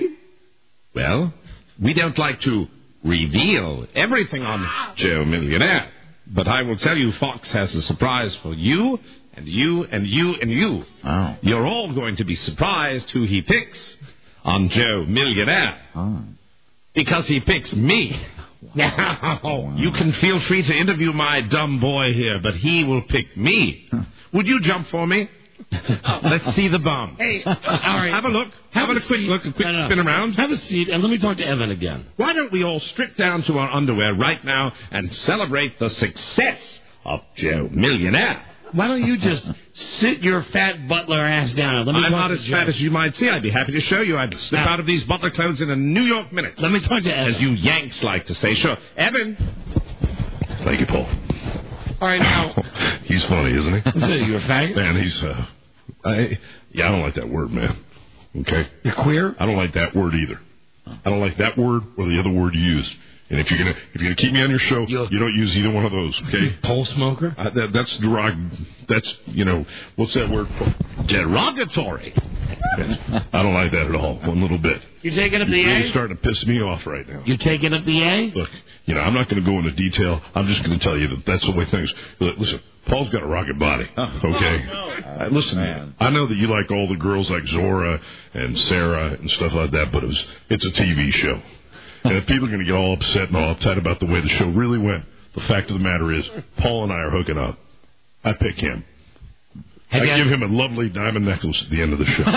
Well, we don't like to reveal everything on Joe Millionaire. But I will tell you, Fox has a surprise for you, and you, and you, and you. Oh. You're all going to be surprised who he picks on Joe Millionaire. Oh. Because he picks me. Wow. You can feel free to interview my dumb boy here, but he will pick me. Would you jump for me? Let's see the bum. Hey, all right. Have a look. Have a quick look, a quick spin around. Have a seat, and let me talk to Evan again. Why don't we all strip down to our underwear right now and celebrate the success of Joe Millionaire? Why don't you just sit your fat butler ass down? Let me I'm talk not to as fat as you might see. I'd be happy to show you. I'd slip out of these butler clothes in a New York minute. Let me talk to Evan. As you Yanks like to say. Sure. Evan. Thank you, Paul. All right, now. He's funny, isn't he? You a faggot? Man, he's, I don't like that word, man. Okay? You're queer? I don't like that word either. I don't like that word or the other word you used. And if you're gonna keep me on your show, you don't use either one of those, okay? Pole smoker? That's what's that word? Derogatory. I don't like that at all, one little bit. You taking up the You're A? really starting to piss me off right now. You taking up the A? Look, I'm not going to go into detail. I'm just going to tell you that that's the way things. Listen, Paul's got a rocket body, okay? Listen, man. I know that you like all the girls like Zora and Sarah and stuff like that, but it's a TV show. And if people are going to get all upset and all uptight about the way the show really went, the fact of the matter is, Paul and I are hooking up. I pick him. I give him a lovely diamond necklace at the end of the show.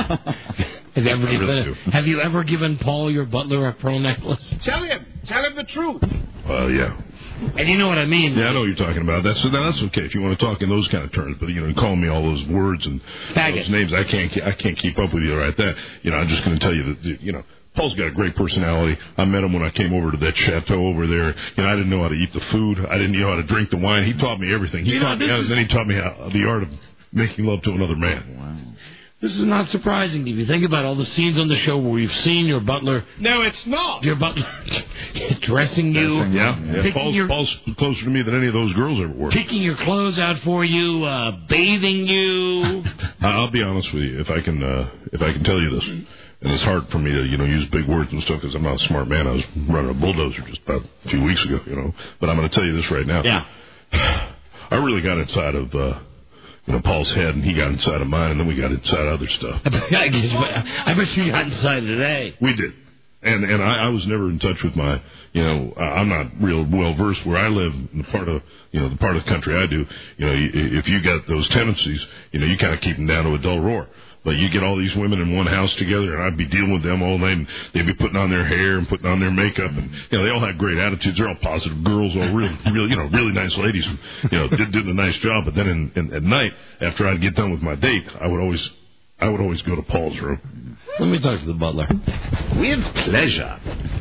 Have you ever given Paul, your butler, a pearl necklace? Tell him the truth. Yeah. And you know what I mean. Yeah, I know what you're talking about. That's okay if you want to talk in those kind of terms. But calling me all those words and those names, I can't keep up with you right there. I'm just going to tell you that Paul's got a great personality. I met him when I came over to that chateau over there. I didn't know how to eat the food. I didn't know how to drink the wine. He taught me everything. He taught me how, and then he taught me the art of making love to another man. Wow. This is not surprising if you think about all the scenes on the show where we've seen your butler. No, it's not. Your butler dressing you. Yeah. Paul's closer to me than any of those girls ever were. Picking your clothes out for you, bathing you. I'll be honest with you. If I can tell you this, and it's hard for me to use big words and stuff because I'm not a smart man. I was running a bulldozer just about a few weeks ago. But I'm going to tell you this right now. Yeah. I really got inside of. Paul's head, and he got inside of mine, and then we got inside other stuff. I bet you got inside today. We did. And I was never in touch with my, I'm not real well versed where I live in the part of the country I do. If you got those tendencies, you kind of keep them down to a dull roar. But you get all these women in one house together, and I'd be dealing with them all night, and they'd be putting on their hair and putting on their makeup, and they all have great attitudes. They're all positive girls, all really nice ladies, and did a nice job. But then at night, after I'd get done with my date, I would always go to Paul's room. Let me talk to the butler. With pleasure.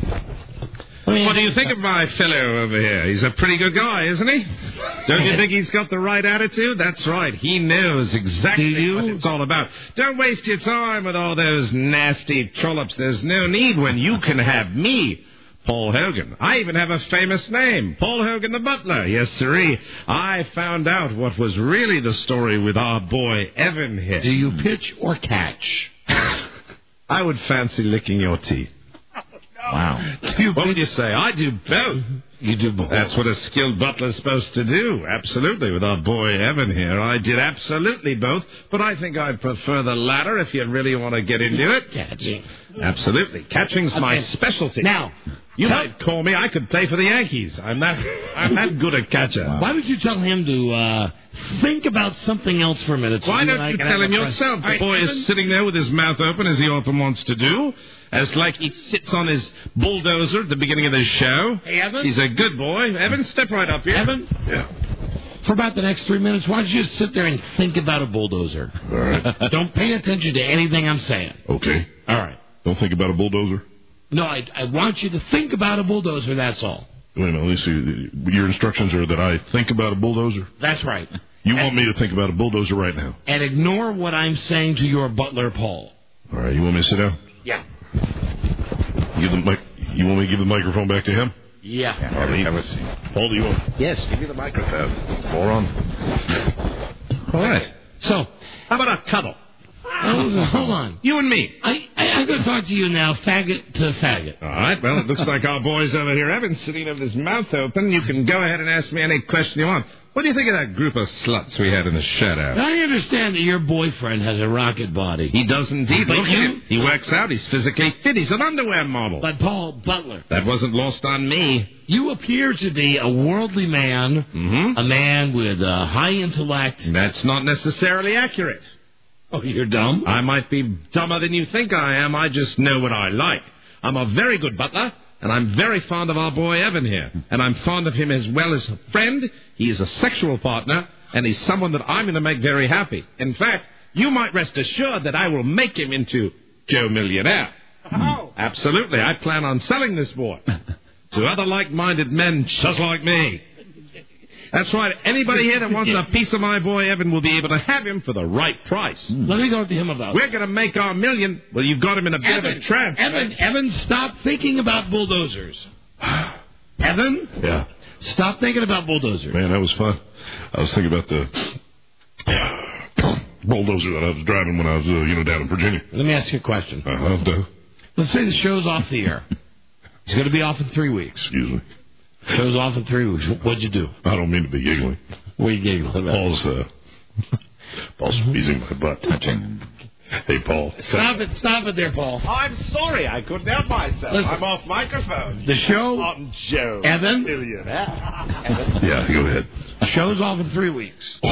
What do you think of my fellow over here? He's a pretty good guy, isn't he? Don't you think he's got the right attitude? That's right. He knows exactly what it's all about. Don't waste your time with all those nasty trollops. There's no need when you can have me, Paul Hogan. I even have a famous name, Paul Hogan the Butler. Yes, sirree. I found out what was really the story with our boy Evan here. Do you pitch or catch? I would fancy licking your teeth. Wow. What would you say? I do both. You do both. That's what a skilled butler's supposed to do. Absolutely. With our boy Evan here, I did absolutely both, but I think I'd prefer the latter if you really want to get into it. Catching. Absolutely. Catching's my specialty. Now, you might call me. I could play for the Yankees. I'm that good a catcher. Wow. Why would you tell him to think about something else for a minute? Why don't you tell him yourself? The boy is sitting there with his mouth open, as he often wants to do, as like he sits on his bulldozer at the beginning of the show. Hey, Evan? He's a good boy. Evan, step right up here. Evan? Yeah. For about the next 3 minutes, why don't you just sit there and think about a bulldozer? All right. Don't pay attention to anything I'm saying. Okay. All right. Don't think about a bulldozer? No, I want you to think about a bulldozer, that's all. Wait a minute, let me see. Your instructions are that I think about a bulldozer? That's right. You want me to think about a bulldozer right now? And ignore what I'm saying to your butler, Paul. All right, you want me to sit down? Yeah. You want me to give the microphone back to him? Yeah. Have a seat. Paul, do you want? Yes, give me the microphone. Moron. All right. So, how about a cuddle? Hold on. You and me. I I'm going to talk to you now, faggot to faggot. All right, well, it looks like our boy's over here, Evan, sitting with his mouth open. You can go ahead and ask me any question you want. What do you think of that group of sluts we had in the shadow? I understand that your boyfriend has a rocket body. He does indeed. But Look at him. He works out. He's physically fit. He's an underwear model. But Paul Butler. That wasn't lost on me. You appear to be a worldly man, a man with a high intellect. That's not necessarily accurate. Oh, you're dumb? I might be dumber than you think I am. I just know what I like. I'm a very good butler. And I'm very fond of our boy Evan here. And I'm fond of him as well as a friend. He is a sexual partner. And he's someone that I'm going to make very happy. In fact, you might rest assured that I will make him into Joe Millionaire. Oh. Absolutely. I plan on selling this boy to other like-minded men just like me. That's right. Anybody here that wants a piece of my boy Evan will be able to have him for the right price. Let me talk to him about it. We're going to make our million. Well, you've got him in a bit of a trap. Evan, stop thinking about bulldozers. Evan? Yeah. Stop thinking about bulldozers. Man, that was fun. I was thinking about the bulldozer that I was driving when I was, down in Virginia. Let me ask you a question. Uh-huh. Let's say the show's off the air. It's going to be off in 3 weeks. Excuse me. Show's off in 3 weeks. What'd you do? I don't mean to be giggling. What are you giggling about? Paul's squeezing my butt. Touching. Hey, Paul. Stop it there, Paul. I'm sorry. I couldn't help myself. Listen, I'm off microphone. The show... I'm Joe. Evan? Evan? Yeah, go ahead. The show's off in 3 weeks. Oh.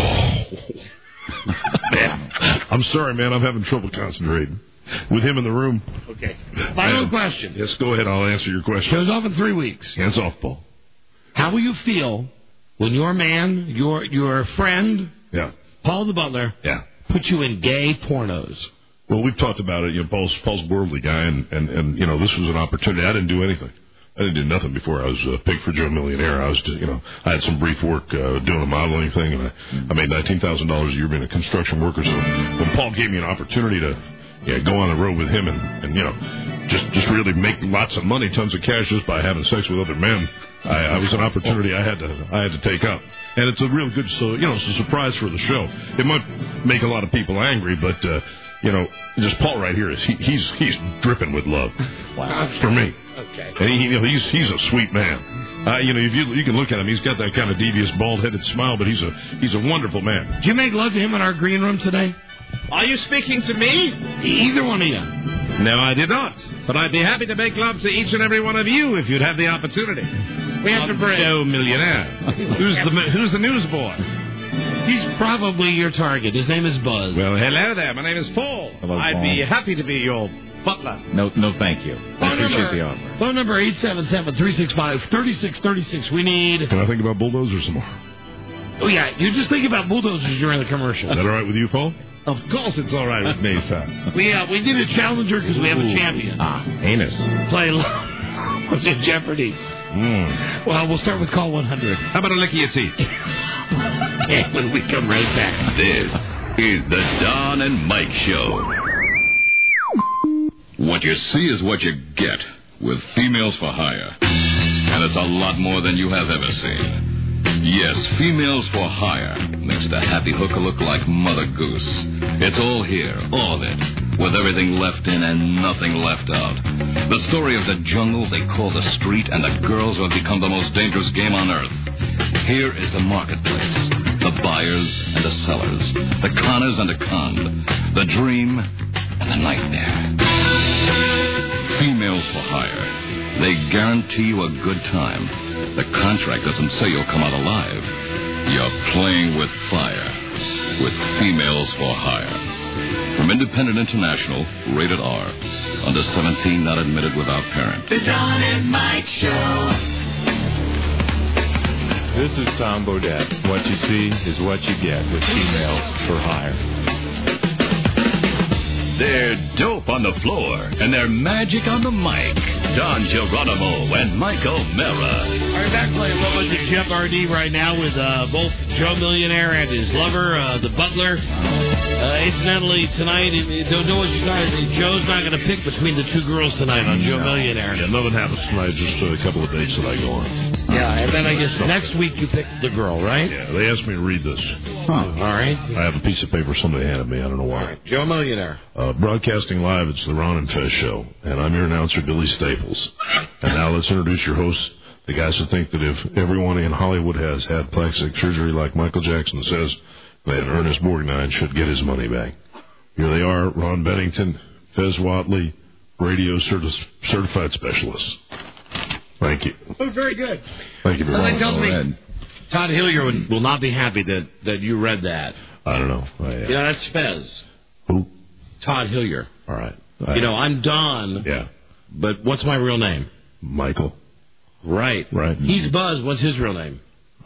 Man. I'm sorry, man. I'm having trouble concentrating. With him in the room. Okay. Final question. Yes, go ahead. I'll answer your question. Show's off in 3 weeks. Hands off, Paul. How will you feel when your man, your friend, Paul the Butler, put you in gay pornos? Well, we've talked about it. Paul's a worldly guy, and this was an opportunity. I didn't do anything. I didn't do nothing before I was picked for Joe Millionaire. I was just, I had some brief work doing a modeling thing, and I made $19,000 a year being a construction worker. So when Paul gave me an opportunity to go on the road with him and just really make lots of money, tons of cash just by having sex with other men, I was an opportunity I had to take up. And it's a real good, it's a surprise for the show. It might make a lot of people angry, but just Paul right here he's dripping with love. Wow. For me. Okay. And he's a sweet man. If you can look at him, he's got that kind of devious, bald-headed smile, but he's a wonderful man. Did you make love to him in our green room today? Are you speaking to me? Either one of you. No, I did not. But I'd be happy to make love to each and every one of you if you'd have the opportunity. We have to break. Joe Millionaire. Who's the newsboy? He's probably your target. His name is Buzz. Well, hello there. My name is Paul. Hello, I'd Paul. be happy to be your butler. No, thank you. I appreciate the offer. Phone number 877-365-3636. We need... Can I think about bulldozers some more? Oh, yeah. You just think about bulldozers during the commercial. Is that all right with you, Paul? Of course it's all right with me, sir. We need a challenger because we have a champion. Anus. Play was in Jeopardy. Well, we'll start with call 100. How about a lick of your teeth? When we come right back. This is the Don and Mike Show. What you see is what you get with Females for Hire. And it's a lot more than you have ever seen. Yes, Females for Hire makes the happy hooker look like Mother Goose. It's all here, all of it, with everything left in and nothing left out. The story of the jungle they call the street and the girls who have become the most dangerous game on earth. Here is the marketplace, the buyers and the sellers, the conners and the conned, the dream and the nightmare. Females for Hire. They guarantee you a good time. The contract doesn't say you'll come out alive. You're playing with fire with Females for Hire. From Independent International, rated R. Under 17, not admitted without parent. The Don and Mike Show. This is Tom Bodette. What you see is what you get with Females for Hire. They're dope on the floor, and they're magic on the mic. Don Geronimo and Mike O'Mara. All right, back playing a little bit of Jeopardy right now with both Joe Millionaire and his lover, the butler. Incidentally, tonight, don't know what you guys think. Joe's not going to pick between the two girls tonight on Joe Millionaire. Yeah, nothing happens tonight, just a couple of dates that I go on. Yeah, and then I guess next week you pick the girl, right? Yeah, they asked me to read this. All right. I have a piece of paper somebody handed me. I don't know why. Joe Millionaire. Broadcasting live, it's the Ron and Fez Show, and I'm your announcer, Billy Staples. And now let's introduce your hosts, the guys who think that if everyone in Hollywood has had plastic surgery like Michael Jackson says, then Ernest Borgnine should get his money back. Here they are, Ron Bennington, Fez Whatley, radio certified specialists. Thank you. Oh, very good. Thank you very much. That tells me Todd Hillier will not be happy that you read that. I don't know. That's Fez. Who? Todd Hillier. All right. I'm Don. Yeah. But what's my real name? Michael. Right. Right. He's Buzz. What's his real name?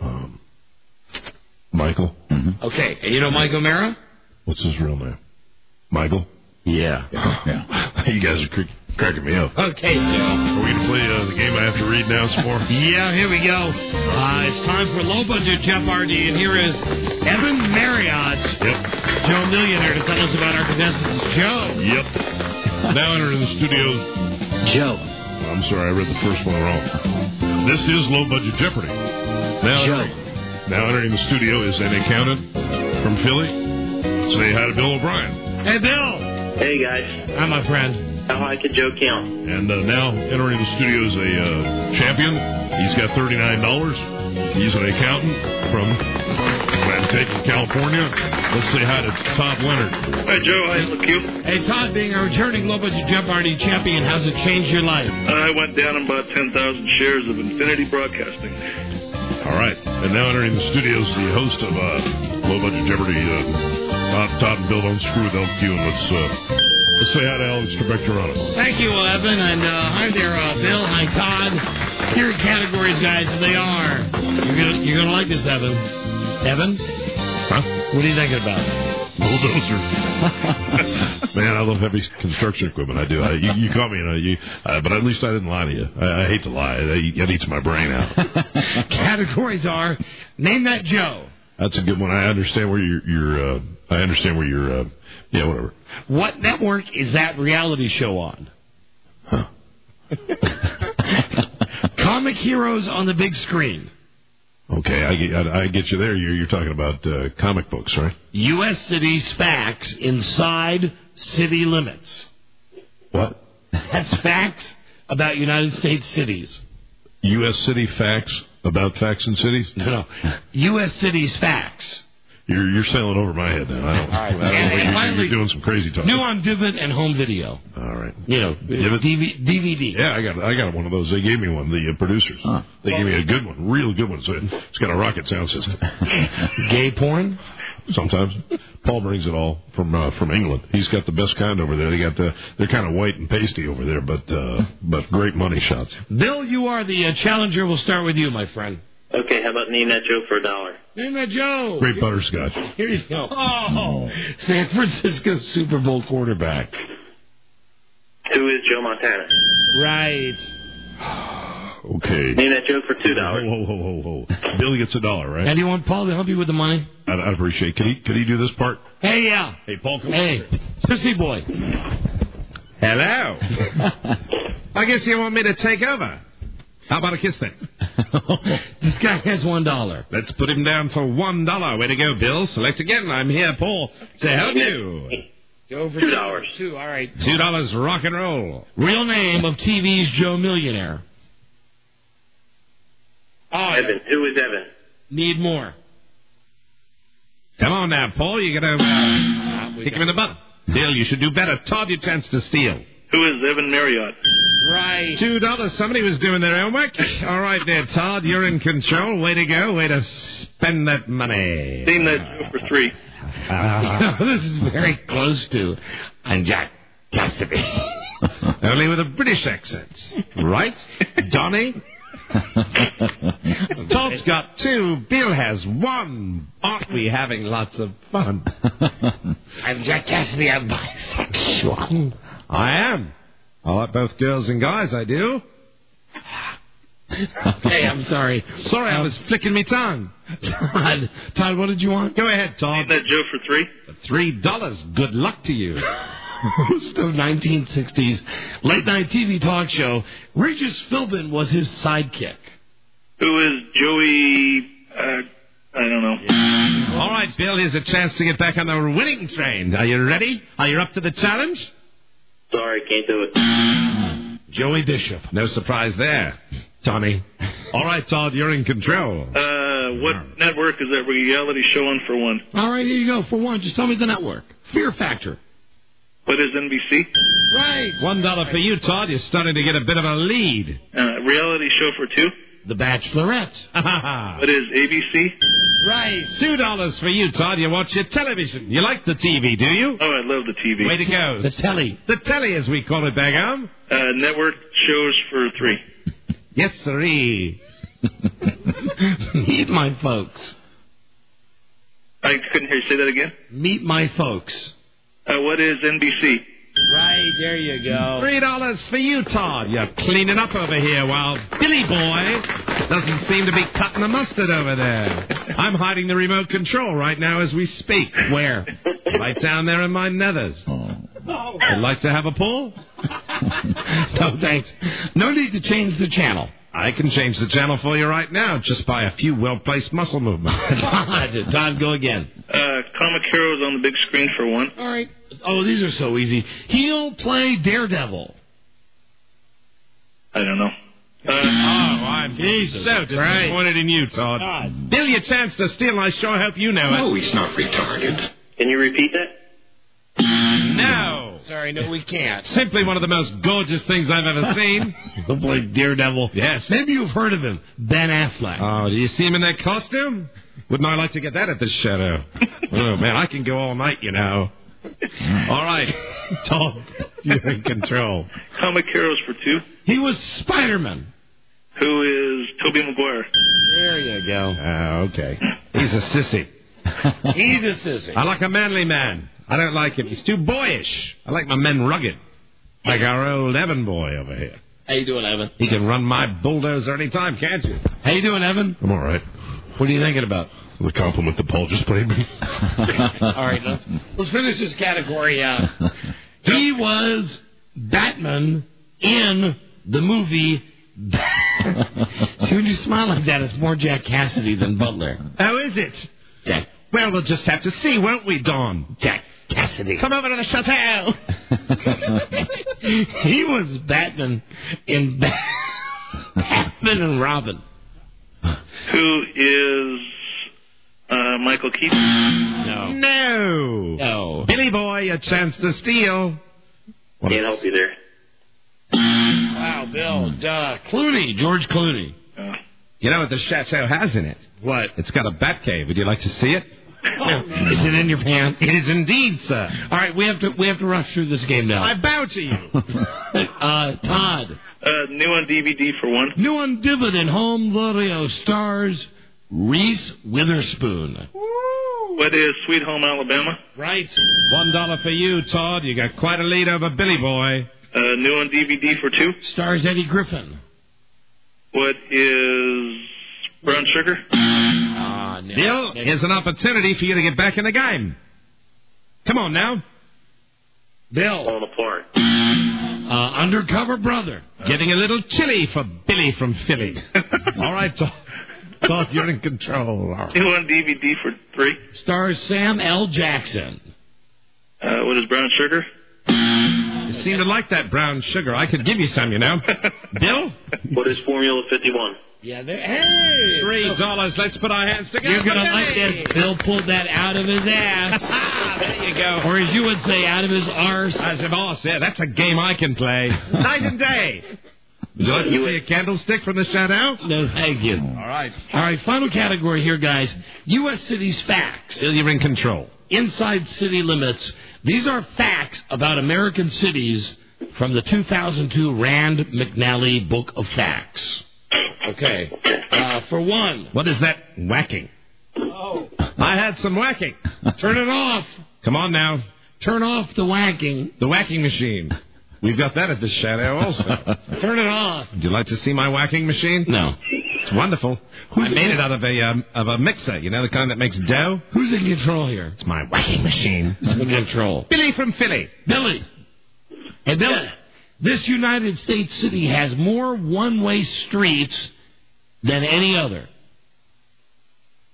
Michael. Mm-hmm. Okay. And you know Mike O'Mara? What's his real name? Michael? Yeah. You guys are cracking me up. Okay, so. Are we going to play the game I have to read now some more? Yeah, here we go. It's time for Low Budget Jeopardy, and here is Evan Marriott. Yep. Joe Millionaire to tell us about our contestants. Joe. Yep. Now entering the studio. Joe. I'm sorry, I read the first one wrong. This is Low Budget Jeopardy. Now entering the studio is an accountant from Philly. Say hi to Bill O'Brien. Hey, Bill. Hey, guys. Hi, my friend. How high could Joe count? And now entering the studio is a champion. He's got $39. He's an accountant from California. Let's say hi to Todd Leonard. Hi, Joe. Hi, look you. Hey, Todd, being a returning Low Budget Jeopardy champion, how's it changed your life? I went down and bought 10,000 shares of Infinity Broadcasting. All right. And now entering the studio is the host of Low Budget Jeopardy. Todd and Bill, don't screw with LQ, and let's say hi to Alex Trebek-Toronto. Thank you, Evan, and hi there, Bill. Hi, Todd. Here are categories, guys. They are. You're gonna like this, Evan. Evan? Huh? What are you thinking about? Bulldozers. Man, I love heavy construction equipment. I do. You caught me, but at least I didn't lie to you. I hate to lie. It eats my brain out. Categories are: name that Joe. That's a good one. I understand where you're. I understand where you're. Yeah, whatever. What network is that reality show on? Huh. Comic heroes on the big screen. Okay, I get you there. You're talking about comic books, right? U.S. cities facts inside city limits. What? That's facts about United States cities. U.S. city facts about facts in cities? No. U.S. cities facts. You're sailing over my head now. I don't know. You're doing some crazy talk. New on Divot and home video. All right. DVD. Yeah, I got one of those. They gave me one. The producers. Huh. They gave me a good one, real good one. So it's got a rocket sound system. Gay porn. Sometimes. Paul brings it all from England. He's got the best kind over there. They're kind of white and pasty over there, but great money shots. Bill, you are the challenger. We'll start with you, my friend. Okay, how about name that Joe for $1? Name that Joe. Great butterscotch. Here you go. Oh, San Francisco Super Bowl quarterback. Who is Joe Montana? Right. Okay. Name that Joe for $2. Whoa. Billy gets $1, right? And do you want Paul to help you with the money? I'd appreciate it. Could he do this part? Hey, yeah. Hey, Paul, come on. Sissy boy. Hello. I guess you want me to take over. How about a kiss then? This guy has $1. Let's put him down for $1. Way to go, Bill. Select again. I'm here, Paul, to help you. Go for $2. $2. All right. $2 rock and roll. Real name of TV's Joe Millionaire. Oh, Evan. Who is Evan? Need more. Come on now, Paul. You gotta kick him in the butt. Bill, you should do better. Todd, your chance to steal. Who is Evan Marriott? Right. $2. Somebody was doing their homework. All right there, Todd. You're in control. Way to go. Way to spend that money. Name that Joe for $3. This is very close to I'm Jack Cassidy. Only with a British accent. Right? Donnie? Todd's got 2. Bill has 1. Aren't we having lots of fun? I'm Jack Cassidy. I'm bisexual. I am. I like both girls and guys, I do. Hey, I'm sorry. Sorry, I was flicking me tongue. Todd, what did you want? Go ahead, Todd. Name that Joe for $3. $3. Good luck to you. Still 1960s late-night TV talk show. Regis Philbin was his sidekick. Who is Joey I don't know. All right, Bill, here's a chance to get back on the winning train. Are you ready? Are you up to the challenge? Sorry, can't do it. Joey Bishop. No surprise there, Tommy. All right, Todd, you're in control. What network is that reality show on for one? All right, here you go. For one, just tell me the network. Fear Factor. What is NBC? Right. $1 for you, Todd. You're starting to get a bit of a lead. Reality show for two? The Bachelorette. What is ABC? Right. $2 for you, Todd. You watch your television. You like the TV, do you? Oh, I love the TV. Way to go. The telly. The telly, as we call it back home. Network shows for three. Yes, sirree. Meet my folks. I couldn't hear you say that again. Meet my folks. What is NBC? Right, there you go. $3 for you, Todd. You're cleaning up over here while Billy Boy doesn't seem to be cutting the mustard over there. I'm hiding the remote control right now as we speak. Where? Right down there in my nethers. Would like to have a pull? No, thanks. No need to change the channel. I can change the channel for you right now just by a few well-placed muscle movements. Todd, go again. Comic Heroes on the big screen for one. All right. Oh, these are so easy. He'll play Daredevil. I don't know. I'm so disappointed in you, Todd. God. Bill, your chance to steal. I sure hope you know it. No, he's not retarded. Can you repeat that? No. Sorry, no, we can't. Simply one of the most gorgeous things I've ever seen. He'll play Daredevil. Yes. Maybe you've heard of him. Ben Affleck. Oh, do you see him in that costume? Wouldn't I like to get that at this shadow? Oh, man, I can go all night, you know. All right. Tom, you're in control. Comic Heroes for two. He was Spider-Man. Who is Tobey Maguire? There you go. Oh, okay. He's a sissy. He's a sissy. I like a manly man. I don't like him. He's too boyish. I like my men rugged. Like our old Evan boy over here. How you doing, Evan? He can run my bulldozer anytime, can't you? How you doing, Evan? I'm all right. What are you thinking about? The compliment that Paul just paid me. All right, let's finish this category out. He was Batman in the movie. See, when you smile like that, it's more Jack Cassidy than Butler. How is it? Jack. Well, we'll just have to see, won't we, Don? Jack Cassidy. Come over to the chateau. He was Batman in Batman and Robin. Who is Michael Keaton? No. Billy Boy, a chance to steal. Can't help you there. Wow, Bill, Clooney, George Clooney. You know what the chateau has in it? What? It's got a bat cave. Would you like to see it? Is it in your pants? It is indeed, sir. All right, we have to rush through this game now. I bow to you. Todd. New on DVD for one. New on Dividend Home Video stars Reese Witherspoon. What is Sweet Home Alabama? Right. $1 for you, Todd. You got quite a lead over Billy Boy. New on DVD for two. Stars Eddie Griffin. What is Brown Sugar? No. Bill, here's an opportunity for you to get back in the game. Come on now. Bill. Falling apart. Undercover Brother. Getting a little chilly for Billy from Philly. All right, Todd, you're in control. Right. New on DVD for three. Stars Sam L. Jackson. What is Brown Sugar? You seem to like that brown sugar. I could give you some, you know. Bill? What is Formula 51? Yeah, hey! $3. Let's put our hands together. You're going to like this. Bill pulled that out of his ass. There you go. Or as you would say, out of his arse. As of arse, yeah, that's a game I can play. Night and day. Would you like to see a candlestick from the shadow? No, thank you. All right, final category here, guys. U.S. cities facts. Bill, you're in control. Inside city limits. These are facts about American cities from the 2002 Rand McNally Book of Facts. Okay. For one. What is that whacking? Oh. I had some whacking. Turn it off. Come on now. Turn off the whacking. The whacking machine. We've got that at the shadow also. Turn it off. Would you like to see my whacking machine? No. It's wonderful. I made it out of a mixer, you know, the kind that makes dough. Who's in control here? It's my whacking machine. Who's in control? Billy from Philly. Billy. Hey, Billy. This United States city has more one-way streets than any other.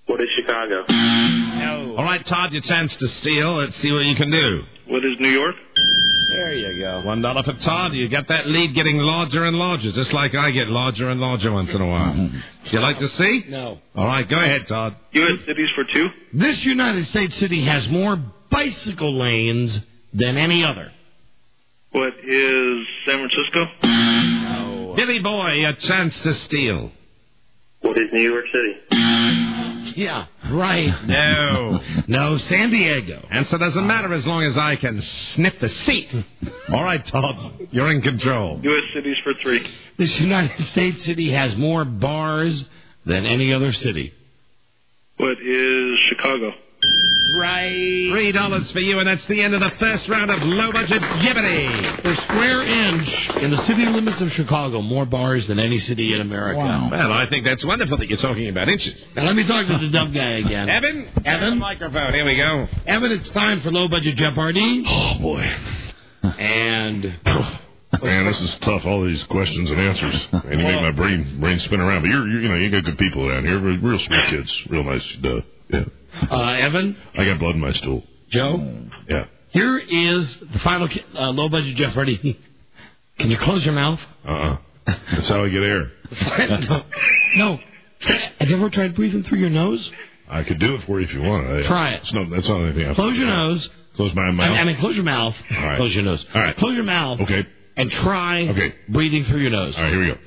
What is Chicago? No. All right, Todd, your chance to steal. Let's see what you can do. What is New York? There you go. $1 for Todd. You get that lead getting larger and larger, just like I get larger and larger once in a while. Would you like to see? No. All right, go ahead, Todd. U.S. cities for 2. This United States city has more bicycle lanes than any other. What is San Francisco? No. Billy Boy, your chance to steal. What is New York City? Yeah, right. No. No, San Diego. Answer doesn't matter as long as I can sniff the seat. All right, Todd, you're in control. U.S. cities for 3. This United States city has more bars than any other city. What is Chicago? Right. $3 for you, and that's the end of the first round of Low Budget Jeopardy. The square inch in the city limits of Chicago, more bars than any city in America. Wow. Well, I think that's wonderful that you're talking about inches. Now, let me talk to the dumb guy again. Evan? Microphone. Here we go. Evan, it's time for Low Budget Jeopardy. Oh, boy. And... Man, this is tough, all these questions and answers. And you make my brain spin around. But you got good people around here. Real sweet kids. Real nice. Yeah. Evan? I got blood in my stool. Joe? Yeah. Here is the final Low Budget Jeopardy. Can you close your mouth? That's how I get air. No. Have you ever tried breathing through your nose? I could do it for you if you want. Try it. That's not anything. Close your nose. Close my mouth. I mean, close your mouth. All right. Close your nose. All right. Close your mouth. Okay. And try breathing through your nose. All right, here we go.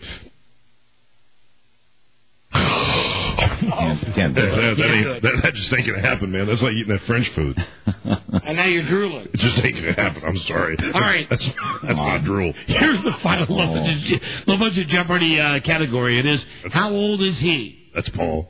That just ain't gonna happen, man. That's like eating that French food. And now you're drooling. It just ain't gonna happen. I'm sorry. All right. That's not drool. Here's the final Low Budget Jeopardy category. It is, how old is he? That's Paul.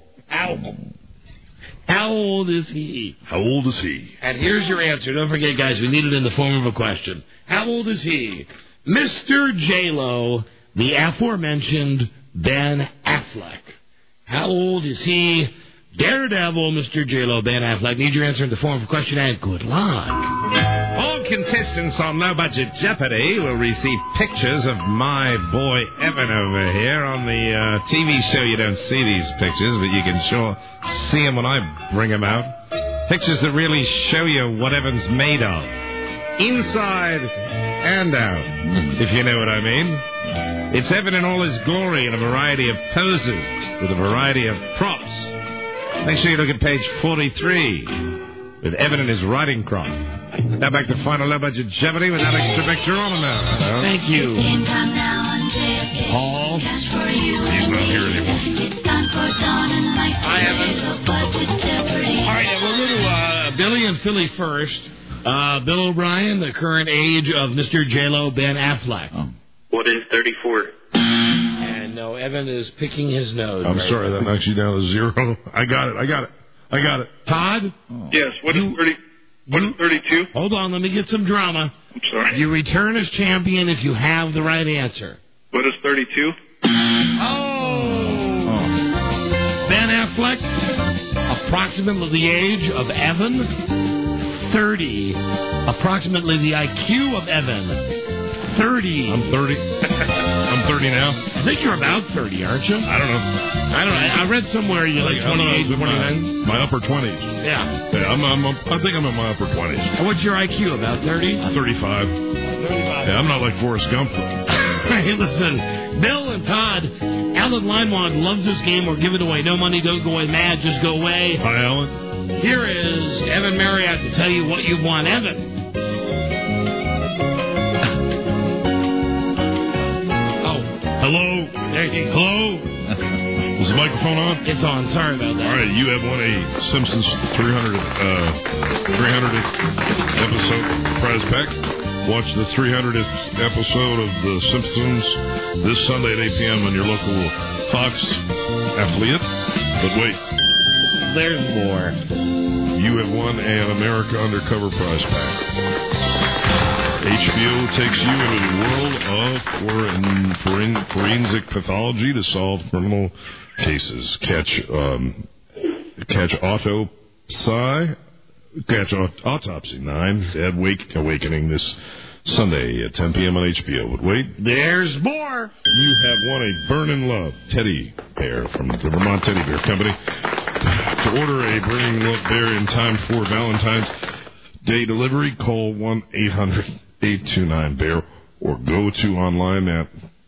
How old is he? How old is he? And here's your answer. Don't forget, guys, we need it in the form of a question. How old is he? Mr. J-Lo, the aforementioned Ben Affleck. How old is he? Daredevil, Mr. J-Lo, Ben Affleck. Need your answer in the form of a question, and good luck. All contestants on Low Budget Jeopardy will receive pictures of my boy Evan over here. On the TV show, you don't see these pictures, but you can sure see them when I bring them out. Pictures that really show you what Evan's made of. Inside and out, if you know what I mean. It's Evan in all his glory in a variety of poses with a variety of props. Make sure you look at page 43 with Evan in his riding crop. Now back to final Low Budget Jeopardy with that extra picture on him now. Thank you. Paul. He's not here anymore. Hi, Evan. All right, we'll go to Billy and Philly first. Bill O'Brien, the current age of Mr. J-Lo, Ben Affleck. What is 34? And no, Evan is picking his nose. I'm sorry, that knocks you down to 0. I got it. Todd? Yes, what is 32? Hold on, let me get some drama. I'm sorry. You return as champion if you have the right answer. What is 32? Ben Affleck, approximately the age of Evan, 30. Approximately the IQ of Evan, 30. I'm 30. I'm 30 now. I think you're about 30, aren't you? I don't know. I read somewhere you're like 28, 29. My upper 20s. Yeah. I think I'm in my upper 20s. And what's your IQ, about 30? 35. Yeah, I'm not like Forrest Gump, though. Hey, listen, Bill and Todd, Alan Limewand loves this game. We're giving away no money, don't go away mad, just go away. Hi, Alan. Here is Evan Marriott to tell you what you want. Evan. Hello? Hello? Was the microphone on? It's on. Sorry about that. All right, you have won a Simpsons 300th episode prize pack. Watch the 300th episode of The Simpsons this Sunday at 8 p.m. on your local Fox affiliate. But wait. There's more. You have won an America Undercover prize pack. HBO takes you into the world of forensic pathology to solve criminal cases. Catch Autopsy 9, Dead Awakening this Sunday at 10 p.m. on HBO. But wait. There's more. You have won a Burnin' Love teddy bear from the Vermont Teddy Bear Company. To order a Bringing Love Bear in time for Valentine's Day delivery, call 1-800-829-BEAR or go to online at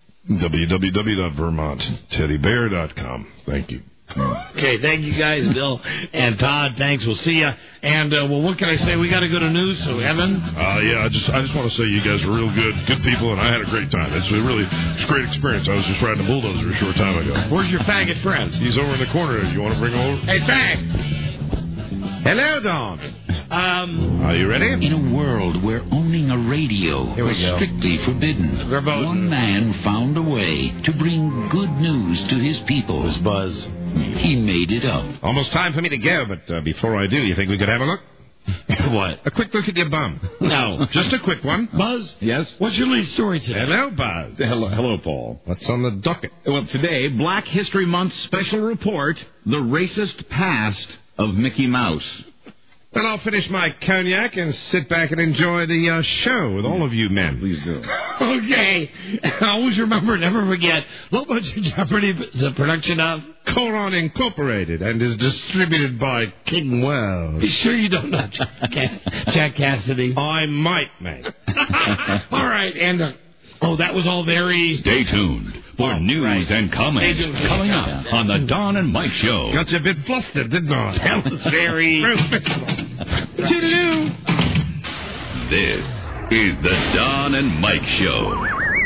www.vermontteddybear.com. Thank you. Okay, thank you guys, Bill and Todd. Thanks. We'll see you. And well, what can I say? We got to go to news. So Evan. Yeah, I just want to say you guys are real good people, and I had a great time. It's a great experience. I was just riding a bulldozer a short time ago. Where's your faggot friend? He's over in the corner. You want to bring him over? Hey, fag. Hello, Don. Are you ready? In a world where owning a radio was strictly forbidden, one man found a way to bring good news to his people. It was Buzz. He made it up. Almost time for me to go, but before I do, you think we could have a look? What? A quick look at your bum. No. Just a quick one. Buzz? Yes? What's your lead story today? Hello, Buzz. Hello, Paul. What's on the docket? Well, today, Black History Month special report, The Racist Past of Mickey Mouse. Then I'll finish my cognac and sit back and enjoy the show with all of you men. Please do. Okay. Always remember, never forget, what was Jeopardy the production of? Coron Incorporated and is distributed by King Wells. You sure you don't know Jack Cassidy? I might, mate. All right, and... that was all very... Stay tuned for news and comments coming up on the Don and Mike Show. Got you a bit flustered, didn't I? That was very... Toodaloo. This is the Don and Mike Show.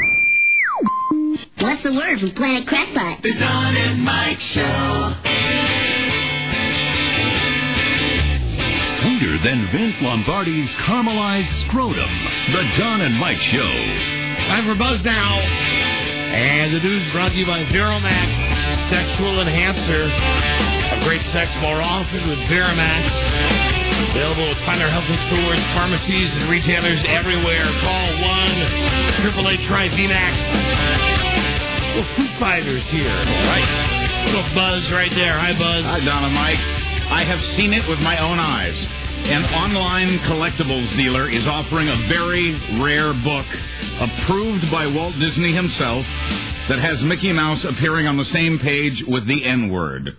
What's the word from Planet Crackpot? The Don and Mike Show. Sweeter than Vince Lombardi's caramelized scrotum. The Don and Mike Show. Time for Buzz now. And the news brought to you by Verimax, Sexual Enhancer. A great sex more often with Verimax. Available at finer health stores, pharmacies, and retailers everywhere. Call 1-888-TRY-VMAX. Well, Foo Fighters here, right? Little Buzz right there. Hi, Buzz. Hi, Don and Mike. I have seen it with my own eyes. An online collectibles dealer is offering a very rare book approved by Walt Disney himself that has Mickey Mouse appearing on the same page with the N-word.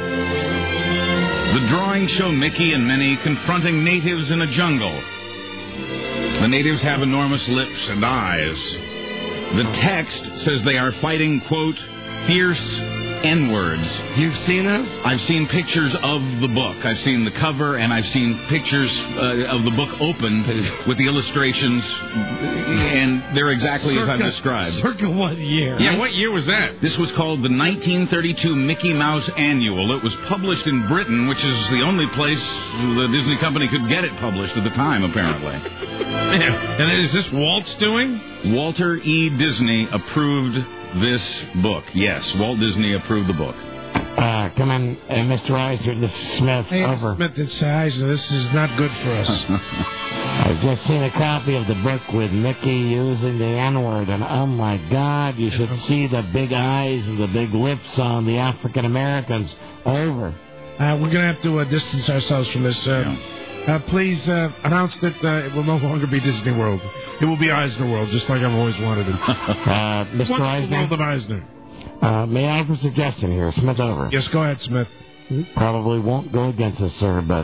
The drawings show Mickey and Minnie confronting natives in a jungle. The natives have enormous lips and eyes. The text says they are fighting, quote, fierce N-words. You've seen it? I've seen pictures of the book. I've seen the cover, and I've seen pictures of the book opened with the illustrations, and they're exactly as I've described. Circa what year? Yeah, what year was that? This was called the 1932 Mickey Mouse Annual. It was published in Britain, which is the only place the Disney company could get it published at the time, apparently. And is this Walt's doing? Walter E. Disney approved this book. Yes, Walt Disney approved the book. Come in, Mr. Eisner. This is Smith. Hey, over. Smith, it's Eisner. This is not good for us. I've just seen a copy of the book with Mickey using the N-word, and oh my God, you should see the big eyes and the big lips on the African Americans. Over. We're going to have to distance ourselves from this. Please announce that it will no longer be Disney World. It will be Eisner World, just like I've always wanted it. Mr. What's Eisner? the world of Eisner? May I have a suggestion here? Smith, over. Yes, go ahead, Smith. Probably won't go against us, sir, but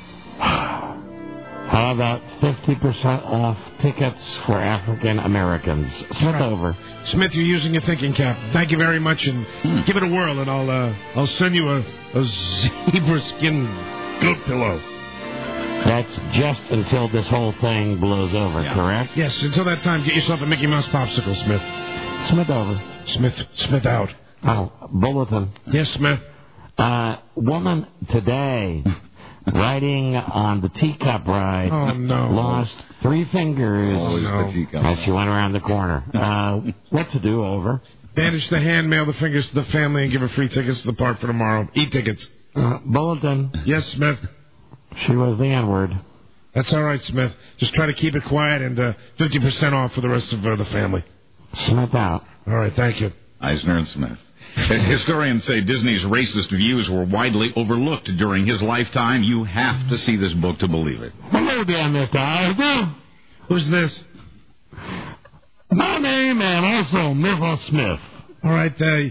how about 50% off tickets for African Americans? Smith, over. Smith, you're using your thinking cap. Thank you very much, and give it a whirl, and I'll send you a zebra skin goat pillow. That's just until this whole thing blows over, correct? Yes, until that time, get yourself a Mickey Mouse popsicle, Smith. Smith, over. Smith out. Oh, bulletin. Yes, Smith. Woman today riding on the teacup ride lost 3 fingers as she went around the corner. What to do, over? Bandage the hand, mail the fingers to the family, and give her free tickets to the park for tomorrow. E-tickets. Bulletin. Yes, Smith. She was the N-word. That's all right, Smith. Just try to keep it quiet and 50% off for the rest of the family. Smith out. All right, thank you. Eisner and Smith. Historians say Disney's racist views were widely overlooked during his lifetime. You have to see this book to believe it. Hello there, Mr. Eisner. Who's this? My name and also Mrs. Smith. All right,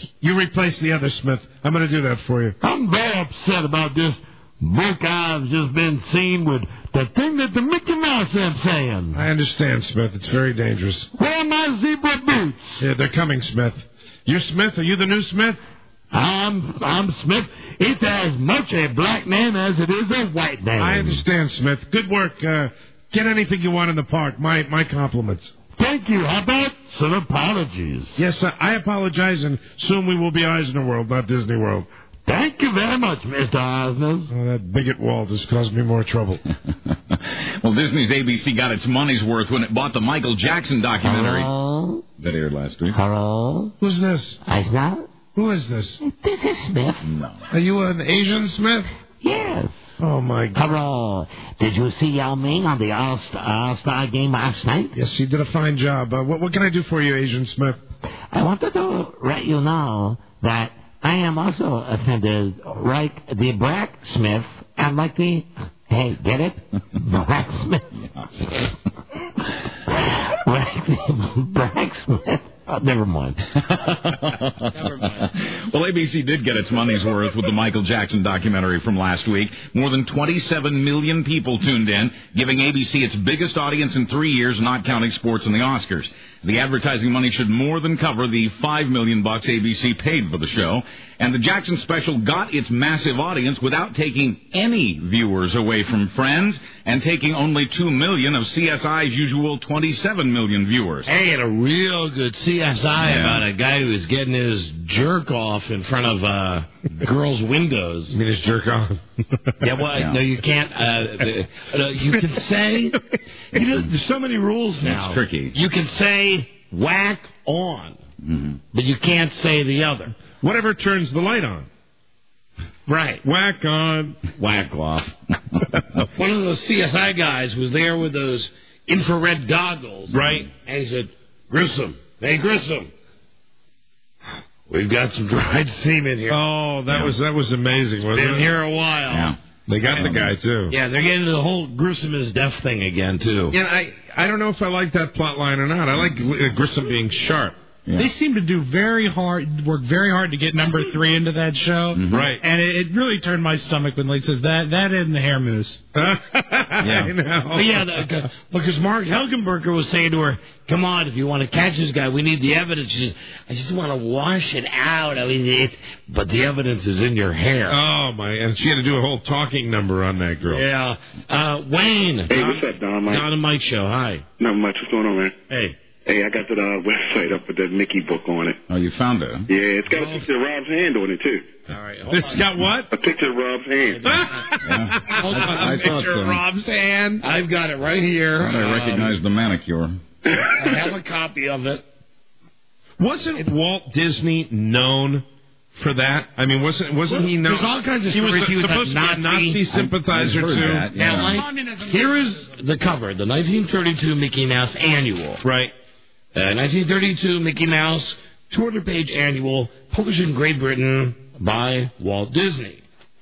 You replace the other Smith. I'm going to do that for you. I'm very upset about this book I've just been seeing with the thing that the Mickey Mouse am saying. I understand, Smith. It's very dangerous. Where are my zebra boots? Yeah, they're coming, Smith. You're Smith? Are you the new Smith? I'm Smith. It's as much a black man as it is a white man. I understand, Smith. Good work. Get anything you want in the park. My compliments. Thank you. How about some apologies? Yes, I apologize, and soon we will be Eisner World, not Disney World. Thank you very much, Mr. Eisner. Oh, that bigot Walt has caused me more trouble. Well, Disney's ABC got its money's worth when it bought the Michael Jackson documentary. Hello? That aired last week. Hello? Who's this? Eisner? Who is this? This is Smith. No. Are you an Asian Smith? Yes. Oh, my God. Hello. Did you see Yao Ming on the All-Star game last night? Yes, he did a fine job. What can I do for you, Asian Smith? I wanted to let you know that I am also offended, like the blacksmith, and like the... Hey, get it? Blacksmith. Like the blacksmith. Oh, never mind. Well, ABC did get its money's worth with the Michael Jackson documentary from last week. More than 27 million people tuned in, giving ABC its biggest audience in 3 years, not counting sports and the Oscars. The advertising money should more than cover the $5 million ABC paid for the show. And the Jackson special got its massive audience without taking any viewers away from Friends and taking only 2 million of CSI's usual 27 million viewers. Hey, and a real good CSI about a guy who was getting his jerk off in front of girls' windows. You mean his jerk off? Yeah, well, no, you can't. You can say, there's so many rules now. It's tricky. You can say whack on, but you can't say the other. Whatever turns the light on. Right. Whack on, whack off. One of those CSI guys was there with those infrared goggles. Right. And he said, Grissom, hey, Grissom, we've got some dried semen here. Oh, that was amazing, wasn't Been it? here a while. Yeah. They got the guy, too. Yeah, they're getting into the whole Grissom is deaf thing again, too. Yeah, I don't know if I like that plot line or not. I like Grissom being sharp. Yeah. They seem to work very hard to get number 3 into that show. Mm-hmm. Right. And it really turned my stomach when Lee says that isn't the hair moose. Yeah. I know. Yeah, because Mark Helgenberger was saying to her, come on, if you want to catch this guy, we need the evidence. She says, I just want to wash it out. I mean, but the evidence is in your hair. Oh, my. And she had to do a whole talking number on that girl. Yeah. Wayne. Hey, what's up, Don Mike? Don and Mike Show. Hi. Not much. What's going on, man? Hey. Hey, I got the website up with that Mickey book on it. Oh, you found it? Yeah, it's got a picture of Rob's hand on it, too. All right. It's got what? A picture of Rob's hand. I thought so. Rob's hand. I've got it right here. I recognize the manicure. I have a copy of it. Wasn't Walt Disney known for that? I mean, wasn't he known? There's all kinds of stories. He was a Nazi sympathizer, too. That, yeah. Now, here is the cover, the 1932 Mickey Mouse Annual. Right. 1932 Mickey Mouse 200-page annual, published in Great Britain by Walt Disney.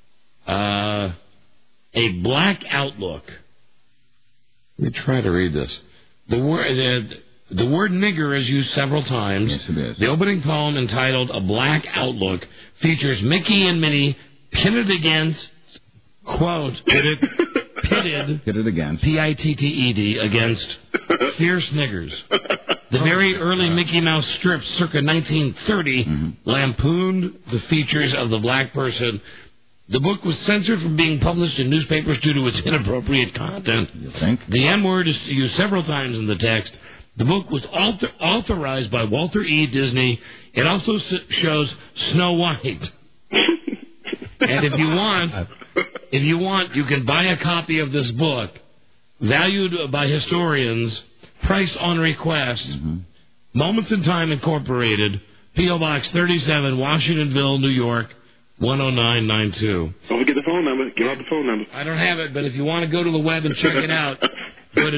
A Black Outlook. Let me try to read this. The word nigger is used several times. Yes, it is. The opening poem, entitled A Black Outlook, features Mickey and Minnie pitted against, quote, pitted against, P-I-T-T-E-D, against fierce niggers. The very early Mickey Mouse strips, circa 1930, lampooned the features of the black person. The book was censored from being published in newspapers due to its inappropriate content. You think? The M-word is used several times in the text. The book was authorized by Walter E. Disney. It also shows Snow White. And if you want, you can buy a copy of this book, valued by historians, price on request, Moments in Time Incorporated, P.O. Box 37, Washingtonville, New York, 10992. Don't forget the phone number. Give out the phone number. I don't have it, but if you want to go to the web and check it out, go to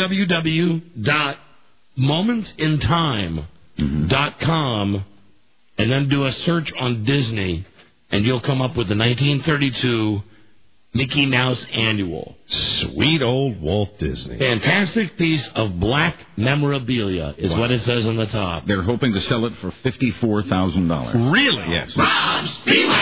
www.momentintime.com and then do a search on Disney, and you'll come up with the 1932 Mickey Mouse Annual. Sweet old Walt Disney. Fantastic piece of black memorabilia is what it says on the top. They're hoping to sell it for $54,000. Really? Yes. Rob's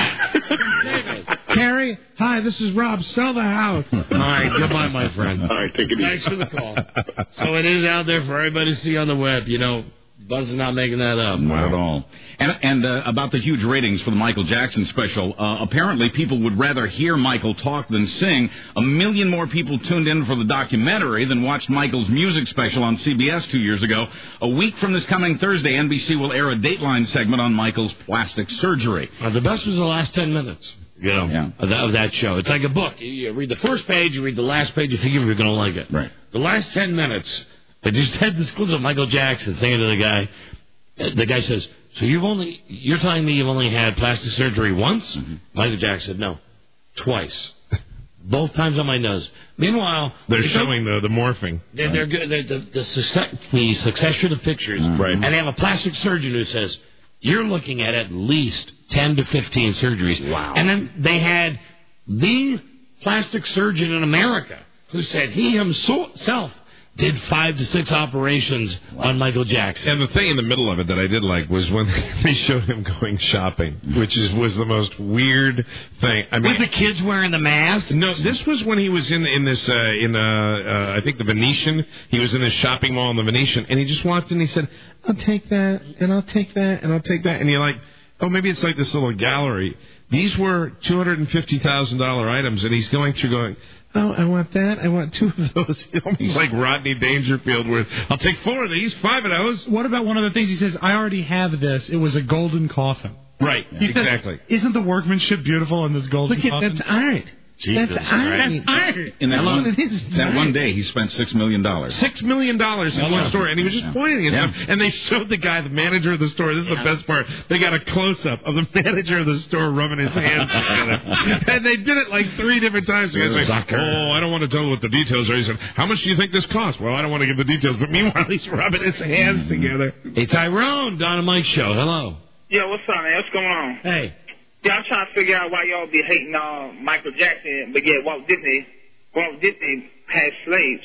Carrie, hi, this is Rob. Sell the house. All right, goodbye, my friend. All right, take it easy. Thanks for the call. So it is out there for everybody to see on the web. You know, Buzz is not making that up. Not at all. And about the huge ratings for the Michael Jackson special, apparently people would rather hear Michael talk than sing. 1 million more people tuned in for the documentary than watched Michael's music special on CBS 2 years ago. A week from this coming Thursday, NBC will air a Dateline segment on Michael's plastic surgery. The best was the last 10 minutes. You know, of that show. It's like a book. You read the first page, you read the last page, you figure you're going to like it. Right. The last 10 minutes, they just had this clip of Michael Jackson saying to the guy, the guy says, so you're telling me you've only had plastic surgery once? Mm-hmm. Michael Jackson said, no, twice. Both times on my nose. Meanwhile, they're showing the morphing. They're good. The succession of pictures. Right. And they have a plastic surgeon who says, you're looking at least 10 to 15 surgeries. Wow. And then they had the plastic surgeon in America who said he himself did 5 to 6 operations on Michael Jackson. And the thing in the middle of it that I did like was when they showed him going shopping, which was the most weird thing. I mean, with the kids wearing the mask? No, this was when he was in this I think the Venetian. He was in this shopping mall in the Venetian, and he just walked in and he said, I'll take that, and I'll take that, and I'll take that. And you're like, oh, maybe it's like this little gallery. These were $250,000 items, and he's going through going, oh, I want that. I want 2 of those. Almost like Rodney Dangerfield, where I'll take 4 of these, 5 of those. What about one of the things he says, I already have this. It was a golden coffin. Right, exactly. Isn't the workmanship beautiful in this golden coffin? That's art. Jesus That's art. In that one day, he spent $6 million. $6 million in one store, and he was just pointing at them. And they showed the guy, the manager of the store. This is the best part. They got a close-up of the manager of the store rubbing his hands together. And they did it like 3 different times. The guy's like, oh, I don't want to tell what the details are. He said, how much do you think this costs? Well, I don't want to give the details. But meanwhile, he's rubbing his hands together. Hey, Tyrone, Don and Mike Show. Hello. Yo, what's up, man? What's going on? Hey. Yeah, I'm trying to figure out why y'all be hating on Michael Jackson, but yet Walt Disney has slaves.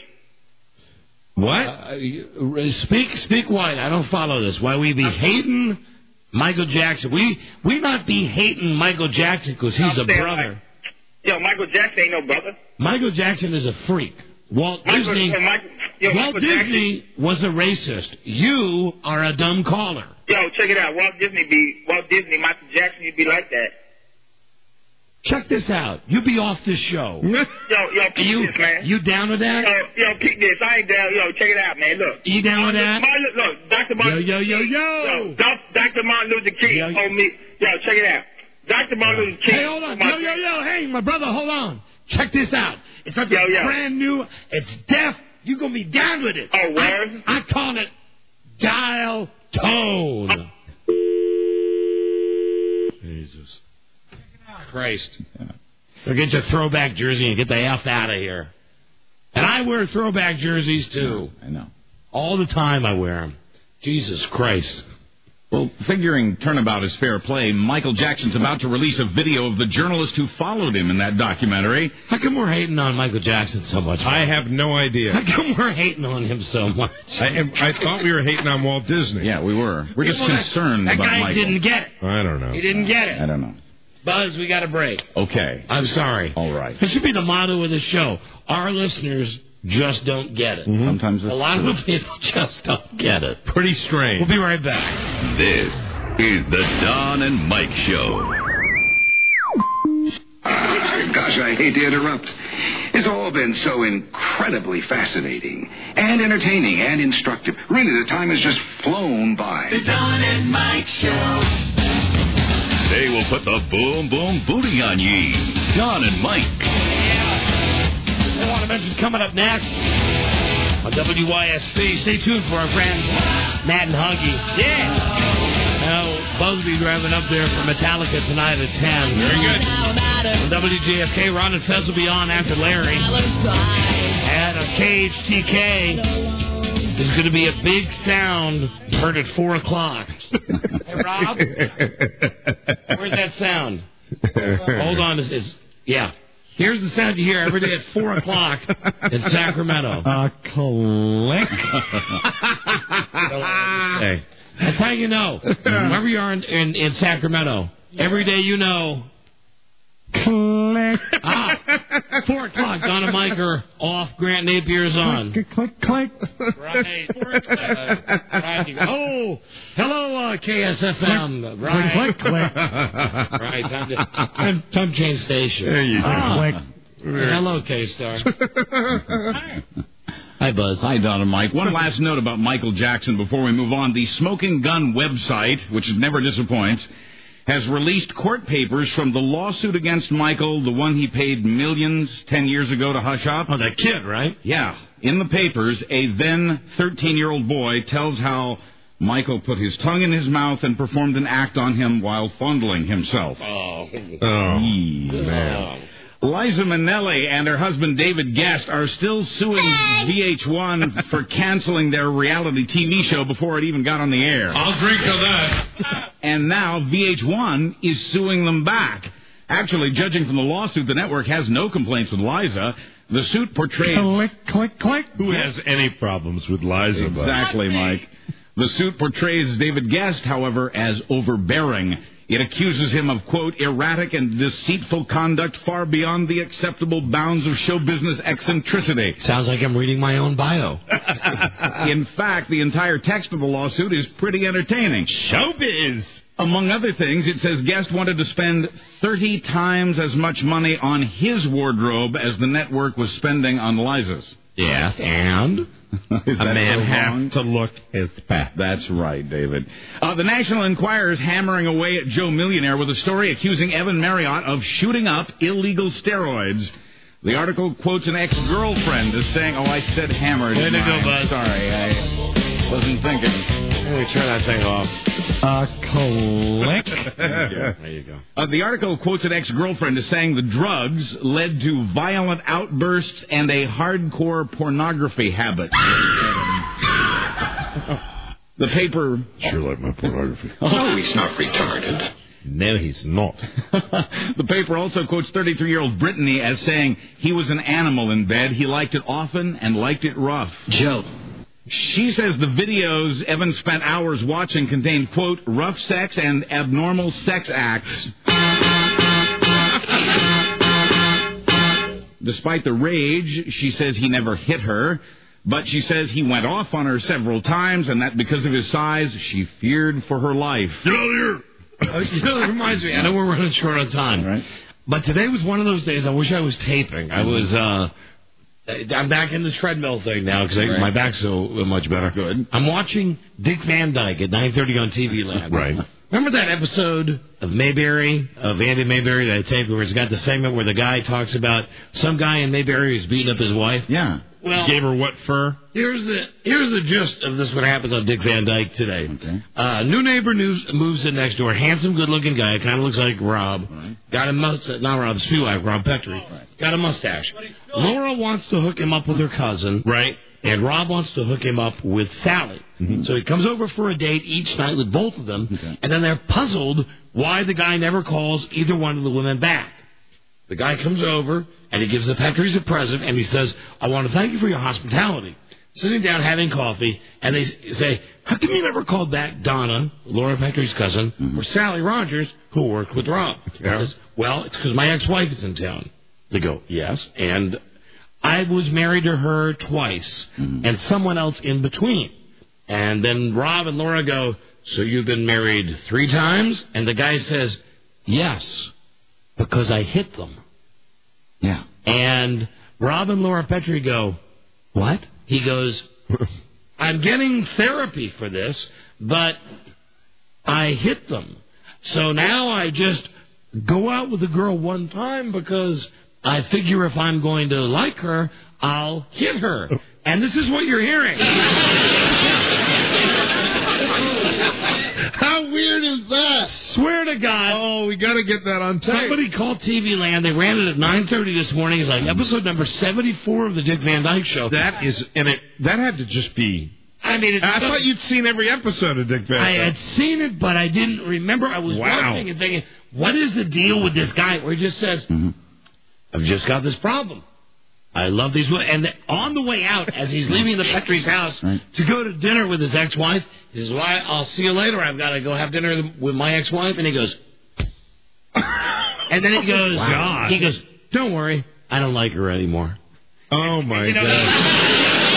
What? Speak white. I don't follow this. Why we be hating Michael Jackson? We not be hating Michael Jackson because he's a brother. Michael Jackson ain't no brother. Michael Jackson is a freak. Walt Disney was a racist. You are a dumb caller. Yo, check it out. Walt Disney, Michael Jackson, you'd be like that. Check this out. You be off this show. Yo, peep this, man. You down with that? Yo, peep this. I ain't down. Yo, check it out, man. Look. You down with that? Look, Dr. Martin. Yo. Dr. Martin Luther King told me. Yo, check it out. Dr. Martin Luther King. Hey, hold on. Yo. Hey, my brother, hold on. Check this out. It's something brand new. It's deaf. You gonna be down with it. Oh, word? I call it dial tone. Jesus Christ. So get your throwback jersey and get the F out of here. And I wear throwback jerseys, too. I know. All the time I wear them. Jesus Christ. Well, figuring turnabout is fair play, Michael Jackson's about to release a video of the journalist who followed him in that documentary. How come we're hating on Michael Jackson so much? I have no idea. How come we're hating on him so much? I thought we were hating on Walt Disney. Yeah, we were. We're just concerned about Michael. That guy didn't get it. I don't know. He didn't get it. I don't know. Buzz, we got a break. Okay. I'm sorry. All right. It should be the motto of the show. Our listeners just don't get it. Mm-hmm. Sometimes a lot of people just don't get it. Pretty strange. We'll be right back. This is the Don and Mike Show. Gosh, I hate to interrupt. It's all been so incredibly fascinating and entertaining and instructive. Really, the time has just flown by. The Don and Mike Show. They will put the boom, boom booty on ye. Don and Mike. I want to mention coming up next on WYSP. Stay tuned for our friends Matt and Huggy. Yeah. Now, Buzz will be driving up there for Metallica tonight at 10. Very good. On WJFK, Ron and Fez will be on after Larry. And on KHTK, there's going to be a big sound heard at 4 o'clock. Hey, Rob? Where's that sound? Hold on. Yeah. Here's the sound you hear every day at 4 o'clock in Sacramento. Click. Hey, that's how you know. Wherever you are in Sacramento, every day you know. Click. 4 o'clock, Don and Mike are off, Grant Napier's on. Click, click, click. Right. Right. Oh, hello, KSFM. Right. Click, click. Right, time to change station. There you go. Click. Hello, K-Star. Hi, Buzz. Hi, Don and Mike. One last note about Michael Jackson before we move on. The Smoking Gun website, which never disappoints, has released court papers from the lawsuit against Michael, the one he paid millions 10 years ago to hush up. Oh, that kid, right? Yeah. In the papers, a then 13-year-old boy tells how Michael put his tongue in his mouth and performed an act on him while fondling himself. Oh, man. Liza Minnelli and her husband David Guest are still suing VH1 for canceling their reality TV show before it even got on the air. I'll drink to that. And now VH1 is suing them back. Actually, judging from the lawsuit, the network has no complaints with Liza. The suit portrays... Click, click, click. Who has any problems with Liza? Exactly, Mike. The suit portrays David Guest, however, as overbearing. It accuses him of, quote, erratic and deceitful conduct far beyond the acceptable bounds of show business eccentricity. Sounds like I'm reading my own bio. In fact, the entire text of the lawsuit is pretty entertaining. Showbiz! Among other things, it says Guest wanted to spend 30 times as much money on his wardrobe as the network was spending on Liza's. Yes, and? A man has to look his best. That's right, David. The National Enquirer is hammering away at Joe Millionaire with a story accusing Evan Marriott of shooting up illegal steroids. The article quotes an ex-girlfriend as saying, oh, I said hammered. Way to go, Buzz. Sorry, I wasn't thinking. Let me turn that thing off. Click. There you go. The article quotes an ex-girlfriend as saying the drugs led to violent outbursts and a hardcore pornography habit. The paper... Sure like my pornography. No, he's not retarded. No, he's not. The paper also quotes 33-year-old Brittany as saying he was an animal in bed. He liked it often and liked it rough. Joe. She says the videos Evan spent hours watching contained, quote, rough sex and abnormal sex acts. Despite the rage, she says he never hit her, but she says he went off on her several times and that because of his size, she feared for her life. Get out of here! You know, that reminds me, I know we're running short on time, right? But today was one of those days I wish I was taping. I'm back in the treadmill thing now because my back's so much better. Good. I'm watching Dick Van Dyke at 9:30 on TV Land. Right. Remember that episode of Mayberry, of Andy Mayberry that I taped where it's got the segment where the guy talks about some guy in Mayberry who's beating up his wife? Yeah. Well, gave her what fur? Here's the gist of this. What happens on Dick Van Dyke today? Okay. New neighbor moves in next door. Handsome, good-looking guy. Kind of looks like Rob. Right. Got a mustache. Not Rob. Spiewak. Rob Petrie. Right. Got a mustache. Laura wants to hook him up with her cousin. Right. And Rob wants to hook him up with Sally. Mm-hmm. So he comes over for a date each night with both of them. Okay. And then they're puzzled why the guy never calls either one of the women back. The guy comes over, and he gives the Petries a present, and he says, I want to thank you for your hospitality. Sitting down having coffee, and they say, how come you never called back Donna, Laura Petrie's cousin, or Sally Rogers, who worked with Rob? Yeah. Says, well, it's because my ex-wife is in town. They go, yes, and I was married to her twice, and someone else in between. And then Rob and Laura go, so you've been married 3 times? And the guy says, yes, because I hit them. Yeah. And Rob and Laura Petrie go, what? He goes, I'm getting therapy for this, but I hit them. So now I just go out with a girl one time because I figure if I'm going to like her, I'll hit her. And this is what you're hearing. How weird is that? Swear to God. Oh, we got to get that on tape. Somebody called TV Land. They ran it at 9:30 this morning. It's like episode number 74 of the Dick Van Dyke Show. That is, and that had to just be. I mean, I thought you'd seen every episode of Dick Van Dyke. I had seen it, but I didn't remember. I was watching and thinking, what is the deal with this guy? Where he just says, I've just got this problem. I love these women. And on the way out, as he's leaving the Petrie's house to go to dinner with his ex-wife, he says, well, I'll see you later. I've got to go have dinner with my ex-wife. And he goes, and then he goes, wow. He goes, don't worry, I don't like her anymore. Oh, my God.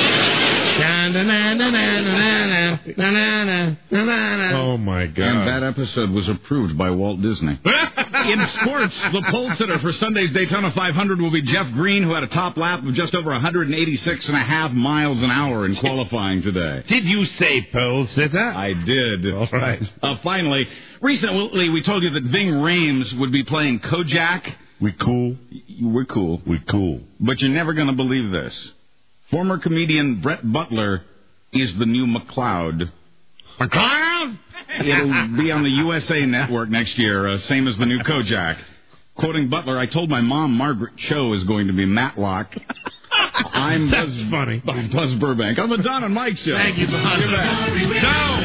Oh, my God. And that episode was approved by Walt Disney. In sports, the pole sitter for Sunday's Daytona 500 will be Jeff Green, who had a top lap of just over 186.5 miles an hour in qualifying today. Did you say pole sitter? I did. All right. Finally, recently we told you that Ving Rhames would be playing Kojak. We cool? We're cool. We cool. But you're never going to believe this. Former comedian Brett Butler is the new McCloud. McCloud? It'll be on the USA Network next year, same as the new Kojak. Quoting Butler, I told my mom Margaret Cho is going to be Matlock. That's funny. I'm Buzz Burbank. I'm the Don and Mike Show. Thank you, Buzz. No!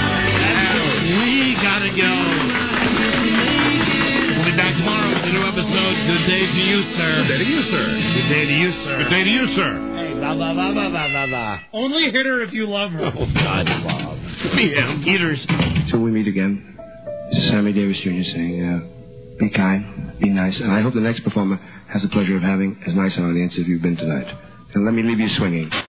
We gotta go. We'll be back tomorrow with a new episode. Good day to you, sir. Good day to you, sir. Good day to you, sir. Good day to you, sir. Hey, blah, blah, blah, blah, blah, blah, blah. Only hit her if you love her. Oh, God, Bob. Yeah, eaters. Till we meet again, this is Sammy Davis Jr. saying, be kind, be nice, and I hope the next performer has the pleasure of having as nice an audience as you've been tonight. And let me leave you swinging.